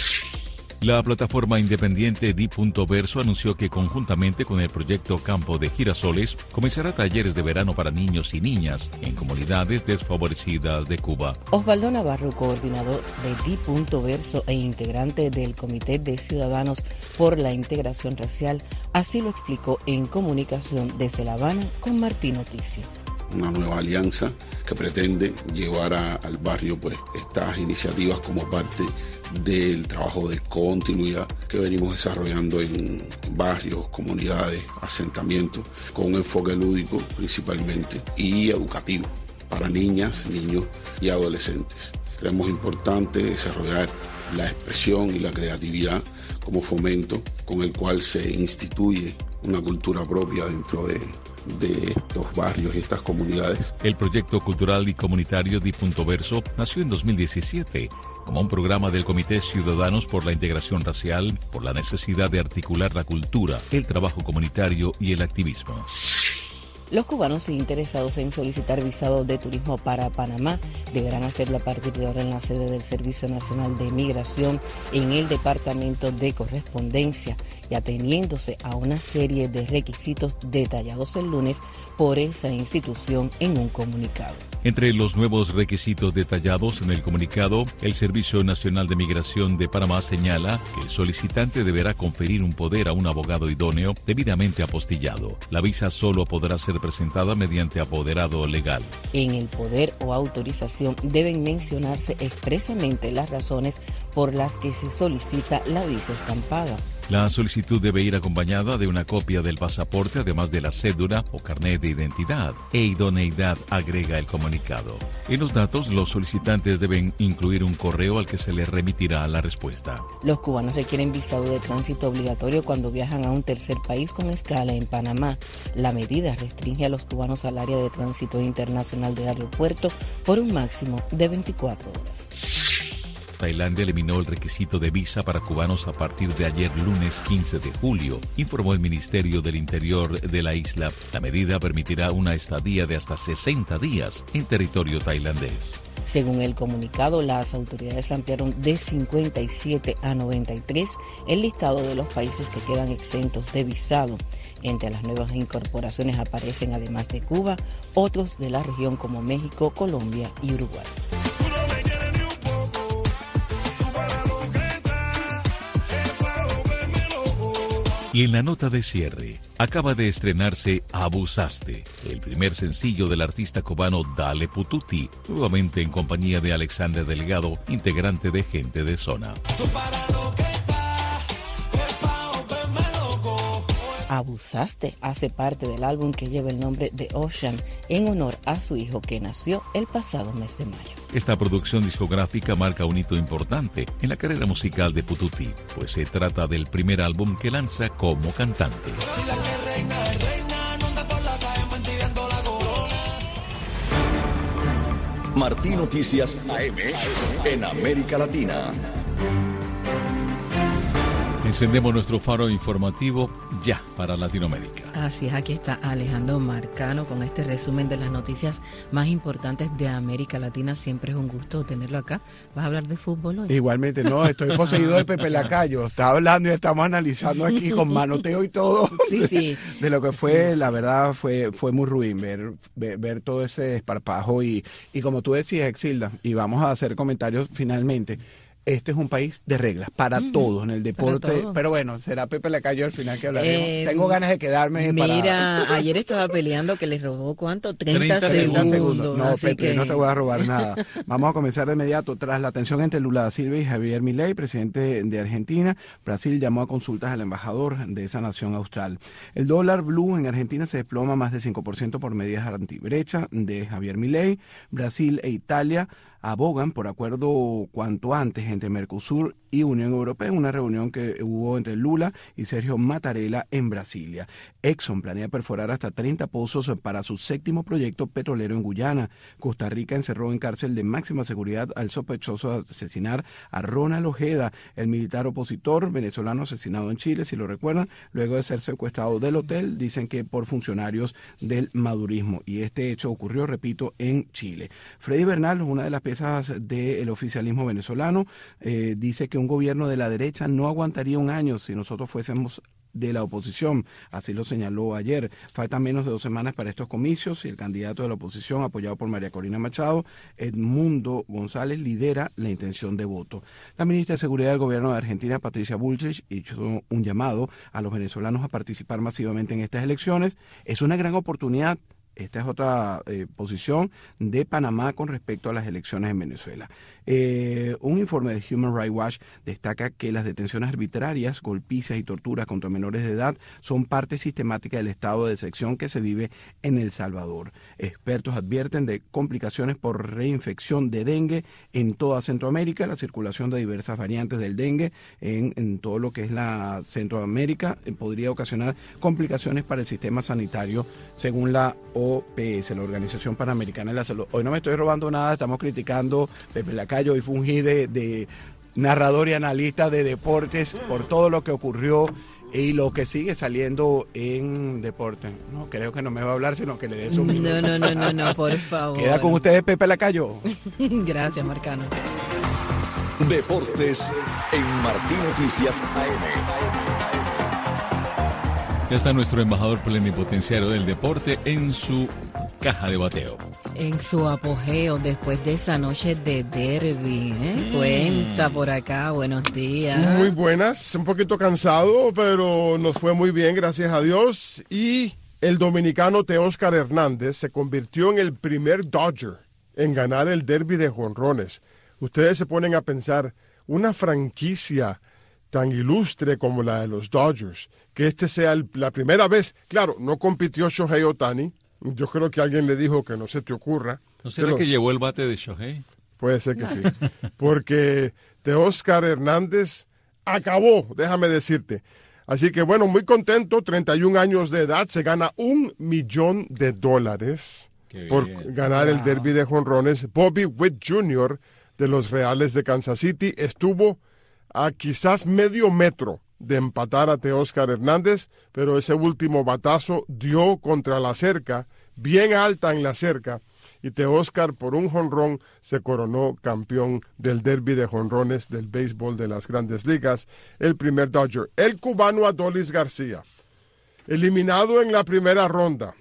G: La plataforma independiente Di.Verso anunció que conjuntamente con el proyecto Campo de Girasoles comenzará talleres de verano para niños y niñas en comunidades desfavorecidas de Cuba.
H: Osvaldo Navarro, coordinador de Di.Verso e integrante del Comité de Ciudadanos por la Integración Racial, así lo explicó en comunicación desde La Habana con Martí Noticias.
S: Una nueva alianza que pretende llevar al barrio pues estas iniciativas como parte del trabajo de continuidad que venimos desarrollando en barrios, comunidades, asentamientos, con un enfoque lúdico principalmente y educativo para niñas, niños y adolescentes. Creemos importante desarrollar la expresión y la creatividad como fomento con el cual se instituye una cultura propia dentro de estos barrios y estas comunidades.
G: El proyecto cultural y comunitario Di.Verso nació en 2017 como un programa del Comité Ciudadanos por la Integración Racial, por la necesidad de articular la cultura, el trabajo comunitario y el activismo.
H: Los cubanos interesados en solicitar visado de turismo para Panamá deberán hacerlo a partir de ahora en la sede del Servicio Nacional de Migración en el Departamento de Correspondencia y ateniéndose a una serie de requisitos detallados el lunes por esa institución en un comunicado.
G: Entre los nuevos requisitos detallados en el comunicado, el Servicio Nacional de Migración de Panamá señala que el solicitante deberá conferir un poder a un abogado idóneo debidamente apostillado. La visa solo podrá ser presentada mediante apoderado legal.
H: En el poder o autorización deben mencionarse expresamente las razones por las que se solicita la visa estampada.
G: La solicitud debe ir acompañada de una copia del pasaporte, además de la cédula o carnet de identidad e idoneidad, agrega el comunicado. En los datos, los solicitantes deben incluir un correo al que se les remitirá la respuesta.
H: Los cubanos requieren visado de tránsito obligatorio cuando viajan a un tercer país con escala en Panamá. La medida restringe a los cubanos al área de tránsito internacional del aeropuerto por un máximo de 24 horas.
G: Tailandia eliminó el requisito de visa para cubanos a partir de ayer lunes 15 de julio, informó el Ministerio del Interior de la isla. La medida permitirá una estadía de hasta 60 días en territorio tailandés.
H: Según el comunicado, las autoridades ampliaron de 57 a 93 el listado de los países que quedan exentos de visado. Entre las nuevas incorporaciones aparecen, además de Cuba, otros de la región como México, Colombia y Uruguay.
G: Y en la nota de cierre, acaba de estrenarse Abusaste, el primer sencillo del artista cubano Dale Pututi, nuevamente en compañía de Alexander Delgado, integrante de Gente de Zona.
H: Abusaste hace parte del álbum que lleva el nombre de Ocean en honor a su hijo que nació el pasado mes de mayo.
G: Esta producción discográfica marca un hito importante en la carrera musical de Pututi, pues se trata del primer álbum que lanza como cantante.
B: Martí Noticias AM en América Latina.
G: Encendemos nuestro faro informativo ya para Latinoamérica.
H: Así es, aquí está Alejandro Marcano con este resumen de las noticias más importantes de América Latina. Siempre es un gusto tenerlo acá. ¿Vas a hablar de fútbol hoy?
T: Igualmente, no, estoy poseído de Pepe Lacayo. Está hablando y estamos analizando aquí con manoteo y todo.
H: Sí.
T: De lo que fue, sí. La verdad, fue muy ruin ver todo ese desparpajo y como tú decías, Exilda, y vamos a hacer comentarios finalmente. Este es un país de reglas para todos en el deporte, pero bueno, será Pepe Lacayo al final que hablaremos. Tengo ganas de quedarme
H: Mira, ayer estaba peleando que le robó ¿cuánto? 30 segundos.
T: No, Pepe, no te voy a robar nada. Vamos a comenzar de inmediato. Tras la tensión entre Lula da Silva y Javier Milei, presidente de Argentina, Brasil llamó a consultas al embajador de esa nación austral. El dólar blue en Argentina se desploma más de 5% por medidas antibrecha de Javier Milei. Brasil e Italia abogan por acuerdo cuanto antes entre Mercosur y Unión Europea en una reunión que hubo entre Lula y Sergio Mattarella en Brasilia. Exxon planea perforar hasta 30 pozos para su séptimo proyecto petrolero en Guyana. Costa Rica encerró en cárcel de máxima seguridad al sospechoso de asesinar a Ronald Ojeda, el militar opositor venezolano asesinado en Chile, si lo recuerdan, luego de ser secuestrado del hotel, dicen que por funcionarios del madurismo. Y este hecho ocurrió, repito, en Chile. Freddy Bernal, una de las piezas del oficialismo venezolano, dice que un gobierno de la derecha no aguantaría un año si nosotros fuésemos de la oposición, así lo señaló ayer. Faltan menos de 2 semanas para estos comicios y el candidato de la oposición, apoyado por María Corina Machado, Edmundo González, lidera la intención de voto. La ministra de Seguridad del Gobierno de Argentina, Patricia Bullrich, hizo un llamado a los venezolanos a participar masivamente en estas elecciones. Es una gran oportunidad. Esta es otra posición de Panamá con respecto a las elecciones en Venezuela. Un informe de Human Rights Watch destaca que las detenciones arbitrarias, golpizas y torturas contra menores de edad son parte sistemática del estado de excepción que se vive en El Salvador. Expertos advierten de complicaciones por reinfección de dengue en toda Centroamérica. La circulación de diversas variantes del dengue en todo lo que es la Centroamérica podría ocasionar complicaciones para el sistema sanitario, según la OPS, la Organización Panamericana de la Salud. Hoy no me estoy robando nada, estamos criticando Pepe Lacayo, hoy fungí de narrador y analista de deportes por todo lo que ocurrió y lo que sigue saliendo en deporte. No, creo que no me va a hablar, sino que le dé su minuto.
H: No, por favor.
T: Queda con ustedes Pepe Lacayo.
H: Gracias, Marcano.
B: Deportes en Martí Noticias AM.
G: Ya está nuestro embajador plenipotenciario del deporte en su caja de bateo.
H: En su apogeo después de esa noche de derbi. Cuenta por acá, buenos días.
U: Muy buenas, un poquito cansado, pero nos fue muy bien, gracias a Dios. Y el dominicano Teóscar Hernández se convirtió en el primer Dodger en ganar el derbi de jonrones. Ustedes se ponen a pensar, una franquicia tan ilustre como la de los Dodgers, que este sea la primera vez. Claro, no compitió Shohei Ohtani. Yo creo que alguien le dijo que no se te ocurra.
G: ¿No será que llevó el bate de Shohei?
U: Puede ser que sí. Porque Teóscar Hernández acabó, déjame decirte. Así que bueno, muy contento, 31 años de edad, se gana $1 millón por ganar el derby de jonrones. Bobby Witt Jr. de los Reales de Kansas City estuvo a quizás medio metro de empatar a Teóscar Hernández, pero ese último batazo dio contra la cerca, bien alta en la cerca, y Teóscar por un jonrón se coronó campeón del derby de jonrones del béisbol de las Grandes Ligas, el primer Dodger. El cubano Adolis García, eliminado en la primera ronda.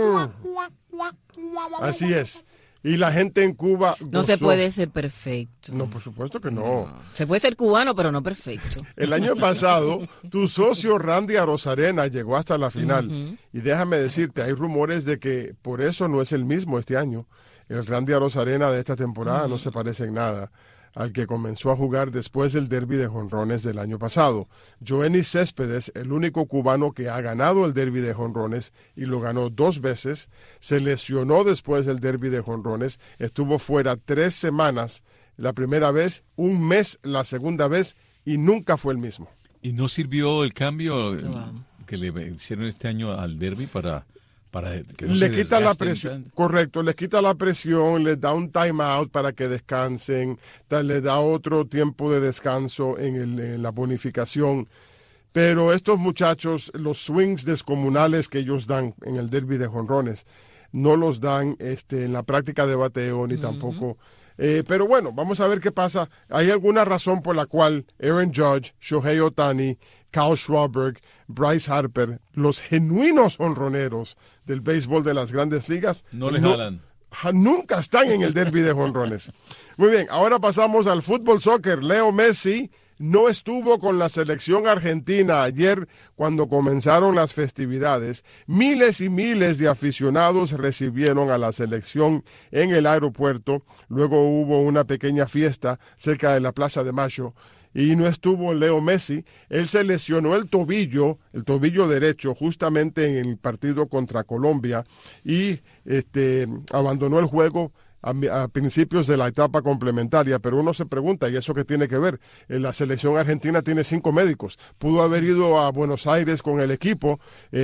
U: Así es. Y la gente en Cuba gozó.
H: No se puede ser perfecto.
U: No, por supuesto que no.
H: Se puede ser cubano, pero no perfecto.
U: El año pasado, tu socio Randy Arozarena llegó hasta la final. Y déjame decirte, hay rumores de que por eso no es el mismo este año. El Randy Arozarena de esta temporada no se parece en nada al que comenzó a jugar después del derby de jonrones del año pasado. Joenny Céspedes, el único cubano que ha ganado el derby de jonrones y lo ganó 2 veces, se lesionó después del derby de jonrones, estuvo fuera 3 semanas, la primera vez, 1 mes la segunda vez, y nunca fue el mismo.
G: ¿Y no sirvió el cambio que le hicieron este año al derby para que no
U: le quita la presión? Correcto, les quita la presión, les da un time out para que descansen, les da otro tiempo de descanso en la bonificación. Pero estos muchachos, los swings descomunales que ellos dan en el derby de jonrones, no los dan en la práctica de bateo ni tampoco. Pero bueno, vamos a ver qué pasa. ¿Hay alguna razón por la cual Aaron Judge, Shohei Ohtani, Kyle Schwarber, Bryce Harper, los genuinos jonroneros del béisbol de las Grandes Ligas,
G: no le jalan?
U: Nunca están en el derby de jonrones. Muy bien, ahora pasamos al fútbol soccer. Leo Messi no estuvo con la selección argentina ayer cuando comenzaron las festividades. Miles y miles de aficionados recibieron a la selección en el aeropuerto. Luego hubo una pequeña fiesta cerca de la Plaza de Mayo. Y no estuvo Leo Messi. Él se lesionó el tobillo derecho, justamente en el partido contra Colombia, y abandonó el juego a principios de la etapa complementaria. Pero uno se pregunta, ¿y eso qué tiene que ver? La selección argentina tiene 5 médicos. Pudo haber ido a Buenos Aires con el equipo,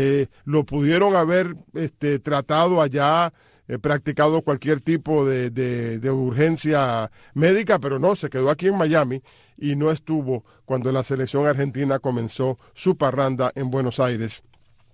U: lo pudieron haber tratado allá, practicado cualquier tipo de urgencia médica, pero no, se quedó aquí en Miami y no estuvo cuando la selección argentina comenzó su parranda en Buenos Aires.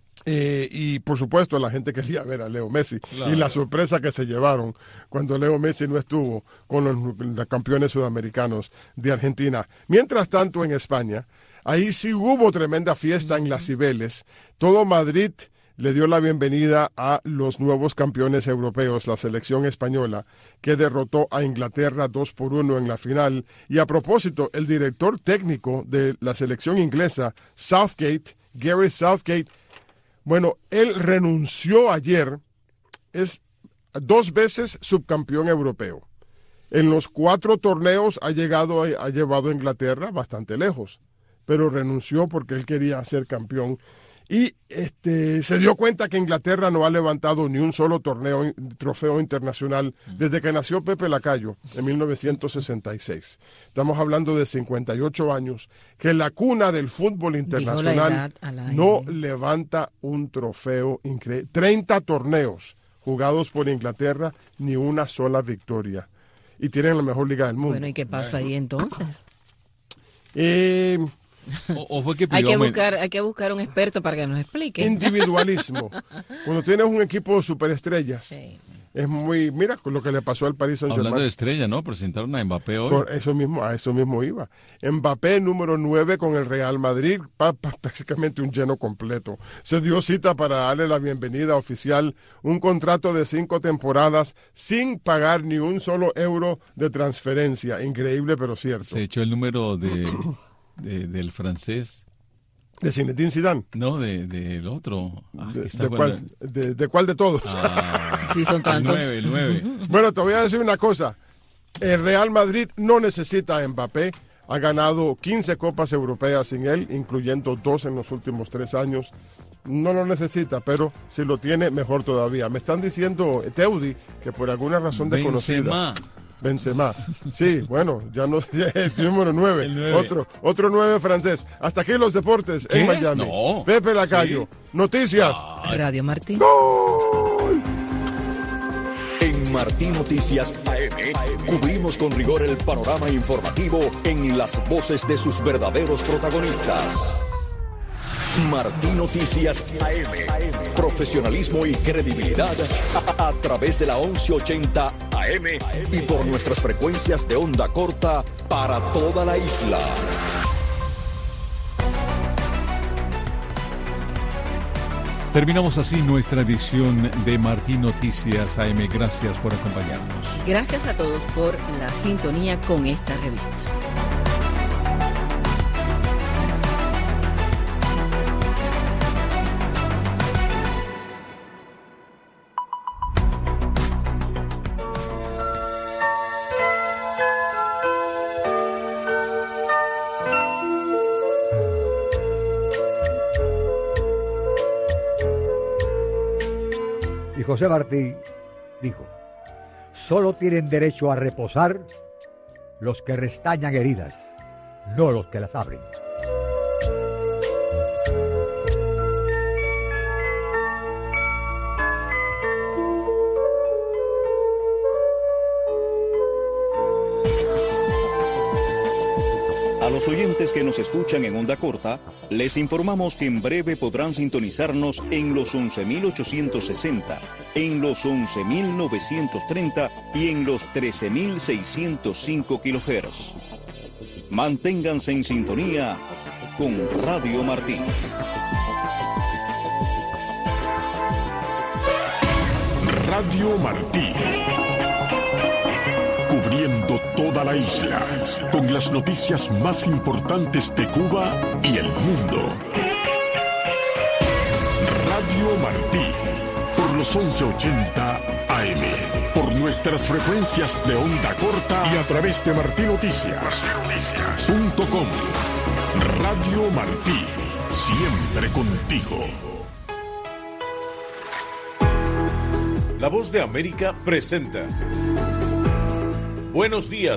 U: Y por supuesto la gente quería ver a Leo Messi, claro. Y la sorpresa que se llevaron cuando Leo Messi no estuvo con los campeones sudamericanos de Argentina. Mientras tanto, en España, ahí sí hubo tremenda fiesta en Las Cibeles. Todo Madrid le dio la bienvenida a los nuevos campeones europeos, la selección española, que derrotó a Inglaterra 2-1 en la final. Y a propósito, el director técnico de la selección inglesa, Southgate, Gary Southgate, bueno, él renunció ayer, es 2 veces subcampeón europeo. En los 4 torneos ha llevado a Inglaterra bastante lejos, pero renunció porque él quería ser campeón. Y se dio cuenta que Inglaterra no ha levantado ni un solo trofeo internacional desde que nació Pepe Lacayo en 1966. Estamos hablando de 58 años, que la cuna del fútbol internacional no levanta un trofeo increíble. 30 torneos jugados por Inglaterra, ni una sola victoria. Y tienen la mejor liga del mundo.
H: Bueno, ¿y qué pasa ahí entonces?
G: ¿O fue que
H: hay que buscar un experto para que nos explique.
U: Individualismo. Cuando tienes un equipo de superestrellas, sí, es muy... Mira con lo que le pasó al Paris Saint-Germain.
G: Hablando de estrella, ¿no? Presentaron a Mbappé hoy.
U: A eso mismo iba. Mbappé, número 9 con el Real Madrid, prácticamente un lleno completo. Se dio cita para darle la bienvenida oficial, un contrato de 5 temporadas sin pagar ni un solo euro de transferencia. Increíble, pero cierto.
G: Se echó el número del francés.
U: ¿De Zinedine Zidane?
G: No, del otro.
U: ¿De cuál de todos?
H: Sí, son tantos.
G: El 9.
U: Bueno, te voy a decir una cosa. El Real Madrid no necesita a Mbappé. ha ganado 15 copas europeas sin él, incluyendo 2 en los últimos 3 años. No lo necesita, pero si lo tiene, mejor todavía. Me están diciendo, Teudi, que por alguna razón desconocida... Benzema. Sí, bueno, ya no, el número 9. Otro 9 francés. Hasta aquí los deportes en Miami.
G: No.
U: Pepe Lacayo. Sí. Noticias.
H: Radio Martí.
U: ¡Gol!
B: En Martí Noticias AM cubrimos con rigor el panorama informativo en las voces de sus verdaderos protagonistas. Martí Noticias AM. Profesionalismo y credibilidad a través de la 1180 AM y por nuestras frecuencias de onda corta para toda la isla.
G: Terminamos así nuestra edición de Martí Noticias AM. Gracias por acompañarnos.
H: Gracias a todos por la sintonía con esta revista.
E: Y José Martí dijo: solo tienen derecho a reposar los que restañan heridas, no los que las abren.
C: A los oyentes que nos escuchan en onda corta, les informamos que en breve podrán sintonizarnos en los 11.860, en los 11.930 y en los 13.605 kHz. Manténganse en sintonía con Radio Martí.
A: Radio Martí. Cubriendo toda la isla, con las noticias más importantes de Cuba y el mundo. Radio Martí, por los 1180 AM, por nuestras frecuencias de onda corta y a través de martinoticias.com. Radio Martí, siempre contigo.
V: La Voz de América presenta Buenos Días,